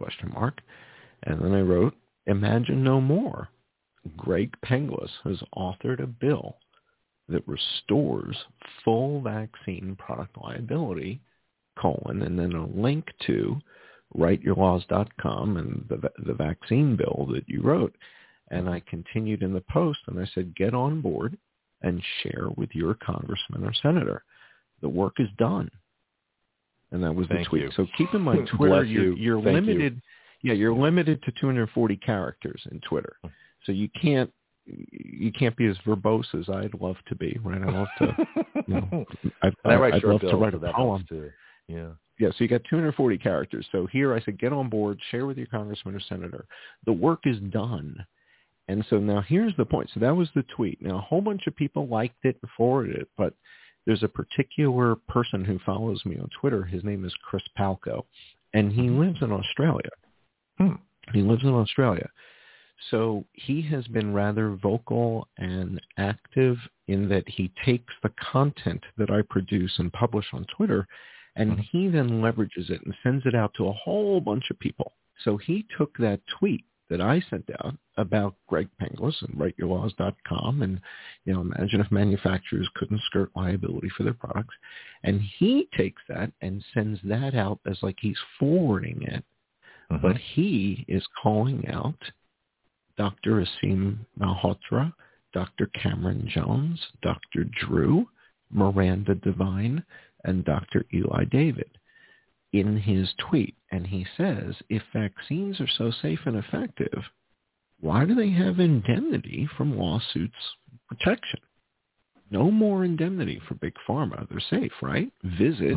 then I wrote, imagine no more. Greg Penglis has authored a bill that restores full vaccine product liability, and then a link to writeyourlaws.com and the vaccine bill that you wrote. And I continued in the post, and I said, get on board and share with your congressman or senator. The work is done. And that was the tweet. So keep in mind, Twitter, you're limited. Yeah, you're limited to 240 characters in Twitter. So you can't be as verbose as I'd love to be, right? I love to, I'd love to write a poem. Yeah, so you got 240 characters. So here I said, get on board, share with your congressman or senator. The work is done. And so now here's the point. So that was the tweet. Now, a whole bunch of people liked it and forwarded it, but there's a particular person who follows me on Twitter. His name is Chris Palco, and he lives in Australia. He lives in Australia. So he has been rather vocal and active in that he takes the content that I produce and publish on Twitter, and he then leverages it and sends it out to a whole bunch of people. So he took that tweet that I sent out about Greg Penglis and writeyourlaws.com and, imagine if manufacturers couldn't skirt liability for their products. And he takes that and sends that out as like he's forwarding it. But he is calling out Dr. Asim Malhotra, Dr. Cameron Jones, Dr. Drew, Miranda Devine, and Dr. Eli David in his tweet. And he says, if vaccines are so safe and effective, why do they have indemnity from lawsuits protection? No more indemnity for big pharma. They're safe, right? Visit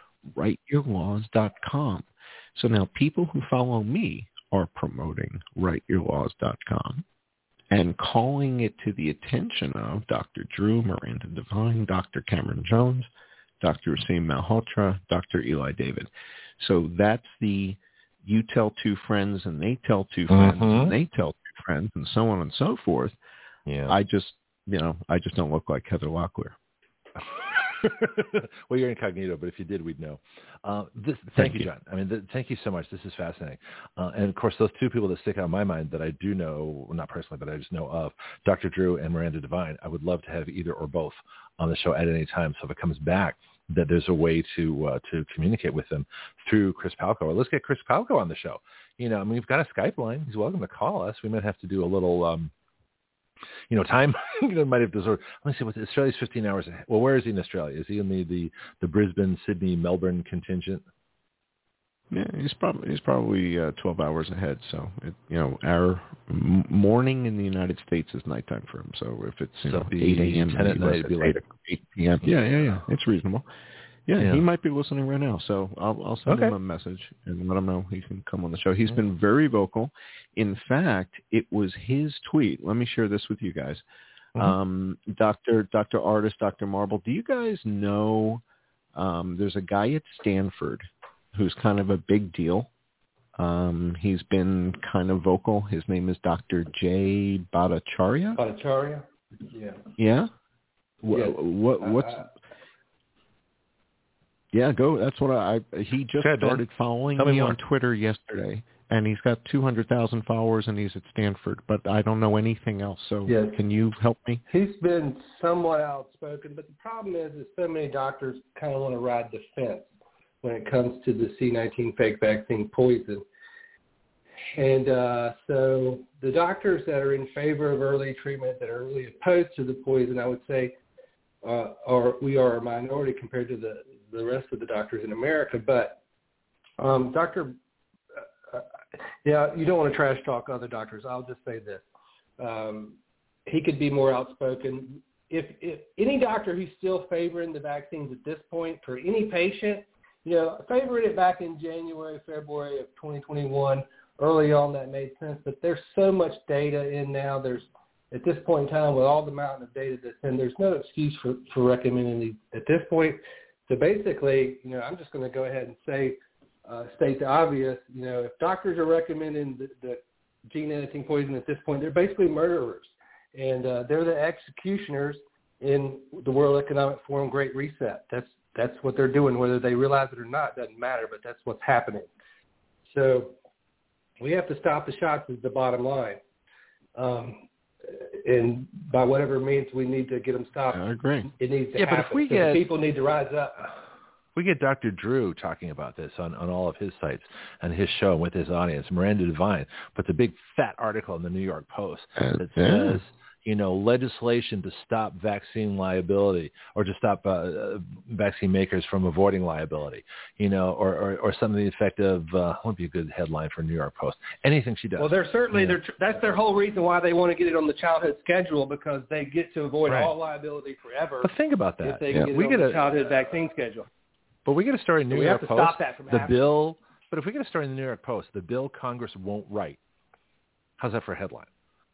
writeyourlaws.com. So now people who follow me are promoting writeyourlaws.com and calling it to the attention of Dr. Drew, Miranda Devine, Dr. Cameron Jones, Dr. Asim Malhotra, Dr. Eli David. So that's the you tell two friends and they tell two friends and they tell two friends and so on and so forth. Yeah. I just don't look like Heather Locklear. Well, you're incognito, but if you did, we'd know. Thank you, John. I mean, thank you so much. This is fascinating. And, of course, those two people that stick out in my mind that I do know, not personally, but I just know of, Dr. Drew and Miranda Devine, I would love to have either or both on the show at any time. So if it comes back, that there's a way to communicate with them through Chris Palco. Or let's get Chris Palco on the show. We've got a Skype line. He's welcome to call us. We might have to do a little time. Might have to let me see. Australia's 15 hours ahead. Well, where is he in Australia? Is he in the Brisbane, Sydney, Melbourne contingent? Yeah, he's probably 12 hours ahead. So our morning in the United States is nighttime for him. So if it's 8 a.m. 10 at night, it'd be like 8 p.m. Yeah. It's reasonable. Yeah, he might be listening right now, so I'll send him a message and let him know he can come on the show. He's been very vocal. In fact, it was his tweet. Let me share this with you guys. Dr. Ardis, Dr. Marble, do you guys know there's a guy at Stanford who's kind of a big deal? He's been kind of vocal. His name is Dr. Jay Bhattacharya. Bhattacharya? Yeah. Yeah? What's... Yeah, go. That's what he just started following me on Twitter yesterday, and he's got 200,000 followers, and he's at Stanford, but I don't know anything else, so can you help me? He's been somewhat outspoken, but the problem is so many doctors kind of want to ride the fence when it comes to the C-19 fake vaccine poison. And so the doctors that are in favor of early treatment, that are really opposed to the poison, I would say, we are a minority compared to the rest of the doctors in America. But you don't want to trash talk other doctors. I'll just say this. He could be more outspoken. If any doctor who's still favoring the vaccines at this point for any patient, favored it back in January, February of 2021, early on that made sense. But there's so much data in now. At this point in time, with all the mountain of data that's in, there's no excuse for recommending these at this point. So basically, I'm just going to go ahead and state the obvious. If doctors are recommending the gene editing poison at this point, they're basically murderers. And they're the executioners in the World Economic Forum Great Reset. That's what they're doing. Whether they realize it or not doesn't matter, but that's what's happening. So we have to stop the shots is the bottom line. And by whatever means we need to get them stopped. I agree. It needs to happen. But if the people need to rise up. We get Dr. Drew talking about this on all of his sites and his show with his audience. Miranda Devine puts a big fat article in the New York Post that says, legislation to stop vaccine liability or to stop vaccine makers from avoiding liability, or something to the effect of, would be a good headline for New York Post. Anything she does. Well, they're certainly, that's their whole reason why they want to get it on the childhood schedule, because they get to avoid all liability forever. But think about that. If they can get it on the childhood vaccine schedule. But we get a story in the New York Post. We have to stop that from happening. But if we get a story in the New York Post, the bill Congress won't write. How's that for a headline?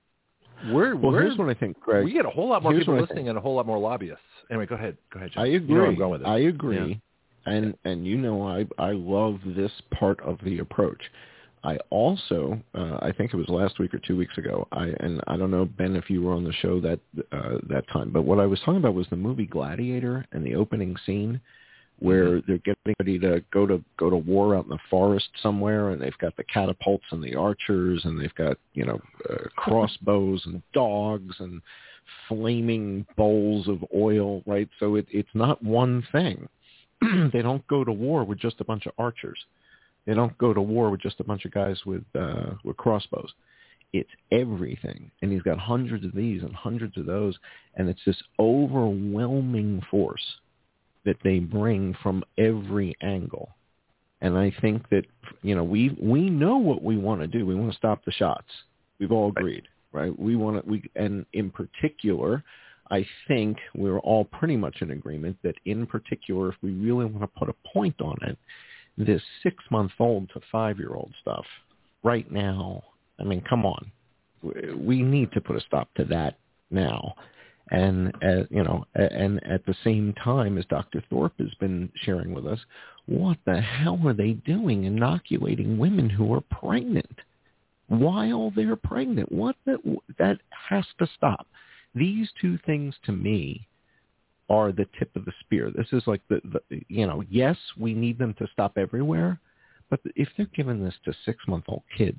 Here's what I think, Greg. We get a whole lot more people listening and a whole lot more lobbyists. Anyway, go ahead, John. I agree. Where I'm going with this. I agree. Yeah. And I love this part of the approach. I also, I think it was last week or 2 weeks ago, I don't know, Ben, if you were on the show that time, but what I was talking about was the movie Gladiator and the opening scene where they're getting ready to go to war out in the forest somewhere, and they've got the catapults and the archers, and they've got crossbows and dogs and flaming bowls of oil, right? So it's not one thing. They don't go to war with just a bunch of archers. They don't go to war with just a bunch of guys with crossbows. It's everything, and he's got hundreds of these and hundreds of those, and it's this overwhelming force that they bring from every angle. And I think that, we know what we want to do. We want to stop the shots. We've all agreed, right? And in particular, I think we're all pretty much in agreement that in particular, if we really want to put a point on it, this 6-month-old to 5-year-old stuff right now, I mean, come on. We need to put a stop to that now. And, and at the same time, as Dr. Thorpe has been sharing with us, what the hell are they doing inoculating women who are pregnant while they're pregnant? That has to stop. These two things, to me, are the tip of the spear. This is like yes, we need them to stop everywhere, but if they're giving this to 6-month-old kids,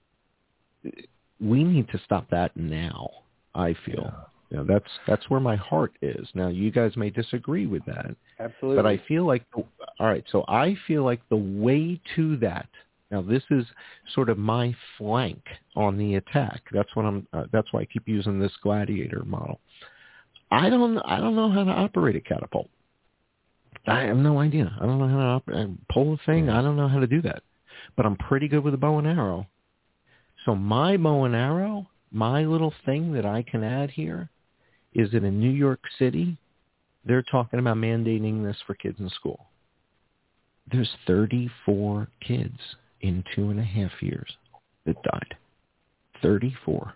we need to stop that now, I feel. Yeah. That's where my heart is. Now, you guys may disagree with that. Absolutely. But I feel like, I feel like the way to that, now this is sort of my flank on the attack. That's why I keep using this gladiator model. I don't know how to operate a catapult. I have no idea. I don't know how to pull the thing. I don't know how to do that. But I'm pretty good with a bow and arrow. So my bow and arrow, my little thing that I can add here, is that in New York City, they're talking about mandating this for kids in school. There's 34 kids in 2.5 years that died. 34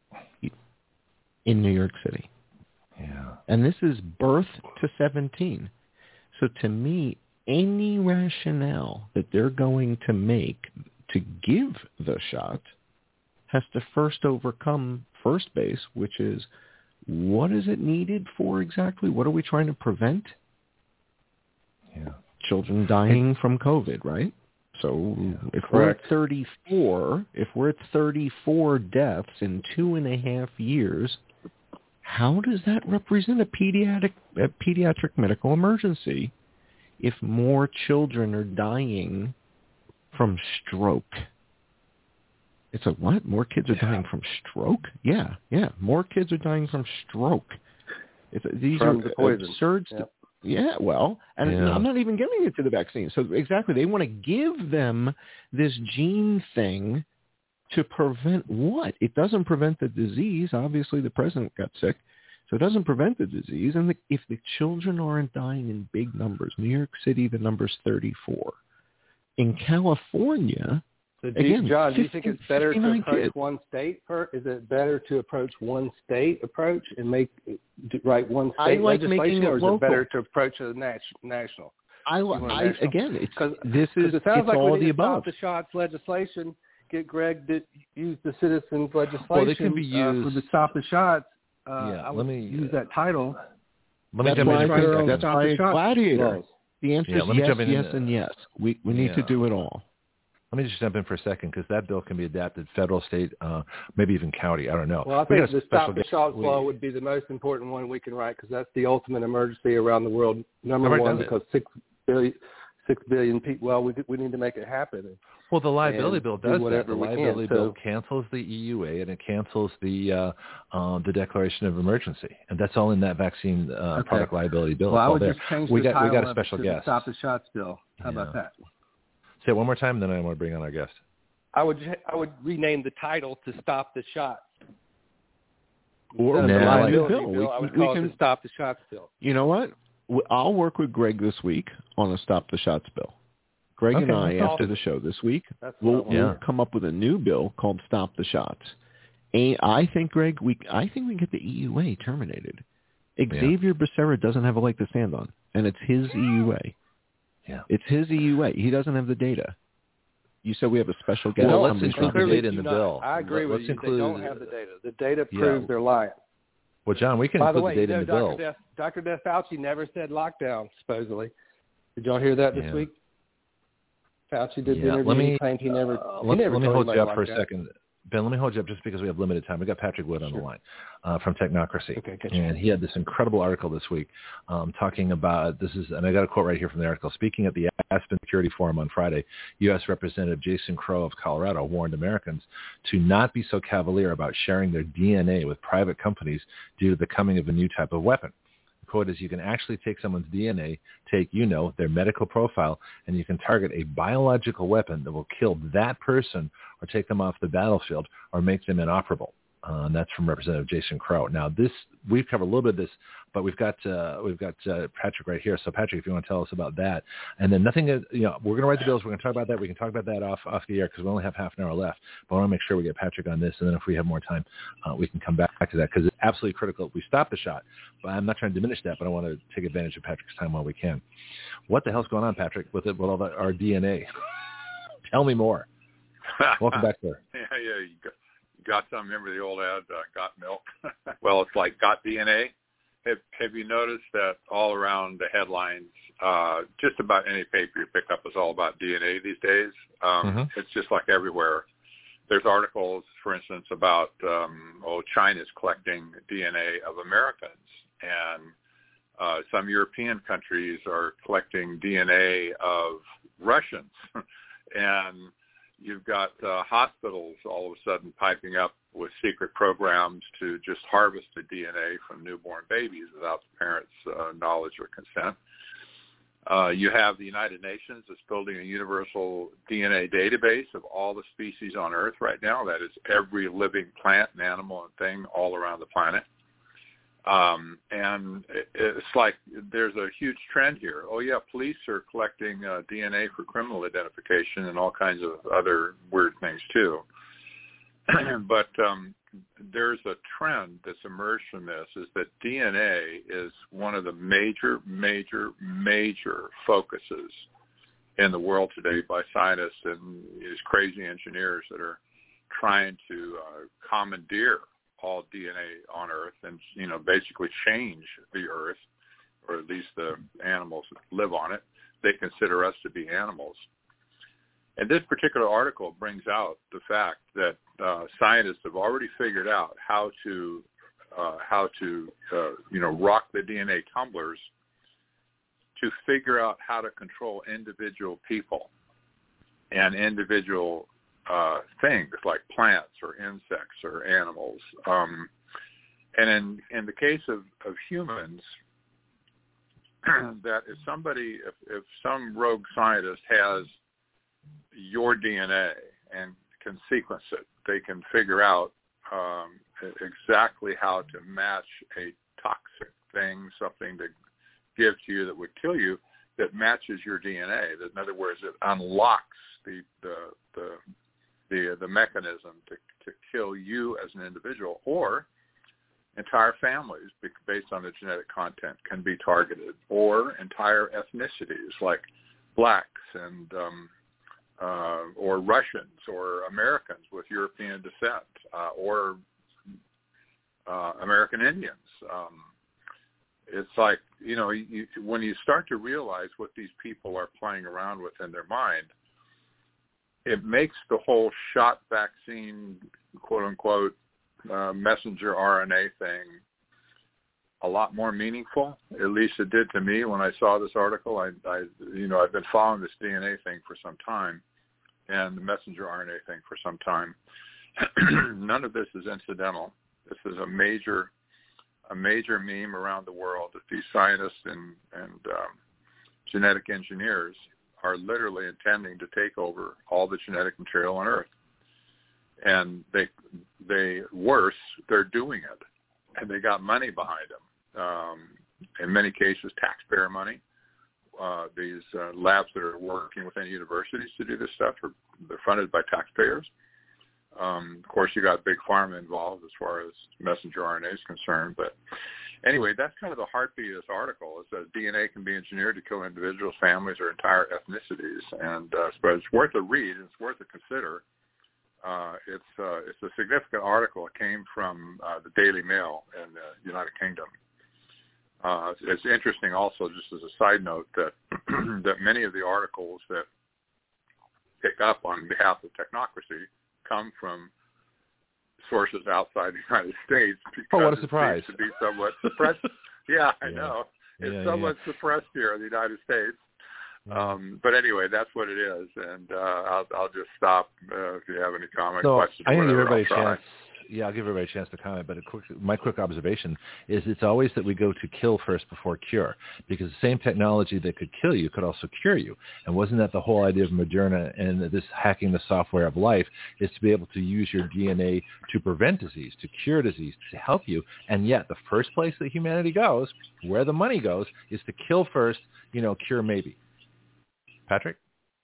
in New York City. Yeah. And this is birth to 17. So to me, any rationale that they're going to make to give the shot has to first overcome first base, which is, what is it needed for exactly? What are we trying to prevent? Yeah. Children dying from COVID, right? So if we're at 34, if we're at 34 deaths in 2.5 years, how does that represent a pediatric medical emergency if more children are dying from stroke? It's a what? More kids are dying from stroke? Yeah. More kids are dying from stroke. These from are the poison. Absurd. Yeah, well, and I'm not even getting into the vaccine. So exactly, they want to give them this gene thing to prevent what? It doesn't prevent the disease. Obviously, the president got sick, so it doesn't prevent the disease. And if the children aren't dying in big numbers, New York City, the number's 34. In California, so again, John, do you think it's better to approach kids. one state? Is it better to approach one state approach and write one state legislation, or is it better to approach a national? It sounds like all we need the above. Stop the Shots legislation. Get Greg to use the citizens legislation well, they can be used, for the Stop the Shots. Let me use that title. That's why Gladiator. The answer is yes, and yes. We need to do it all. Let me just jump in for a second, because that bill can be adapted federal, state, maybe even county. I don't know. Well, I think the Stop the Shots law would be the most important one we can write, because that's the ultimate emergency around the world. Number one, because 6 billion people. Well, we need to make it happen. Well, the liability bill does that. The liability bill so cancels the EUA, and it cancels the Declaration of Emergency, and that's all in that vaccine product liability bill. Well, I would just change we the got title a special to guest. The Stop the Shots bill. How about that? Say it one more time, then I want to bring on our guest. I would rename the title to Stop the Shots. Or the liability bill. I would call it the Stop the Shots bill. You know what? I'll work with Greg this week on a Stop the Shots bill. Greg and I, after the show this week, we'll come up with a new bill called Stop the Shots. And I think, Greg, we get the EUA terminated. Xavier Becerra doesn't have a leg to stand on, and it's his EUA. Yeah. It's his EUA. He doesn't have the data. You said we have a special guest. Well, let's include the data in the bill. I agree with you. They don't have the data. The data proves they're lying. Well, John, we can include the data in the bill. Dr. Death Fauci never said lockdown, supposedly. Did y'all hear that this week? Fauci did the interview. He claimed he never let me hold you up lockdown. for a second. Ben, let me hold you up just because we have limited time. We got Patrick Wood on the line from Technocracy. Okay, and he had this incredible article this week talking about, and I got a quote right here from the article. Speaking at the Aspen Security Forum on Friday, U.S. Representative Jason Crow of Colorado warned Americans to not be so cavalier about sharing their DNA with private companies due to the coming of a new type of weapon. The quote is, you can actually take someone's DNA, take, their medical profile, and you can target a biological weapon that will kill that person or take them off the battlefield or make them inoperable. And that's from Representative Jason Crow. Now, we've covered a little bit of this, but we've got Patrick right here. So, Patrick, if you want to tell us about that, and then we're going to write the bills. We're going to talk about that. We can talk about that off the air because we only have half an hour left. But I want to make sure we get Patrick on this, and then if we have more time, we can come back to that because it's absolutely critical. We stop the shot, but I'm not trying to diminish that. But I want to take advantage of Patrick's time while we can. What the hell's going on, Patrick, with all our DNA? Tell me more. Welcome back there. You got some. Remember the old ad, got milk? Well, it's like got DNA. Have you noticed that all around the headlines, just about any paper you pick up is all about DNA these days? It's just like everywhere. There's articles, for instance, about, China's collecting DNA of Americans, and some European countries are collecting DNA of Russians. And you've got hospitals all of a sudden piping up with secret programs to just harvest the DNA from newborn babies without the parents' knowledge or consent. You have the United Nations that's building a universal DNA database of all the species on Earth right now. That is every living plant and animal and thing all around the planet. And it's like there's a huge trend here. Oh, yeah, police are collecting DNA for criminal identification and all kinds of other weird things, too. But there's a trend that's emerged from this, is that DNA is one of the major focuses in the world today by scientists and these crazy engineers that are trying to commandeer all DNA on Earth and, basically change the Earth, or at least the animals that live on it. They consider us to be animals. And this particular article brings out the fact that scientists have already figured out how to rock the DNA tumblers to figure out how to control individual people and individual things like plants or insects or animals. And in the case of humans, that if some rogue scientist has your DNA and can sequence it, they can figure out exactly how to match a toxic thing, something to give to you that would kill you, that matches your DNA. In other words, it unlocks the mechanism to kill you as an individual, or entire families based on the genetic content can be targeted, or entire ethnicities like blacks and or Russians or Americans with European descent, or American Indians. It's like, when you start to realize what these people are playing around with in their mind, it makes the whole shot vaccine, quote unquote, messenger RNA thing a lot more meaningful. At least it did to me when I saw this article. I've been following this DNA thing for some time, and the messenger RNA thing for some time. None of this is incidental. This is a major meme around the world that these scientists and genetic engineers are literally intending to take over all the genetic material on Earth. And they're doing it, and they got money behind them. In many cases, taxpayer money. These labs that are working within universities to do this stuff, they're funded by taxpayers. Of course, you got big pharma involved as far as messenger RNA is concerned. But anyway, that's kind of the heartbeat of this article, is that DNA can be engineered to kill individuals, families, or entire ethnicities. And but it's worth a read, and it's worth a consider. It's a significant article. It came from the Daily Mail in the United Kingdom. It's interesting also, just as a side note, that that many of the articles that pick up on behalf of technocracy come from sources outside the United States, because what a surprise. It seems to be somewhat suppressed. Yeah, I know. It's somewhat suppressed here in the United States. But anyway, that's what it is, and I'll just stop if you have any questions. I think everybody a chance. Yeah, I'll give everybody a chance to comment, but my quick observation is it's always that we go to kill first before cure, because the same technology that could kill you could also cure you. And wasn't that the whole idea of Moderna and this hacking the software of life, is to be able to use your DNA to prevent disease, to cure disease, to help you. And yet the first place that humanity goes, where the money goes, is to kill first, cure maybe. Patrick?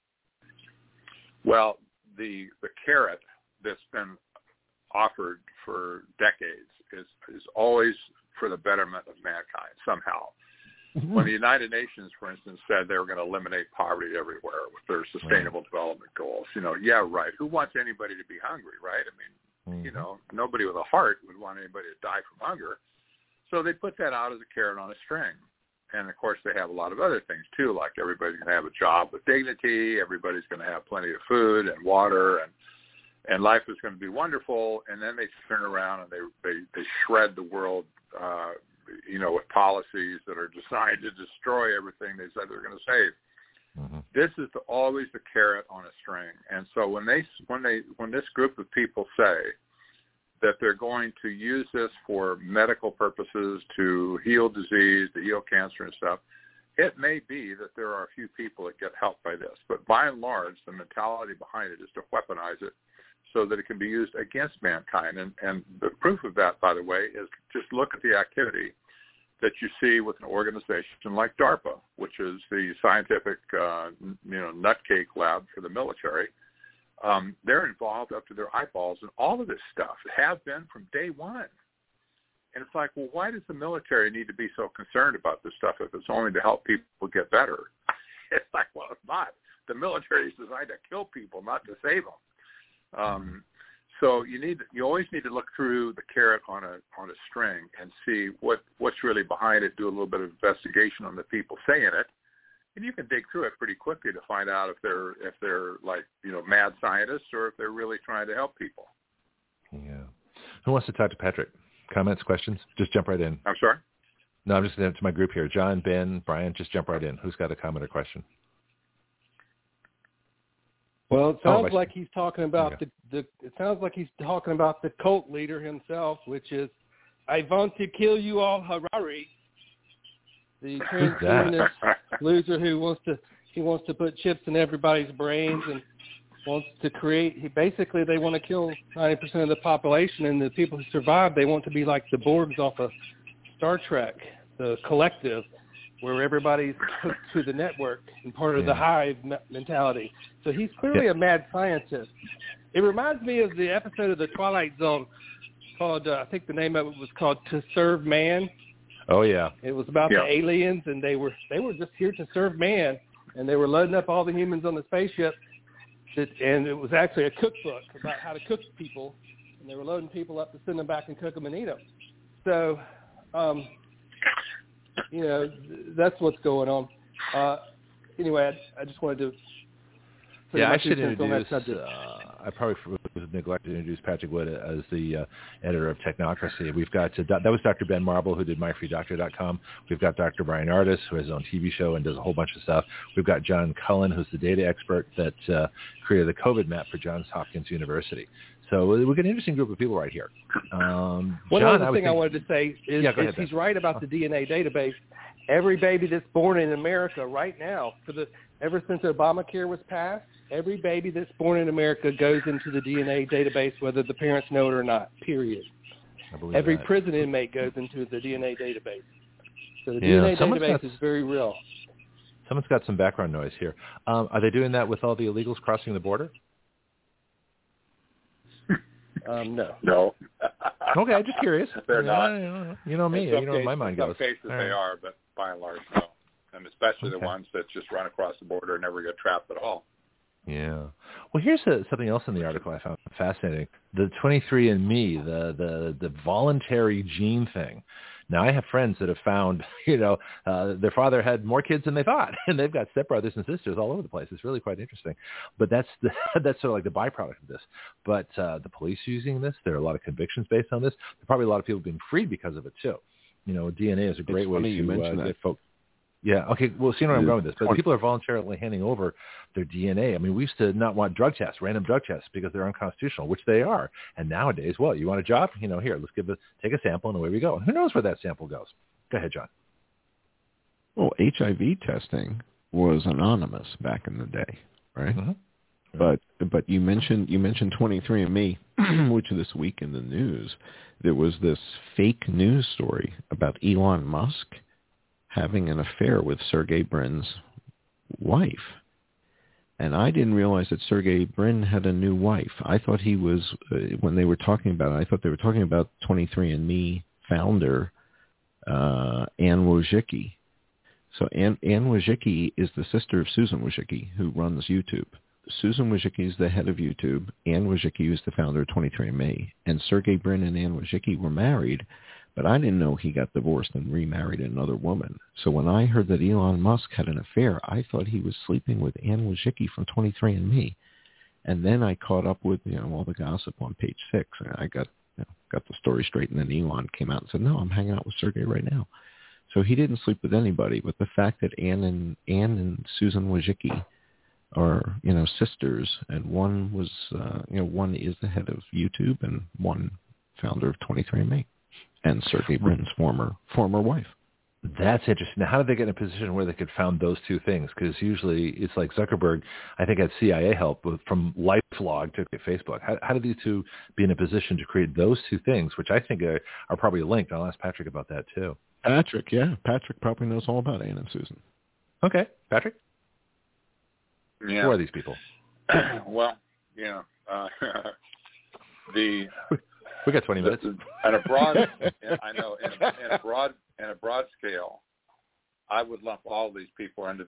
Well, the carrot that's been offered for decades is always for the betterment of mankind somehow. Mm-hmm. When the United Nations, for instance, said they were going to eliminate poverty everywhere with their sustainable development goals, yeah, right. Who wants anybody to be hungry, right? I mean, nobody with a heart would want anybody to die from hunger. So they put that out as a carrot on a string. And, of course, they have a lot of other things, too, like everybody's going to have a job with dignity, everybody's going to have plenty of food and water, and life is going to be wonderful. And then they turn around and they shred the world, with policies that are designed to destroy everything they said they were going to save. Mm-hmm. This is always the carrot on a string. And so when this group of people say that they're going to use this for medical purposes, to heal disease, to heal cancer and stuff, it may be that there are a few people that get helped by this. But by and large, the mentality behind it is to weaponize it so that it can be used against mankind. And the proof of that, by the way, is just look at the activity that you see with an organization like DARPA, which is the scientific, nutcake lab for the military. They're involved up to their eyeballs in all of this stuff. Have been from day one. And it's like, well, why does the military need to be so concerned about this stuff if it's only to help people get better? It's like, well, it's not. The military is designed to kill people, not to save them. So you always need to look through the carrot on a string and see what's really behind it. Do a little bit of investigation on the people saying it, and you can dig through it pretty quickly to find out if they're like mad scientists or if they're really trying to help people. Yeah. Who wants to talk to Patrick? Comments, questions? Just jump right in. I'm sorry? No, I'm just going to my group here. John, Ben, Brian, just jump right in. Who's got a comment or question? Well, it sounds like he's talking about it sounds like he's talking about the cult leader himself, which is I want to kill you all, Harari. The transhumanist loser who wants to put chips in everybody's brains and wants to create. Basically, they want to kill 90% of the population, and the people who survive, they want to be like the Borgs off of Star Trek, the collective, where everybody's hooked to the network and part of the hive mentality. So he's clearly a mad scientist. It reminds me of the episode of The Twilight Zone called, I think the name of it was called To Serve Man. Oh, yeah. It was about the aliens, and they were just here to serve man, and they were loading up all the humans on the spaceship, and it was actually a cookbook about how to cook people, and they were loading people up to send them back and cook them and eat them. So, that's what's going on. Anyway, I just wanted to. I should introduce. I probably neglected to introduce Patrick Wood as the editor of Technocracy. We've got that was Dr. Ben Marble, who did MyFreeDoctor.com. We've got Dr. Brian Ardis, who has his own TV show and does a whole bunch of stuff. We've got John Cullen, who's the data expert that created the COVID map for Johns Hopkins University. So we've got an interesting group of people right here. One other thing I wanted to say is he's right about the DNA database. Every baby that's born in America right now, ever since Obamacare was passed, every baby that's born in America goes into the DNA database, whether the parents know it or not, period. Every prison inmate goes into the DNA database. So the DNA database is very real. Someone's got some background noise here. Are they doing that with all the illegals crossing the border? No. No. Okay, I'm just curious. They're not. You know me. You know where my mind goes. In some cases they are, but by and large, no. And especially the ones that just run across the border and never get trapped at all. Yeah. Well, here's something else in the article I found fascinating. The 23andMe, the voluntary gene thing. Now, I have friends that have found, their father had more kids than they thought, and they've got stepbrothers and sisters all over the place. It's really quite interesting. But that's sort of like the byproduct of this. But the police using this, there are a lot of convictions based on this. There are probably a lot of people being freed because of it, too. DNA is a great way to get folks. Yeah. Okay. Well, see where I'm going with this. But people are voluntarily handing over their DNA. I mean, we used to not want random drug tests, because they're unconstitutional, which they are. And nowadays, you want a job? Here, let's take a sample, and away we go. And who knows where that sample goes? Go ahead, John. Well, HIV testing was anonymous back in the day, right? Mm-hmm. But you mentioned 23andMe, which this week in the news, there was this fake news story about Elon Musk having an affair with Sergey Brin's wife. And I didn't realize that Sergey Brin had a new wife. I thought he was, when they were talking about it, I thought they were talking about 23andMe founder Anne Wojcicki. So Anne Wojcicki is the sister of Susan Wojcicki, who runs YouTube. Susan Wojcicki is the head of YouTube. Anne Wojcicki is the founder of 23andMe. And Sergey Brin and Anne Wojcicki were married, but I didn't know he got divorced and remarried another woman. So when I heard that Elon Musk had an affair, I thought he was sleeping with Anne Wojcicki from 23andMe. And then I caught up with all the gossip on page 6. And I got the story straight, and then Elon came out and said, no, I'm hanging out with Sergey right now. So he didn't sleep with anybody. But the fact that Anne and Susan Wojcicki are sisters, and one was one is the head of YouTube and one founder of 23andMe. And Sergey Brin's former wife. That's interesting. Now, how did they get in a position where they could found those two things? Because usually it's like Zuckerberg, I think, had CIA help from LifeLog to Facebook. How did these two be in a position to create those two things, which I think are probably linked? I'll ask Patrick about that, too. Patrick, yeah. Patrick probably knows all about Ann and Susan. Okay. Patrick? Yeah. Who are these people? Well, We got 20 minutes. At a broad, I know, in a broad scale, I would lump all these people into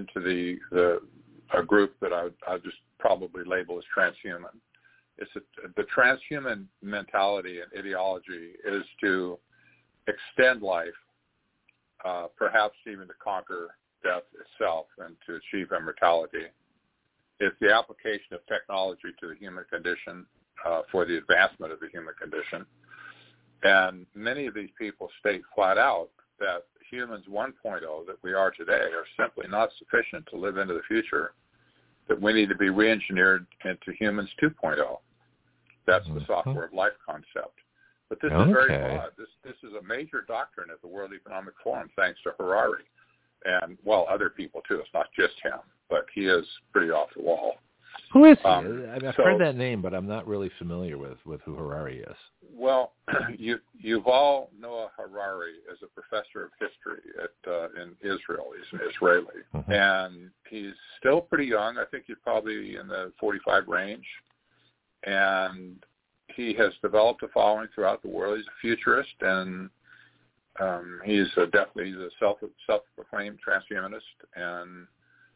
a group that I would just probably label as transhuman. The transhuman mentality and ideology is to extend life, perhaps even to conquer death itself and to achieve immortality. It's the application of technology to the human condition for the advancement of the human condition. And many of these people state flat out that humans 1.0 that we are today are simply not sufficient to live into the future, that we need to be re-engineered into humans 2.0. That's the software of life concept. But this is very broad. This is a major doctrine at the World Economic Forum, thanks to Harari. And, well, other people, too. It's not just him, but he is pretty off the wall. Who is he? I've heard that name, but I'm not really familiar with who Harari is. Well, Yuval Noah Harari is a professor of history in Israel. He's an Israeli. Mm-hmm. And he's still pretty young. I think he's probably in the 45 range. And he has developed a following throughout the world. He's a futurist, and he's definitely a self-proclaimed transhumanist. And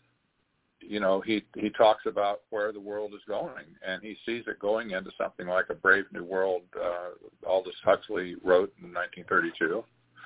he talks about where the world is going, and he sees it going into something like a Brave New World. Aldous Huxley wrote in 1932,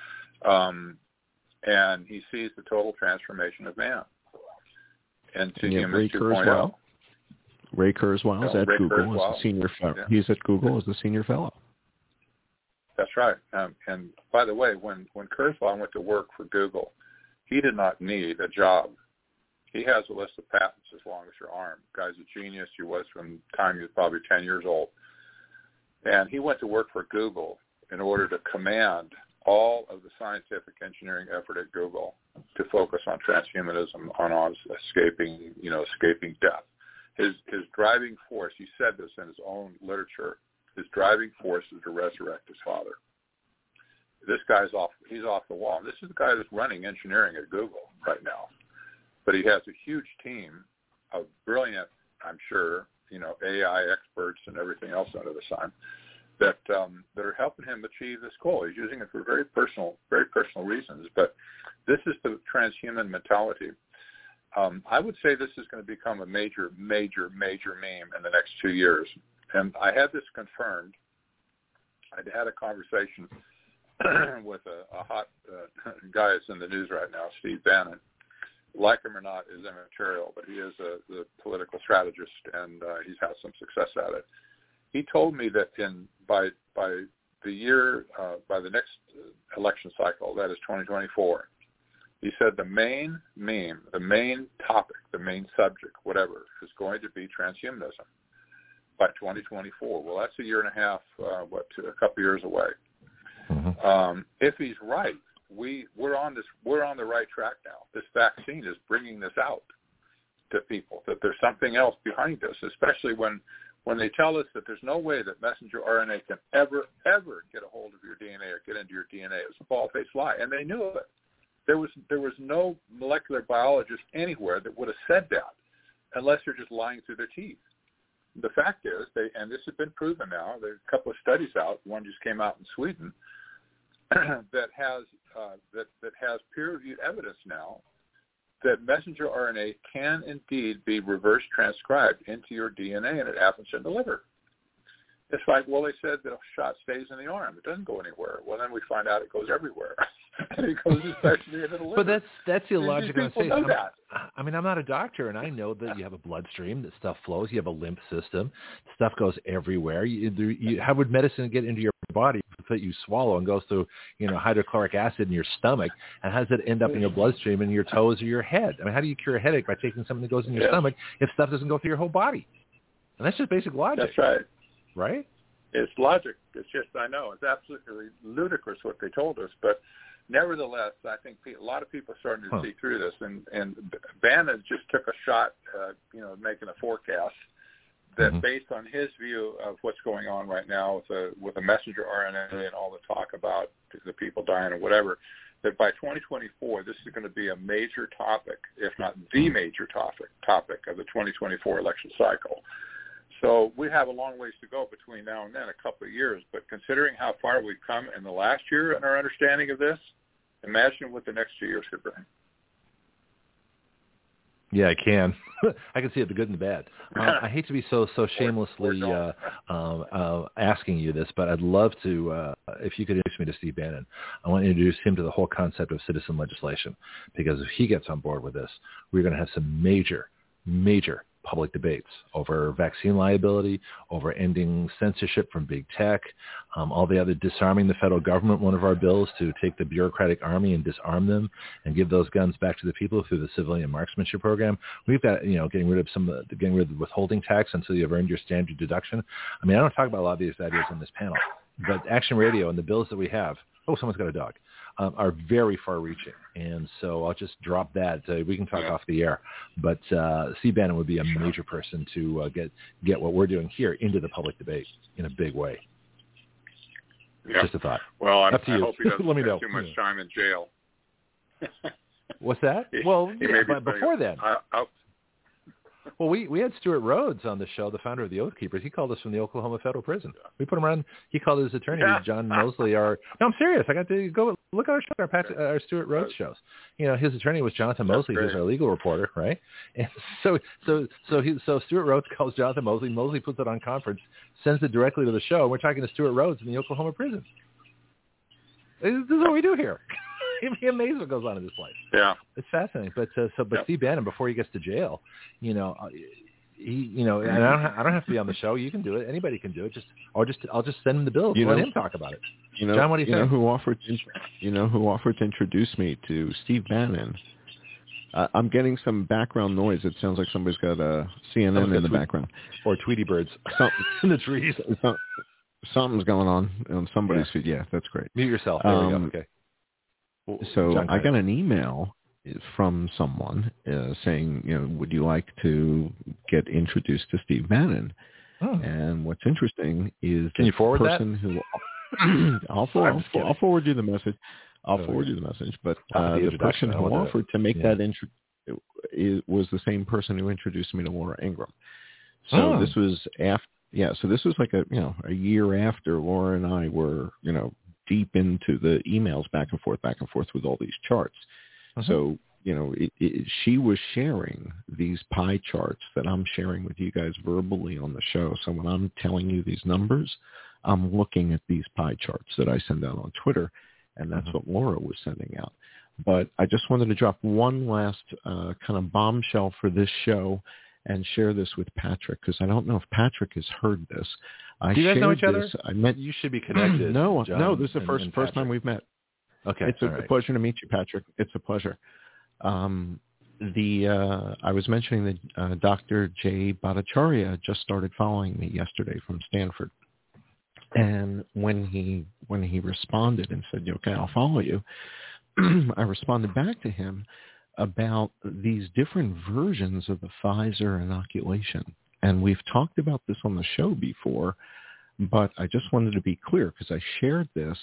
and he sees the total transformation of man into human 2.0. Ray Kurzweil is at Google as a senior fellow. Yeah. He's at Google as a senior fellow. That's right. And by the way, when Kurzweil went to work for Google, he did not need a job. He has a list of patents as long as your arm. The guy's a genius. He was from the time he was probably 10 years old. And he went to work for Google in order to command all of the scientific engineering effort at Google to focus on transhumanism, on escaping death. His driving force, he said this in his own literature, his driving force is to resurrect his father. This guy's he's off the wall. And this is the guy that's running engineering at Google right now. But he has a huge team of brilliant, I'm sure, AI experts and everything else under the sun that are helping him achieve this goal. He's using it for very personal reasons. But this is the transhuman mentality. I would say this is going to become a major meme in the next 2 years. And I had this confirmed. I had a conversation with a hot guy that's in the news right now, Steve Bannon. Like him or not, is immaterial, but he is the political strategist, and he's had some success at it. He told me that by the next election cycle, that is 2024, he said the main meme, the main topic, the main subject, whatever, is going to be transhumanism by 2024. Well, that's a year and a half, a couple years away. Mm-hmm. If he's right, we're on the right track now. This vaccine is bringing this out to people, that there's something else behind this, especially when they tell us that there's no way that messenger RNA can ever get a hold of your DNA or get into your DNA. It's a bald-faced lie, and they knew it. There was no molecular biologist anywhere that would have said that unless they're just lying through their teeth. The fact is, and this has been proven now, there's a couple of studies out, one just came out in Sweden, that has peer-reviewed evidence now that messenger RNA can indeed be reverse transcribed into your DNA, and it happens in the liver. It's like, well, they said the shot stays in the arm. It doesn't go anywhere. Well, then we find out it goes everywhere. And it goes especially into the liver. But that's illogical. I'm not a doctor, and I know that you have a bloodstream, that stuff flows. You have a lymph system. Stuff goes everywhere. How would medicine get into your body that you swallow and goes through, hydrochloric acid in your stomach? And how does it end up in your bloodstream, in your toes or your head? I mean, how do you cure a headache by taking something that goes in your stomach if stuff doesn't go through your whole body? And that's just basic logic. That's right. Right? It's logic. It's just, I know, it's absolutely ludicrous what they told us. But nevertheless, I think a lot of people are starting to see through this, and Bannon just took a shot, making a forecast that based on his view of what's going on right now with the messenger RNA and all the talk about the people dying or whatever, that by 2024, this is going to be a major topic, if not the major topic of the 2024 election cycle. So we have a long ways to go between now and then, a couple of years. But considering how far we've come in the last year in our understanding of this, imagine what the next 2 years could bring. Yeah, I can. I can see it, the good and the bad. I hate to be so shamelessly asking you this, but I'd love to, if you could introduce me to Steve Bannon. I want to introduce him to the whole concept of citizen legislation, because if he gets on board with this, we're going to have some major public debates over vaccine liability, over ending censorship from big tech, all the other disarming the federal government, one of our bills to take the bureaucratic army and disarm them and give those guns back to the people through the civilian marksmanship program. We've got, getting rid of the withholding tax until you've earned your standard deduction. I mean, I don't talk about a lot of these ideas on this panel, but Action Radio and the bills that we have, someone's got a dog, are very far-reaching. And so I'll just drop that. We can talk off the air. But Steve Bannon would be a major person to get what we're doing here into the public debate in a big way. Yeah. Just a thought. Well, I hope he doesn't spend too much time in jail. What's that? Well, but before then. Well, we had Stuart Rhodes on the show, the founder of the Oath Keepers. He called us from the Oklahoma Federal Prison. We put him around. He called his attorney, John Mosley. No, I'm serious. I got to go look at our Stuart Rhodes shows. His attorney was Jonathan Mosley, who's our legal reporter, right? And so Stuart Rhodes calls Jonathan Mosley. Mosley puts it on conference, sends it directly to the show. We're talking to Stuart Rhodes in the Oklahoma prison. This is what we do here. You'd be amazed what goes on in this place. Yeah, it's fascinating. But Steve Bannon, before he gets to jail, and I don't have to be on the show. You can do it. Anybody can do it. I'll just send him the bill. Let him talk about it. John, what do you think? Who offered to introduce me to Steve Bannon? I'm getting some background noise. It sounds like somebody's got a CNN in the background, or Tweety birds in the trees. Something's going on somebody's feed. Yeah, that's great. Mute yourself. There we go. Okay. So I got an email from someone saying, would you like to get introduced to Steve Bannon? Oh. And what's interesting is can you forward that? I'll forward you the message. I'll forward you the message. But the person who offered to make that intro was the same person who introduced me to Laura Ingraham. So this was after. Yeah, so this was like a year after Laura and I were deep into the emails back and forth with all these charts. So, she was sharing these pie charts that I'm sharing with you guys verbally on the show. So when I'm telling you these numbers, I'm looking at these pie charts that I send out on Twitter, and that's what Laura was sending out. But I just wanted to drop one last kind of bombshell for this show and share this with Patrick, because I don't know if Patrick has heard this. Do you guys know each other? You should be connected. No, this is the first time we've met. Okay, it's a pleasure to meet you, Patrick. It's a pleasure. I was mentioning that Dr. Jay Bhattacharya just started following me yesterday from Stanford, and when he responded and said, "Okay, I'll follow you," I responded back to him about these different versions of the Pfizer inoculation. And we've talked about this on the show before, but I just wanted to be clear because I shared this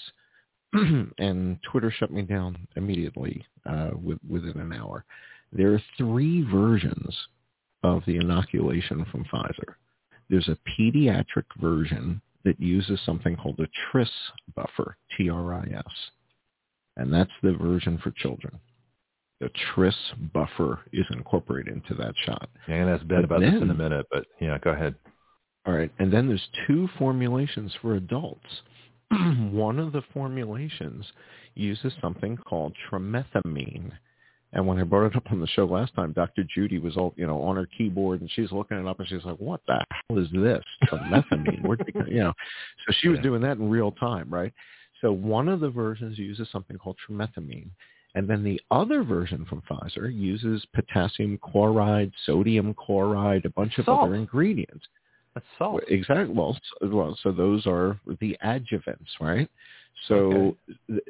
and Twitter shut me down immediately within an hour. There are 3 versions of the inoculation from Pfizer. There's a pediatric version that uses something called a TRIS buffer, TRIS, and that's the version for children. The TRIS buffer is incorporated into that shot. Yeah, I'm going to ask Ben about this in a minute, but go ahead. All right. And then there's 2 formulations for adults. One of the formulations uses something called trimethamine. And when I brought it up on the show last time, Dr. Judy was all, on her keyboard, and she's looking it up, and she's like, "What the hell is this? Trimethamine?" So she was doing that in real time, right? So one of the versions uses something called trimethamine. And then the other version from Pfizer uses potassium chloride, sodium chloride, a bunch of other ingredients. That's salt. Exactly. Well, so those are the adjuvants, right? So,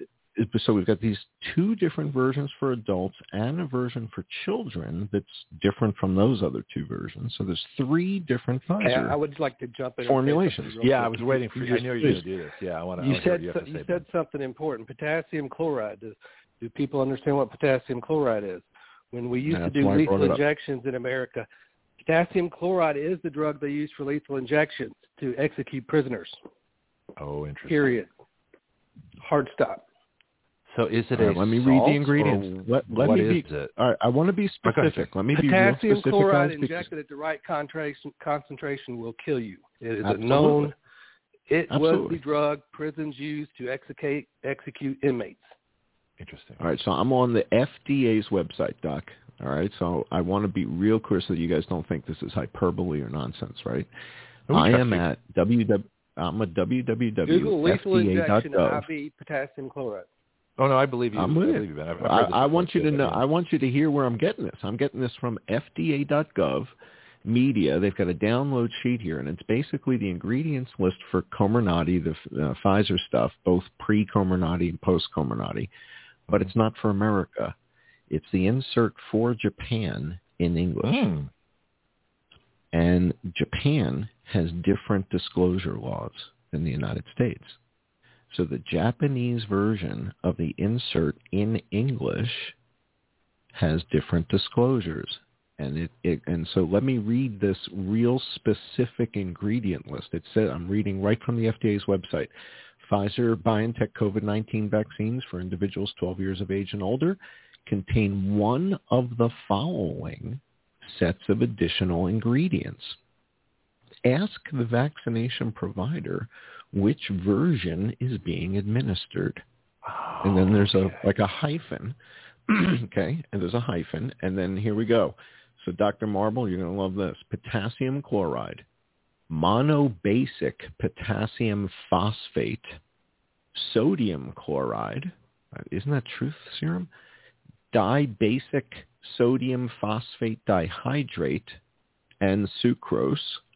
so we've got these two different versions for adults and a version for children that's different from those other two versions. So there's three different Pfizer I would like to jump in formulations. Yeah, I was waiting for you. I knew you were going to do this. Yeah, I want to. You said something important. Potassium chloride. Do people understand what potassium chloride is? When we used to do lethal injections in America, potassium chloride is the drug they use for lethal injections to execute prisoners. Oh, interesting. Period. Hard stop. So is it a let me read the ingredients. What is it? All right, I want to be specific. Let me be real specific. Potassium chloride injected at the right concentration will kill you. It is a known. It was the drug prisons used to execute inmates. Interesting. All right, so I'm on the FDA's website, Doc. All right, so I want to be real clear so that you guys don't think this is hyperbole or nonsense, right? I am at www.fda.gov. Google lethal injection IV potassium chloride. Oh no, I believe you. I'm with you. I want you to know. I want you to hear where I'm getting this. I'm getting this from FDA.gov media. They've got a download sheet here, and it's basically the ingredients list for Comirnaty, the Pfizer stuff, both pre-Comirnaty and post-Comirnaty. But it's not for America. It's the insert for Japan in English. And Japan has different disclosure laws than the United States. So the Japanese version of the insert in English has different disclosures. And so let me read this real specific ingredient list. It says, I'm reading right from the FDA's website. Pfizer-BioNTech COVID-19 vaccines for individuals 12 years of age and older contain one of the following sets of additional ingredients. Ask the vaccination provider which version is being administered. And then there's a hyphen. Okay, and there's a hyphen, and then here we go. So Dr. Marble, you're going to love this. Potassium chloride, monobasic potassium phosphate, sodium chloride, isn't that truth serum? Dibasic sodium phosphate dihydrate and sucrose,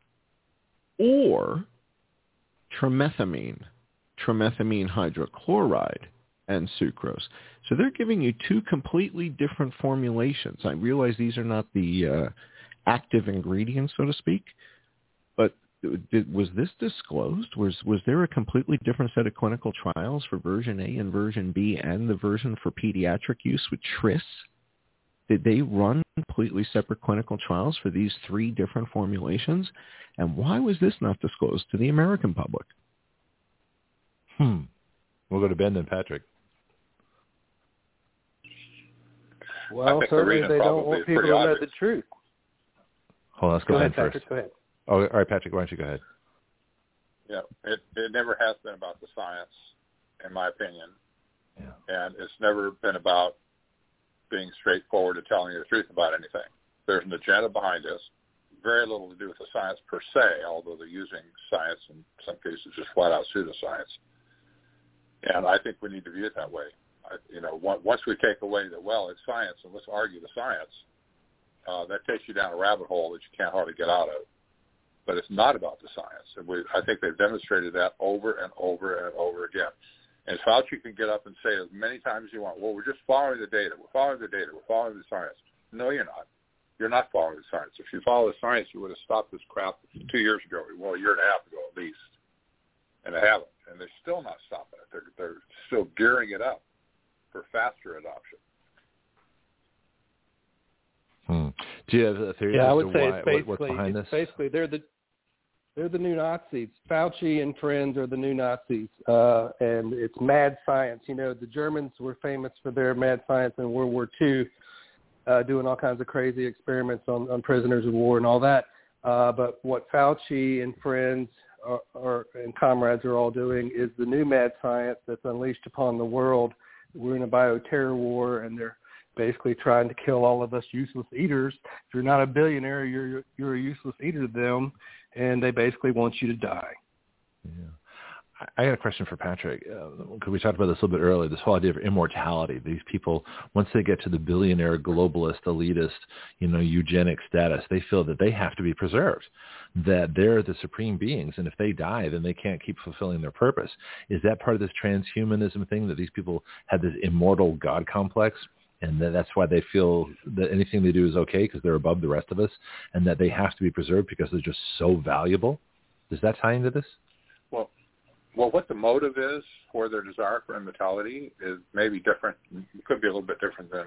or trimethamine hydrochloride and sucrose. So they're giving you two completely different formulations. I realize these are not the active ingredients, so to speak, but was this disclosed? Was there a completely different set of clinical trials for version A and version B and the version for pediatric use with Tris? Did they run completely separate clinical trials for these three different formulations? And why was this not disclosed to the American public? We'll go to Ben then Patrick. Well, certainly they don't want people to know the truth. Hold on, let's go ahead first. Patrick, go ahead. Oh, all right, Patrick, why don't you go ahead? Yeah, it never has been about the science, in my opinion. Yeah. And it's never been about being straightforward and telling you the truth about anything. There's an agenda behind this. Very little to do with the science per se, although they're using science in some cases just flat out pseudoscience. And I think we need to view it that way. Once we take away that, well, it's science and let's argue the science, that takes you down a rabbit hole that you can't hardly get out of. But it's not about the science. And I think they've demonstrated that over and over and over again. And Fauci can get up and say as many times as you want, well, we're just following the data. We're following the data. We're following the science. No, you're not. You're not following the science. If you follow the science, you would have stopped this crap 2 years ago, well, a year and a half ago at least. And they haven't. And they're still not stopping it. They're still gearing it up for faster adoption. Do you have a theory I as would to say why, it's basically, what's behind this? Basically, they're the new Nazis. Fauci and friends are the new Nazis, and it's mad science. The Germans were famous for their mad science in World War II, doing all kinds of crazy experiments on prisoners of war and all that. But what Fauci and friends and comrades are all doing is the new mad science that's unleashed upon the world. We're in a bioterror war, and they're basically trying to kill all of us useless eaters. If you're not a billionaire, you're a useless eater to them, and they basically want you to die. Yeah. I got a question for Patrick, because we talked about this a little bit earlier, this whole idea of immortality. These people, once they get to the billionaire, globalist, elitist, eugenic status, they feel that they have to be preserved, that they're the supreme beings, and if they die, then they can't keep fulfilling their purpose. Is that part of this transhumanism thing, that these people have this immortal God complex, and that's why they feel that anything they do is okay because they're above the rest of us, and that they have to be preserved because they're just so valuable? Does that tie into this? Well, what the motive is for their desire for immortality is maybe different. It could be a little bit different than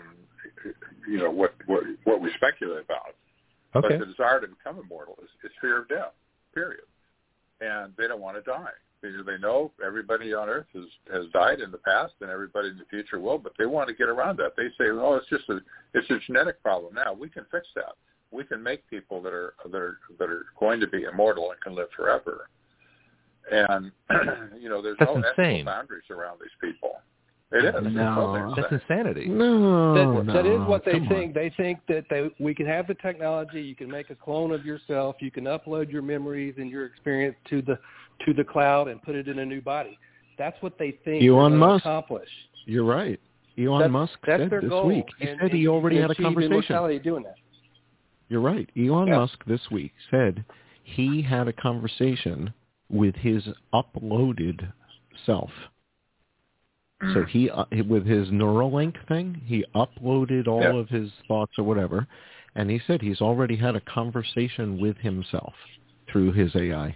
what we speculate about. Okay. But the desire to become immortal is fear of death, period. And they don't want to die. They know everybody on Earth has died in the past, and everybody in the future will. But they want to get around that. They say, "Oh, it's a genetic problem. Now we can fix that. We can make people that are going to be immortal and can live forever." And there's That's no insane. ethical boundaries around these people. It is. No, that's insanity. That is what they think. They think that we can have the technology. You can make a clone of yourself. You can upload your memories and your experience to the cloud and put it in a new body. That's what they think Elon Musk accomplish. You're right. Elon Musk said this goal, week. He said he already had a conversation. Doing that. You're right. Elon Musk this week said he had a conversation with his uploaded self. So he, with his Neuralink thing, he uploaded all of his thoughts or whatever, and he said he's already had a conversation with himself through his AI.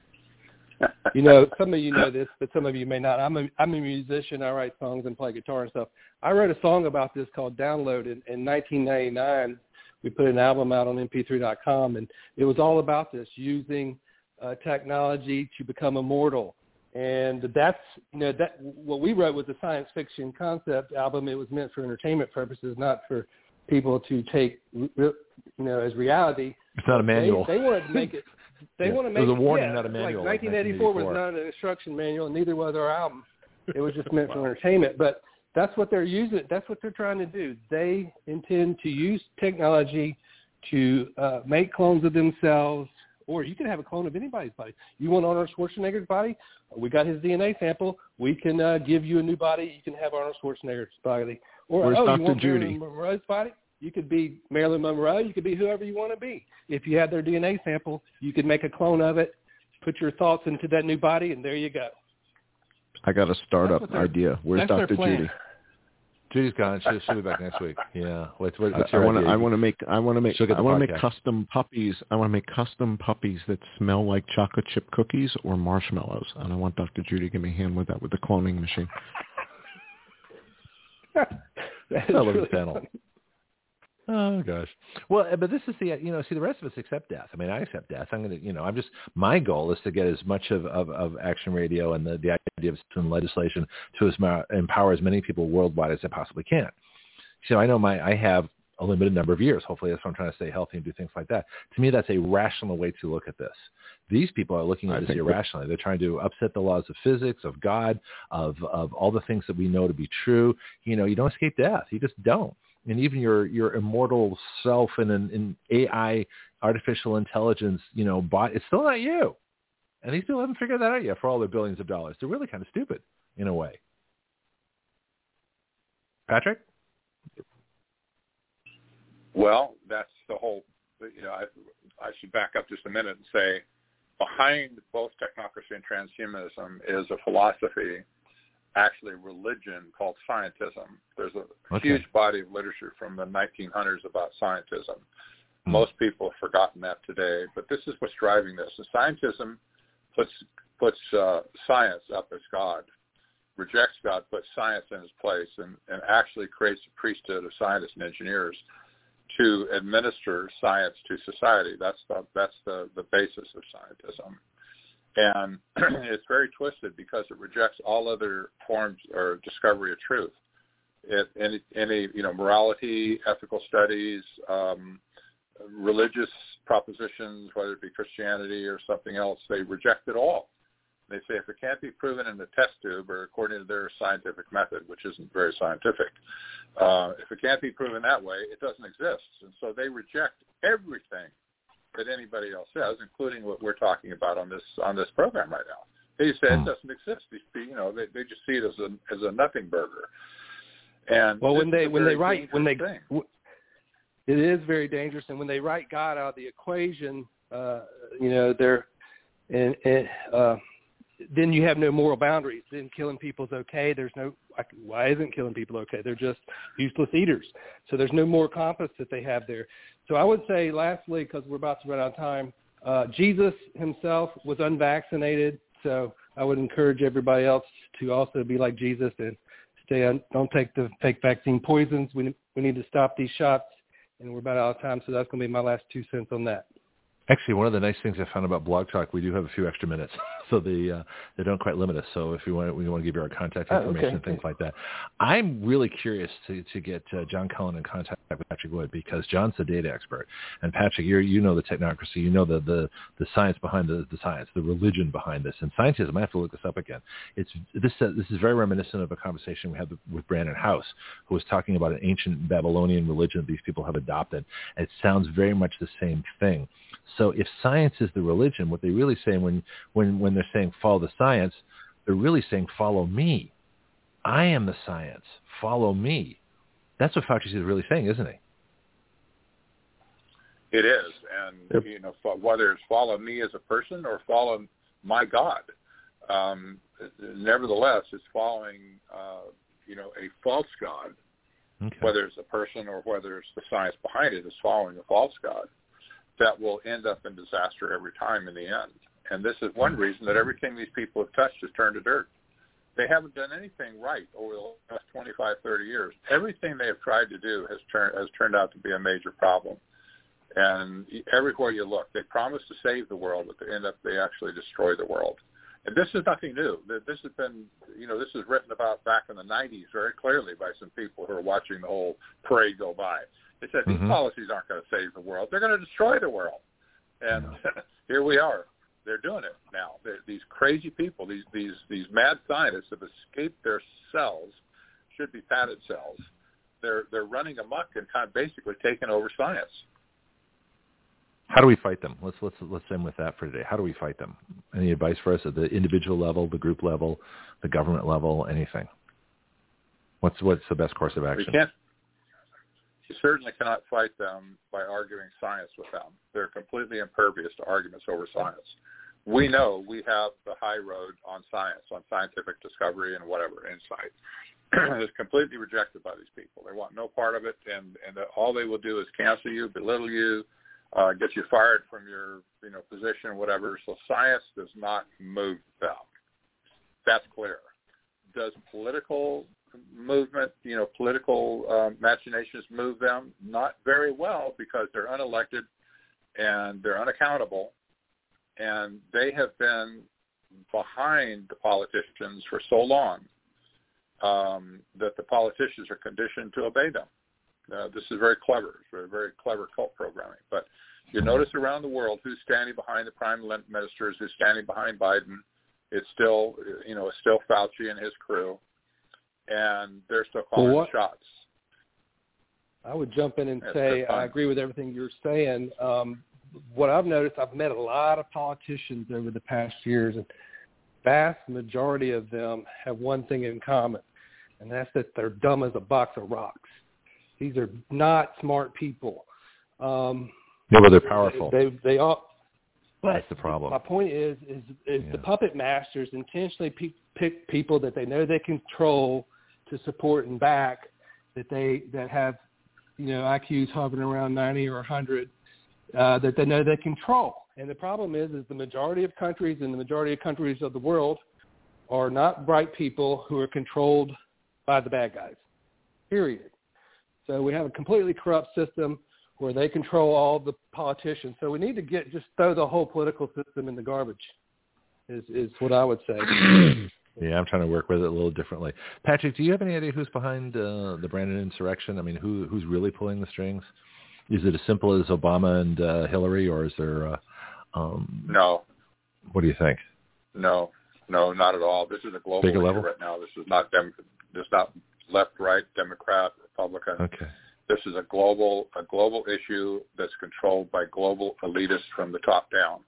Some of you know this, but some of you may not. I'm a musician. I write songs and play guitar and stuff. I wrote a song about this called Download in 1999. We put an album out on mp3.com, and it was all about this, using technology to become immortal. And that's, that what we wrote was a science fiction concept album. It was meant for entertainment purposes, not for people to take, as reality. It's not a manual. They wanted to make it. They want to make it was a warning, not a manual. Like 1984 was not an instruction manual, and neither was our album. It was just meant for entertainment. But that's what they're using. That's what they're trying to do. They intend to use technology to make clones of themselves. Or you can have a clone of anybody's body. You want Arnold Schwarzenegger's body? We got his DNA sample. We can give you a new body. You can have Arnold Schwarzenegger's body. Or Where's Dr. you want Judy? Marilyn Monroe's body? You could be Marilyn Monroe. You could be whoever you want to be. If you have their DNA sample, you could make a clone of it, put your thoughts into that new body, and there you go. I got a startup idea. Where's Dr. Judy? Judy's gone. She'll be back next week. Yeah. What's your idea? I want to make custom puppies. I want to make custom puppies that smell like chocolate chip cookies or marshmallows. And I want Dr. Judy to give me a hand with that with the cloning machine. That's really funny. Oh gosh. Well, but this is the the rest of us accept death. I mean, I accept death. I'm going to my goal is to get as much of Action Radio and the idea of legislation to empower as many people worldwide as I possibly can. So I know I have a limited number of years. Hopefully that's why I'm trying to stay healthy and do things like that. To me, that's a rational way to look at this. These people are looking at this irrationally. They're trying to upset the laws of physics, of God, of all the things that we know to be true. You don't escape death. You just don't. And even your immortal self in an AI, artificial intelligence, bot, it's still not you. And these people haven't figured that out yet for all their billions of dollars. They're really kind of stupid in a way. Patrick? Well, that's the whole, I should back up just a minute and say behind both technocracy and transhumanism is a philosophy, actually religion, called scientism. There's a huge body of literature from the 1900s about scientism. Most people have forgotten that today, but this is what's driving this. And scientism puts science up as God, rejects God, puts science in its place, and actually creates a priesthood of scientists and engineers to administer science to society. That's the basis of scientism. And it's very twisted because it rejects all other forms or discovery of truth. Any morality, ethical studies, religious propositions, whether it be Christianity or something else, they reject it all. They say if it can't be proven in the test tube or according to their scientific method, which isn't very scientific, if it can't be proven that way, it doesn't exist. And so they reject everything that anybody else says, including what we're talking about on this program right now. They say it doesn't exist. They just see it as a nothing burger. And well, when they write, it is very dangerous. And when they write God out of the equation, then you have no moral boundaries. Then killing people is okay. There's no, why isn't killing people okay? They're just useless eaters. So there's no moral compass that they have there. So I would say, lastly, because we're about to run out of time, Jesus himself was unvaccinated. So I would encourage everybody else to also be like Jesus and don't take the fake vaccine poisons. We need to stop these shots, and we're about out of time. So that's going to be my last 2 cents on that. Actually, one of the nice things I found about Blog Talk, we do have a few extra minutes, so they don't quite limit us. So if we want to give you our contact information and things like that. I'm really curious to get John Cullen in contact with Patrick Wood, because John's the data expert, and Patrick, you know the technocracy, you know the science behind the science, the religion behind this, and scientism. I have to look this up again. This is very reminiscent of a conversation we had with Brandon House, who was talking about an ancient Babylonian religion that these people have adopted. And it sounds very much the same thing. So if science is the religion, what they really say when they're saying follow the science, they're really saying follow me. I am the science. Follow me. That's what Fauci is really saying, isn't he? It is, and whether it's follow me as a person or follow my God, nevertheless, it's following a false God. Okay. Whether it's a person or whether it's the science behind it, is following a false God that will end up in disaster every time in the end. And this is one reason that everything these people have touched has turned to dirt. They haven't done anything right over the last 25, 30 years. Everything they have tried to do has turned out to be a major problem. And everywhere you look, they promise to save the world, but they actually destroy the world. And this is nothing new. This has been, this was written about back in the 90s very clearly by some people who are watching the whole parade go by. They said these policies aren't going to save the world. They're going to destroy the world. And here we are. They're doing it now. These crazy people, these mad scientists have escaped their cells, should be padded cells. They're running amok and kind of basically taking over science. How do we fight them? Let's end with that for today. How do we fight them? Any advice for us at the individual level, the group level, the government level, anything? What's the best course of action? You certainly cannot fight them by arguing science with them. They're completely impervious to arguments over science. We know we have the high road on science, on scientific discovery and whatever, insight. It's completely rejected by these people. They want no part of it, and all they will do is cancel you, belittle you, get you fired from your position, whatever. So science does not move them. That's clear. Does political movement, political machinations move them? Not very well, because they're unelected and they're unaccountable, and they have been behind the politicians for so long that the politicians are conditioned to obey them. This is very clever. It's very clever cult programming. But you notice around the world who's standing behind the prime ministers, who's standing behind Biden. It's still, it's still Fauci and his crew. And they're still calling the shots. I would jump in and say I agree with everything you're saying. What I've noticed, I've met a lot of politicians over the past years, and vast majority of them have one thing in common, and that's that they're dumb as a box of rocks. These are not smart people. But they're powerful. They all. That's the problem. My point is the puppet masters intentionally pick people that they know they control to support and back, that have IQs hovering around 90 or 100, that they know they control. And the problem is the majority of countries and the majority of countries of the world are not bright people who are controlled by the bad guys, period. So we have a completely corrupt system where they control all the politicians. So we need to just throw the whole political system in the garbage is what I would say. Yeah, I'm trying to work with it a little differently. Patrick, do you have any idea who's behind the Brandon insurrection? I mean, who's really pulling the strings? Is it as simple as Obama and Hillary, or is there No. What do you think? No, not at all. This is a global issue right now. This is not left, right, Democrat, Republican. Okay. This is a global issue that's controlled by global elitists from the top down.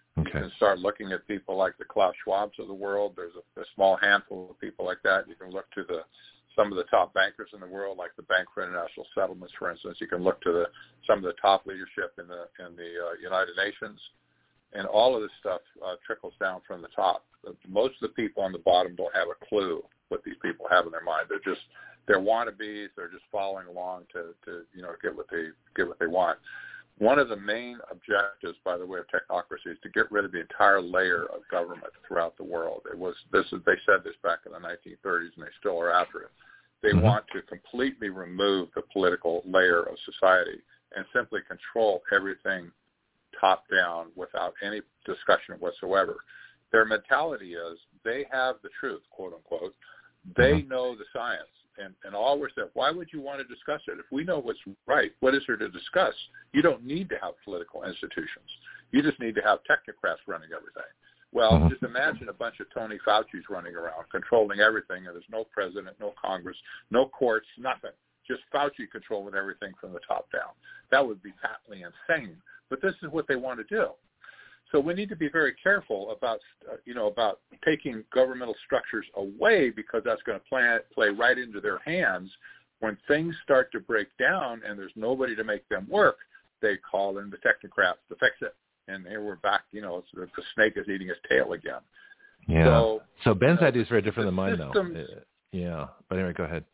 You can start looking at people like the Klaus Schwabs of the world. There's a small handful of people like that. You can look to some of the top bankers in the world, like the Bank for International Settlements, for instance. You can look to some of the top leadership in the United Nations, and all of this stuff trickles down from the top. Most of the people on the bottom don't have a clue what these people have in their mind. They're wannabes. They're just following along to get what they want. One of the main objectives, by the way, of technocracy is to get rid of the entire layer of government throughout the world. They said this back in the 1930s, and they still are after it. They want to completely remove the political layer of society and simply control everything top down without any discussion whatsoever. Their mentality is they have the truth, quote unquote. They know the science. And all we're saying, why would you want to discuss it? If we know what's right, what is there to discuss? You don't need to have political institutions. You just need to have technocrats running everything. Well, just imagine a bunch of Tony Fauci's running around, controlling everything, and there's no president, no Congress, no courts, nothing. Just Fauci controlling everything from the top down. That would be patently insane. But this is what they want to do. So we need to be very careful about taking governmental structures away, because that's going to play right into their hands. When things start to break down and there's nobody to make them work, they call in the technocrats to fix it. And here we're back, the snake is eating his tail again. Yeah. So Ben's idea is very different than mine, though. Yeah. But anyway, go ahead.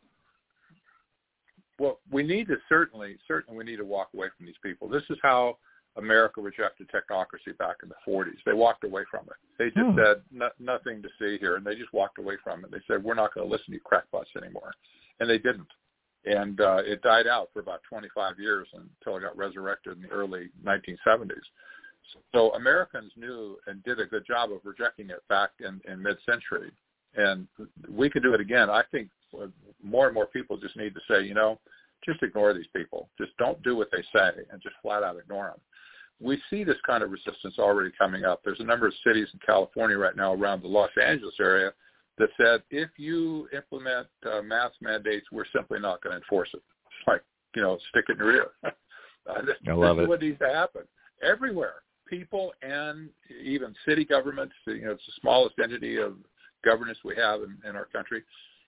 Well, we need to certainly we need to walk away from these people. This is how America rejected technocracy back in the 40s. They walked away from it. They just said nothing to see here, and they just walked away from it. They said, we're not going to listen to you crackpots anymore. And they didn't. And it died out for about 25 years until it got resurrected in the early 1970s. So Americans knew and did a good job of rejecting it back in mid-century. And we could do it again. I think more and more people just need to say, just ignore these people. Just don't do what they say and just flat out ignore them. We see this kind of resistance already coming up. There's a number of cities in California right now around the Los Angeles area that said, if you implement mask mandates, we're simply not going to enforce it. It's like, stick it in your ear. This is what needs to happen everywhere. People and even city governments, it's the smallest entity of governance we have in our country.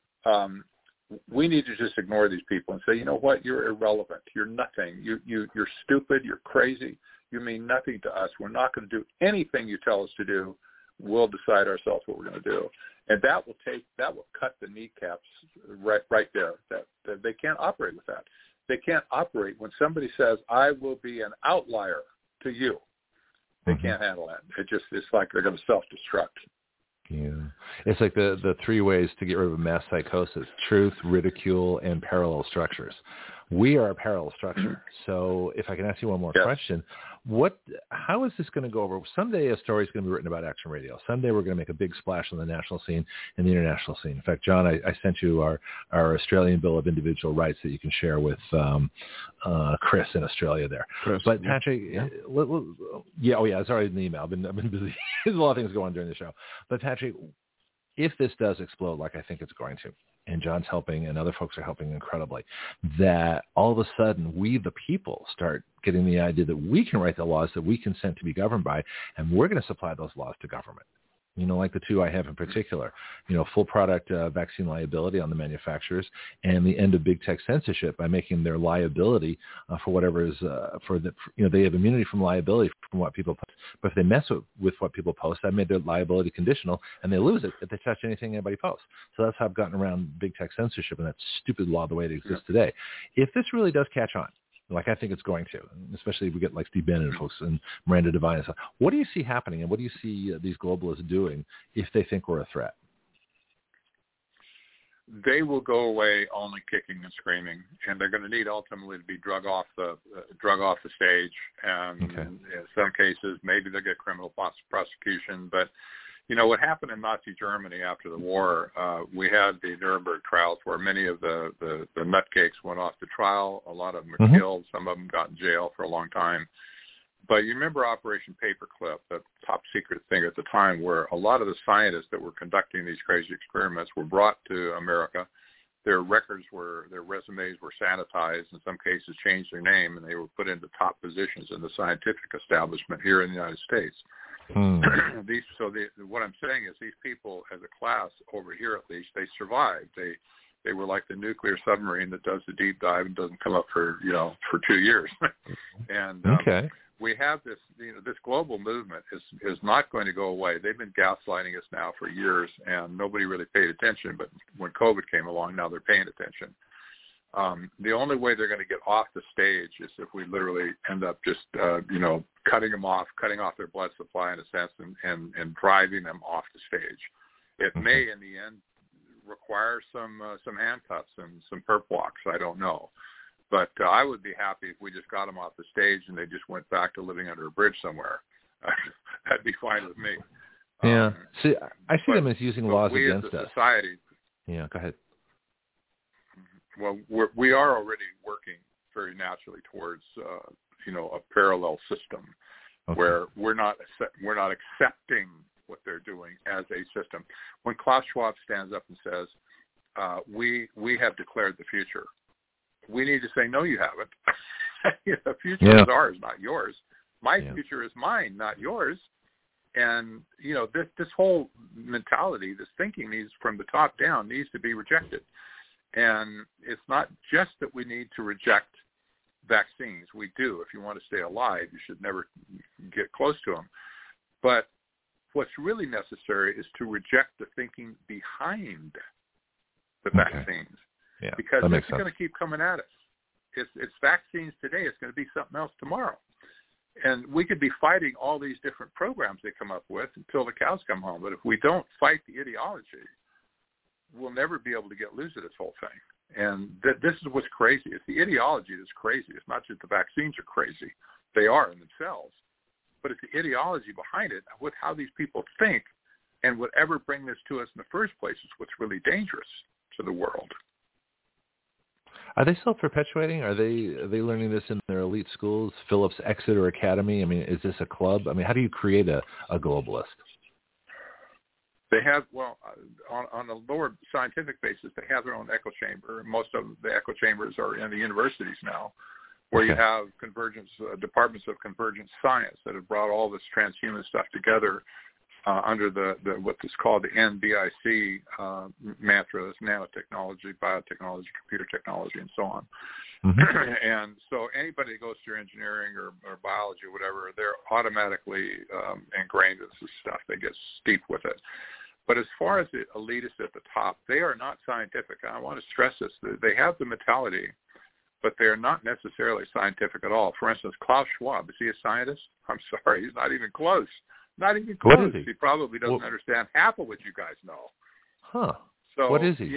We need to just ignore these people and say, you know what, you're irrelevant. You're nothing. You're stupid. You're crazy. You mean nothing to us. We're not going to do anything you tell us to do. We'll decide ourselves what we're going to do. And that will cut the kneecaps right there. That they can't operate with that. They can't operate when somebody says, I will be an outlier to you. They can't handle that. It's like they're going to self-destruct. Yeah. It's like the three ways to get rid of mass psychosis: truth, ridicule, and parallel structures. We are a parallel structure. So if I can ask you one more question, how is this going to go over? Someday a story is going to be written about Action Radio. Someday we're going to make a big splash on the national scene and the international scene. In fact, John, I sent you our Australian Bill of Individual Rights that you can share with Chris in Australia there. Chris, but Patrick, it's already in the email. I've been busy. There's a lot of things going on during the show. But Patrick, if this does explode like I think it's going to, and John's helping and other folks are helping incredibly, that all of a sudden we, the people, start getting the idea that we can write the laws that we consent to be governed by, and we're going to supply those laws to government. Like the two I have in particular, full product vaccine liability on the manufacturers, and the end of big tech censorship by making their liability for whatever is they have immunity from liability from what people post. But if they mess with what people post, that made their liability conditional, and they lose it if they touch anything anybody posts. So that's how I've gotten around big tech censorship and that stupid law the way it exists today. If this really does catch on, like I think it's going to, especially if we get like Steve Bannon folks and Miranda Devine and stuff. What do you see happening, and what do you see these globalists doing if they think we're a threat? They will go away only kicking and screaming, and they're going to need ultimately to be drug off the stage. And in some cases, maybe they'll get criminal prosecution, but what happened in Nazi Germany after the war, we had the Nuremberg trials where many of the nutcakes went off to trial. A lot of them were killed. Some of them got in jail for a long time. But you remember Operation Paperclip, the top secret thing at the time, where a lot of the scientists that were conducting these crazy experiments were brought to America. Their resumes were sanitized, in some cases changed their name, and they were put into top positions in the scientific establishment here in the United States. What I'm saying is these people, as a class over here at least, they survived. They were like the nuclear submarine that does the deep dive and doesn't come up for 2 years. And we have this, this global movement is not going to go away. They've been gaslighting us now for years, and nobody really paid attention. But when COVID came along, now they're paying attention. The only way they're going to get off the stage is if we literally end up just, cutting off their blood supply in a sense, and driving them off the stage. It may, in the end, require some handcuffs and some perp walks. I don't know. But I would be happy if we just got them off the stage and they just went back to living under a bridge somewhere. That'd be fine with me. Yeah. See, I see them as using laws against us. Society. Yeah, go ahead. Well, we are already working very naturally towards, a parallel system where we're not accepting what they're doing as a system. When Klaus Schwab stands up and says, we have declared the future, we need to say, no, you haven't. The future is ours, not yours. My future is mine, not yours. And, this whole mentality, this thinking needs from the top down needs to be rejected. And it's not just that we need to reject vaccines. We do. If you want to stay alive, you should never get close to them. But what's really necessary is to reject the thinking behind the vaccines. Yeah, because it's going to keep coming at us. It's vaccines today. It's going to be something else tomorrow. And we could be fighting all these different programs they come up with until the cows come home. But if we don't fight the ideology, we'll never be able to get loose of this whole thing. And this is what's crazy. It's the ideology that's crazy. It's not just the vaccines are crazy. They are in themselves. But it's the ideology behind it, with how these people think, and whatever bring this to us in the first place is what's really dangerous to the world. Are they self-perpetuating? Are they learning this in their elite schools, Phillips Exeter Academy? I mean, is this a club? I mean, how do you create a globalist? They have, on a lower scientific basis, they have their own echo chamber. Most of the echo chambers are in the universities now, where you have convergence departments of convergent science that have brought all this transhuman stuff together under the what is called the NBIC mantra. That's nanotechnology, biotechnology, computer technology, and so on. And so anybody that goes through engineering or biology or whatever, they're automatically ingrained in this stuff. They get steeped with it. But as far as the elitists at the top, they are not scientific. And I want to stress this. They have the mentality, but they are not necessarily scientific at all. For instance, Klaus Schwab, is he a scientist? I'm sorry, he's not even close. Not even close. What is he? He probably doesn't understand half of what you guys know. Huh. So, what is he?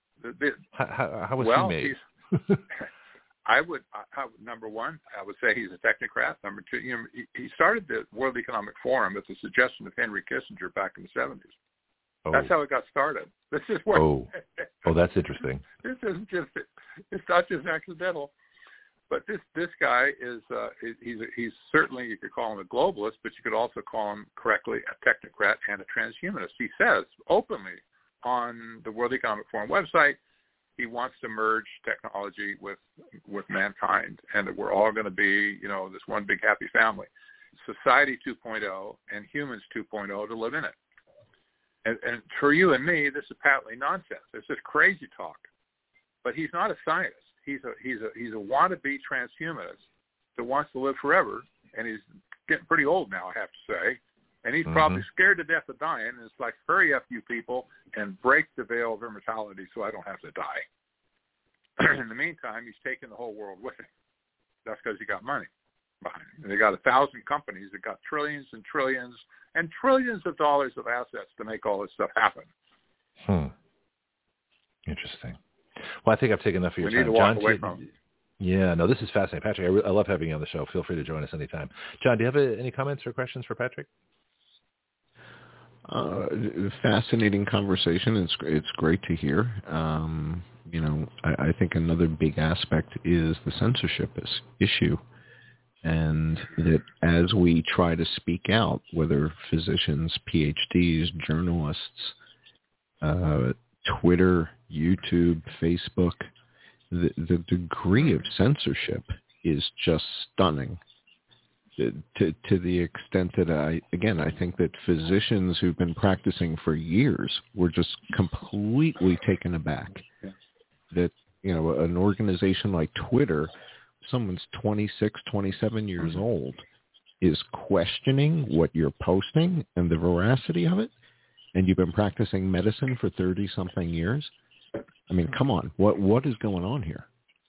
How was he made? I would, number one, I would say he's a technocrat. Number two, he started the World Economic Forum at the suggestion of Henry Kissinger back in the 70s. Oh. That's how it got started. This is where. Oh, that's interesting. This isn't just. It's not just accidental. But this guy is he's certainly, you could call him a globalist, but you could also call him correctly a technocrat and a transhumanist. He says openly on the World Economic Forum website he wants to merge technology with mankind, and that we're all going to be, this one big happy family, society 2.0 and humans 2.0 to live in it. And for you and me, this is patently nonsense. It's just crazy talk. But he's not a scientist. He's a wannabe transhumanist that wants to live forever, and he's getting pretty old now, I have to say. And he's probably scared to death of dying, and it's like, hurry up, you people, and break the veil of immortality so I don't have to die. In the meantime, he's taking the whole world with him. That's because he got money behind him. And they got 1,000 companies that got trillions and trillions and trillions of dollars of assets to make all this stuff happen. Interesting. Well, I think I've taken enough of your time. We need to walk away from. Yeah, no, this is fascinating. Patrick, I love having you on the show. Feel free to join us anytime. John, do you have any comments or questions for Patrick? Fascinating conversation. It's great to hear. I think another big aspect is the censorship issue. And that as we try to speak out, whether physicians, PhDs, journalists, Twitter, YouTube, Facebook, the degree of censorship is just stunning. to the extent that I think that physicians who've been practicing for years were just completely taken aback that, an organization like Twitter, someone's 26, 27 years old, is questioning what you're posting and the veracity of it, and you've been practicing medicine for 30-something years. I mean, come on, what is going on here?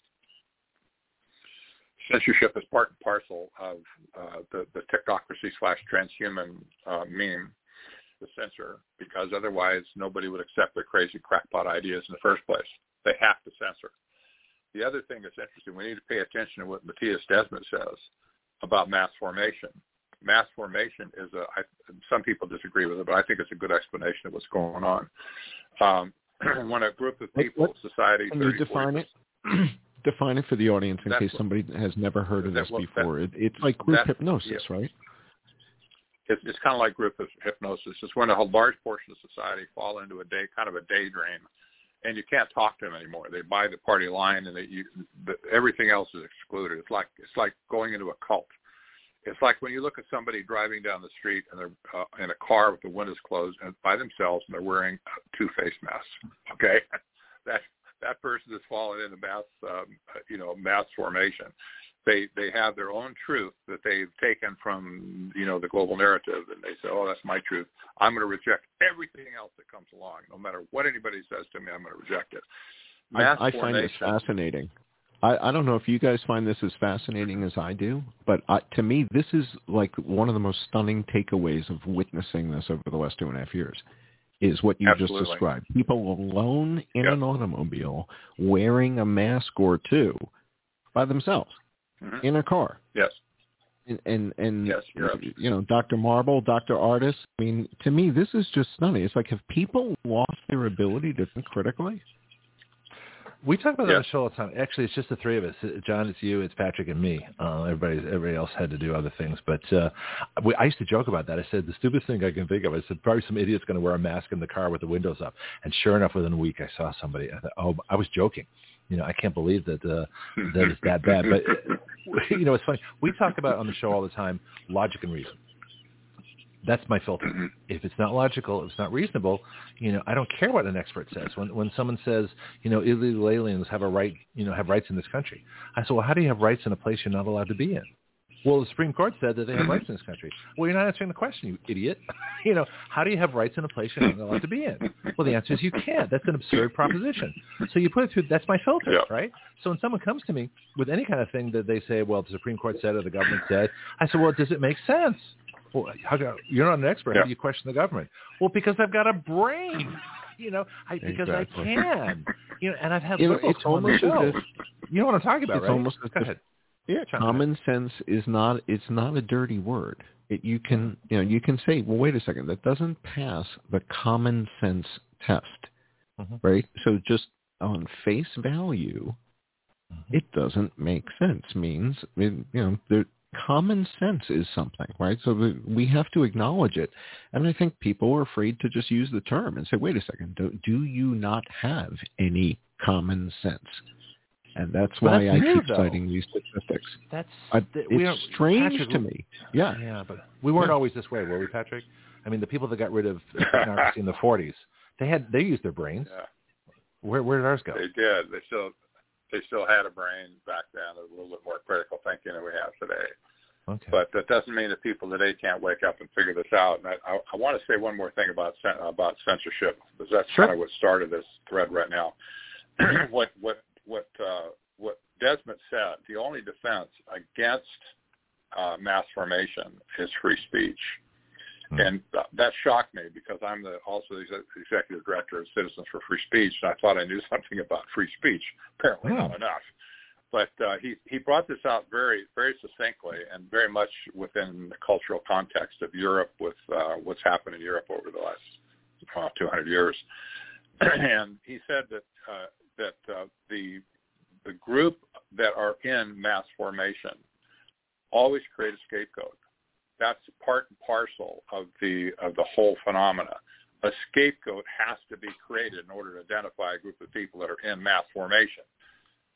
Censorship is part and parcel of the technocracy/transhuman meme, the censor, because otherwise nobody would accept their crazy crackpot ideas in the first place. They have to censor. The other thing that's interesting, we need to pay attention to what Matthias Desmet says about mass formation. Mass formation is some people disagree with it, but I think it's a good explanation of what's going on. When a group of people, society, can you define it? Define it for the audience in case somebody has never heard of this before. It's like group hypnosis, right? It's kind of like group hypnosis. It's when a large portion of society fall into a daydream, and you can't talk to them anymore. They buy the party line, and everything else is excluded. It's like going into a cult. It's like when you look at somebody driving down the street and they're in a car with the windows closed and by themselves, and they're wearing two face masks. Okay, that person has fallen into mass formation. They have their own truth that they've taken from the global narrative, and they say, "Oh, that's my truth. I'm going to reject everything else that comes along, no matter what anybody says to me. I'm going to reject it." I find this fascinating. I don't know if you guys find this as fascinating as I do, but to me, this is like one of the most stunning takeaways of witnessing this over the last 2.5 years, is what you just described. People alone in an automobile wearing a mask or two by themselves in a car. Yes. And yes, Dr. Marble, Dr. Ardis, I mean, to me, this is just stunning. It's like, have people lost their ability to think critically? We talk about that on the show all the time. Actually, it's just the three of us. John, it's you, it's Patrick, and me. Everybody else had to do other things. But I used to joke about that. I said, the stupidest thing I can think of, I said, probably some idiot's going to wear a mask in the car with the windows up. And sure enough, within a week, I saw somebody. I thought, I was joking. I can't believe that that it's that bad. But, it's funny. We talk about on the show all the time logic and reason. That's my filter. If it's not logical, if it's not reasonable, I don't care what an expert says. When someone says, illegal aliens have a right, have rights in this country, I say, well, how do you have rights in a place you're not allowed to be in? Well, the Supreme Court said that they have rights in this country. Well, you're not answering the question, you idiot. How do you have rights in a place you're not allowed to be in? Well, the answer is you can't. That's an absurd proposition. So you put it through, that's my filter, right? So when someone comes to me with any kind of thing that they say, well, the Supreme Court said or the government said, I say, well, does it make sense? Well, you're not an expert. How do you question the government? Well, because I've got a brain, because I can, and I've had liberals on the show. You know what I'm talking about, right? Almost go ahead. Yeah, common sense is not. It's not a dirty word. You can say, well, wait a second, that doesn't pass the common sense test, right? So just on face value, it doesn't make sense. Means common sense is something, right? So we have to acknowledge it. And I think people are afraid to just use the term and say, wait a second, do you not have any common sense? And that's why I keep citing these statistics. It's strange to me. Yeah, but we weren't always this way, were we, Patrick? I mean, the people that got rid of technocracy in the 40s, they used their brains. Yeah. Where did ours go? They did. They still had a brain back then, a little bit more critical thinking than we have today. Okay. But that doesn't mean that people today can't wake up and figure this out. And I want to say one more thing about censorship, because that's kind of what started this thread right now. What Desmet said, the only defense against mass formation is free speech. And that shocked me because I'm also the executive director of Citizens for Free Speech, and I thought I knew something about free speech. Apparently not enough. But he brought this out very, very succinctly and very much within the cultural context of Europe with what's happened in Europe over the last 200 years. And he said that the group that are in mass formation always create a scapegoat. That's part and parcel of the whole phenomena. A scapegoat has to be created in order to identify a group of people that are in mass formation.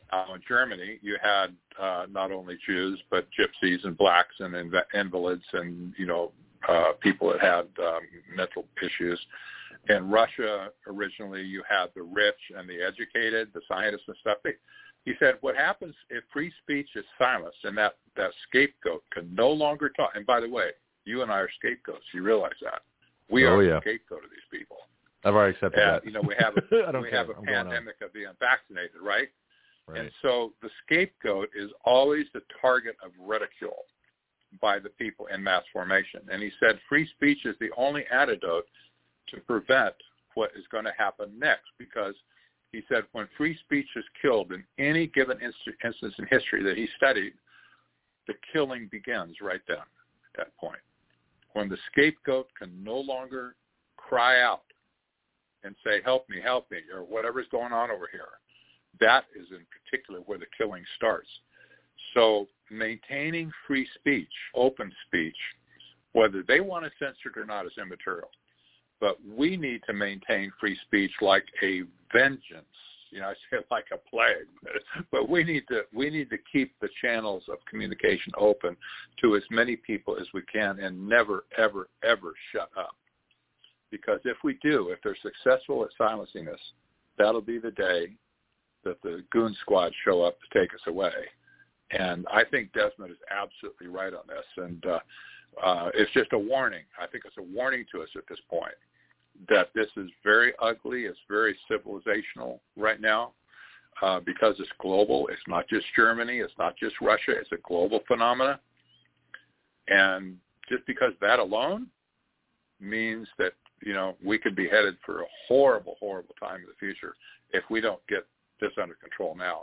In Germany, you had not only Jews, but gypsies and blacks and invalids and, people that had mental issues. In Russia, originally, you had the rich and the educated, the scientists and stuff. He said, what happens if free speech is silenced and that scapegoat can no longer talk? And by the way, you and I are scapegoats. You realize that. We are the scapegoat of these people. I've already accepted that. We have a pandemic of the unvaccinated, right? And so the scapegoat is always the target of ridicule by the people in mass formation. And he said free speech is the only antidote to prevent what is going to happen next, because he said when free speech is killed in any given instance in history that he studied, the killing begins right then at that point. When the scapegoat can no longer cry out and say, help me, or whatever's going on over here, that is in particular where the killing starts. So maintaining free speech, open speech, whether they want to censor it or not is immaterial. But we need to maintain free speech like a vengeance. I say it like a plague, but we need to keep the channels of communication open to as many people as we can and never, ever, ever shut up. Because if we do, if they're successful at silencing us, that'll be the day that the goon squad show up to take us away. And I think Desmond is absolutely right on this. And it's just a warning. I think it's a warning to us at this point that this is very ugly. It's very civilizational right now because it's global. It's not just Germany. It's not just Russia. It's a global phenomenon. And just because that alone means that, we could be headed for a horrible, horrible time in the future if we don't get this under control now.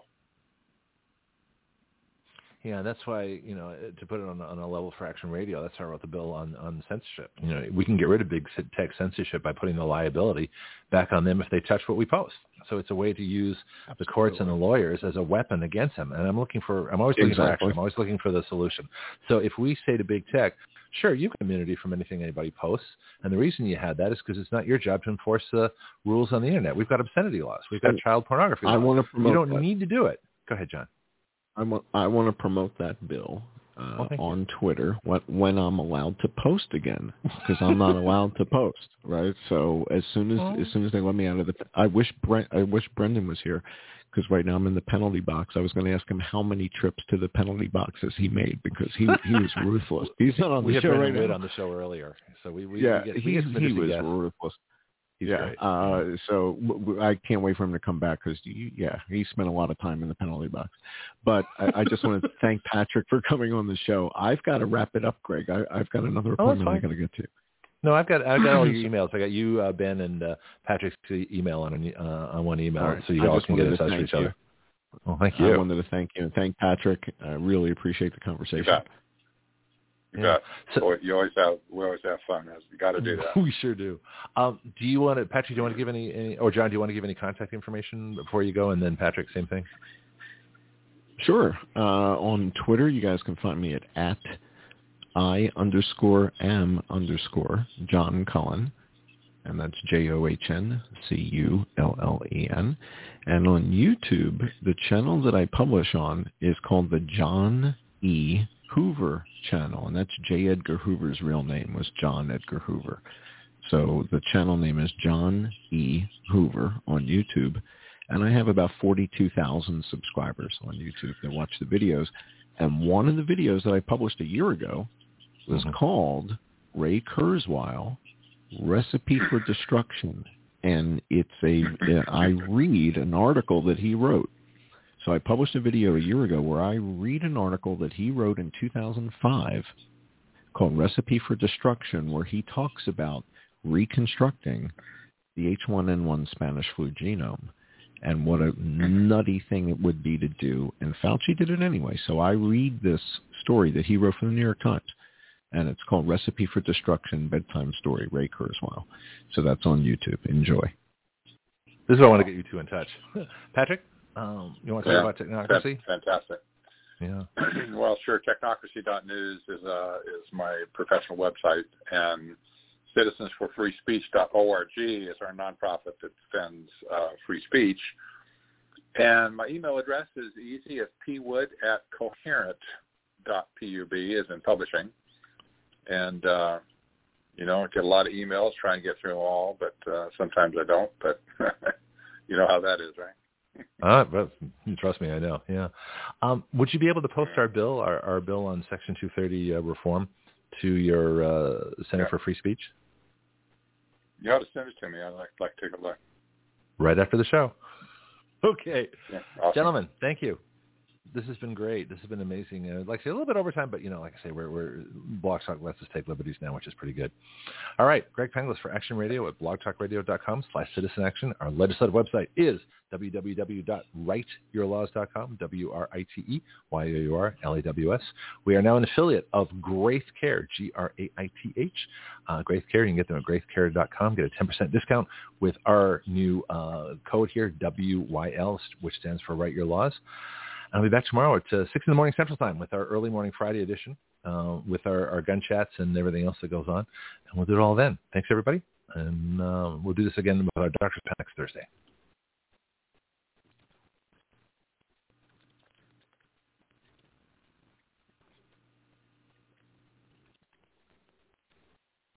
Yeah, that's why, to put it on a level for Action Radio, that's why I wrote the bill on censorship. We can get rid of big tech censorship by putting the liability back on them if they touch what we post. So it's a way to use the courts and the lawyers as a weapon against them. And I'm always looking for action. I'm always looking for the solution. So if we say to big tech, sure, you have immunity from anything anybody posts. And the reason you had that is because it's not your job to enforce the rules on the Internet. We've got obscenity laws. We've got child pornography laws. I want to promote You don't need to do it. Go ahead, John. I want to promote that bill on Twitter when I'm allowed to post again, because I'm not allowed to post, right? So as soon as they let me out of I wish Brendan was here, because right now I'm in the penalty box. I was going to ask him how many trips to the penalty box has he made, because he was ruthless. He's not on the show right now. We had on the show earlier, so he was ruthless. He's great. So I can't wait for him to come back, because he spent a lot of time in the penalty box. But I just want to thank Patrick for coming on the show. I've got to wrap it up, Greg. I've got another appointment I got to get to. No, I've got all your emails. I got you, Ben, and Patrick's email on one email, right. So you all can get in touch with each other. Well, thank you. I wanted to thank you and thank Patrick. I really appreciate the conversation. You bet. So we always have fun. You got to do that. We sure do. Do you want to, Patrick? Do you want to give any, or John? Do you want to give any contact information before you go? And then Patrick, same thing. Sure. On Twitter, you guys can find me at I_am_ John Cullen, and that's JOHNCULLEN. And on YouTube, the channel that I publish on is called the John E. Hoover channel, and that's J. Edgar Hoover's real name was John Edgar Hoover. So the channel name is John E. Hoover on YouTube, and I have about 42,000 subscribers on YouTube that watch the videos. And one of the videos that I published a year ago was called Ray Kurzweil, Recipe for Destruction, and I read an article that he wrote. So I published a video a year ago where I read an article that he wrote in 2005 called Recipe for Destruction, where he talks about reconstructing the H1N1 Spanish flu genome and what a nutty thing it would be to do. And Fauci did it anyway. So I read this story that he wrote for the New York Times, and it's called Recipe for Destruction, Bedtime Story, Ray Kurzweil. So that's on YouTube. Enjoy. This is what I want to get you two in touch. Patrick? You want to talk about Technocracy? Fantastic. Yeah. Well, sure. Technocracy.news is my professional website, and citizensforfreespeech.org is our nonprofit that defends free speech. And my email address is easy. It's pwood@coherent.pub, as in publishing. And, I get a lot of emails, try and get through them all, but sometimes I don't. But you know how that is, right? But trust me, I know. Yeah. Would you be able to post our bill on Section 230 reform to your Center for Free Speech? You ought to send it to me. I'd like to take a look. Right after the show. Okay. Yeah, awesome. Gentlemen, thank you. This has been great. This has been amazing. Like I say, a little bit over time, but like I say, we're Blog Talk lets us take liberties now, which is pretty good. All right, Greg Penglis for Action Radio at blogtalkradio.com/citizenaction. Our legislative website is www.writeyourlaws.com, WRITEYOURLAWS. We are now an affiliate of Graith Care, GRAITH. Graith Care, you can get them at graithcare.com. Get a 10% discount with our new code here, WYL, which stands for Write Your Laws. I'll be back tomorrow at 6 in the morning Central Time with our early morning Friday edition, with our gun chats and everything else that goes on. And we'll do it all then. Thanks, everybody. And we'll do this again with our Doctor's Pen next Thursday.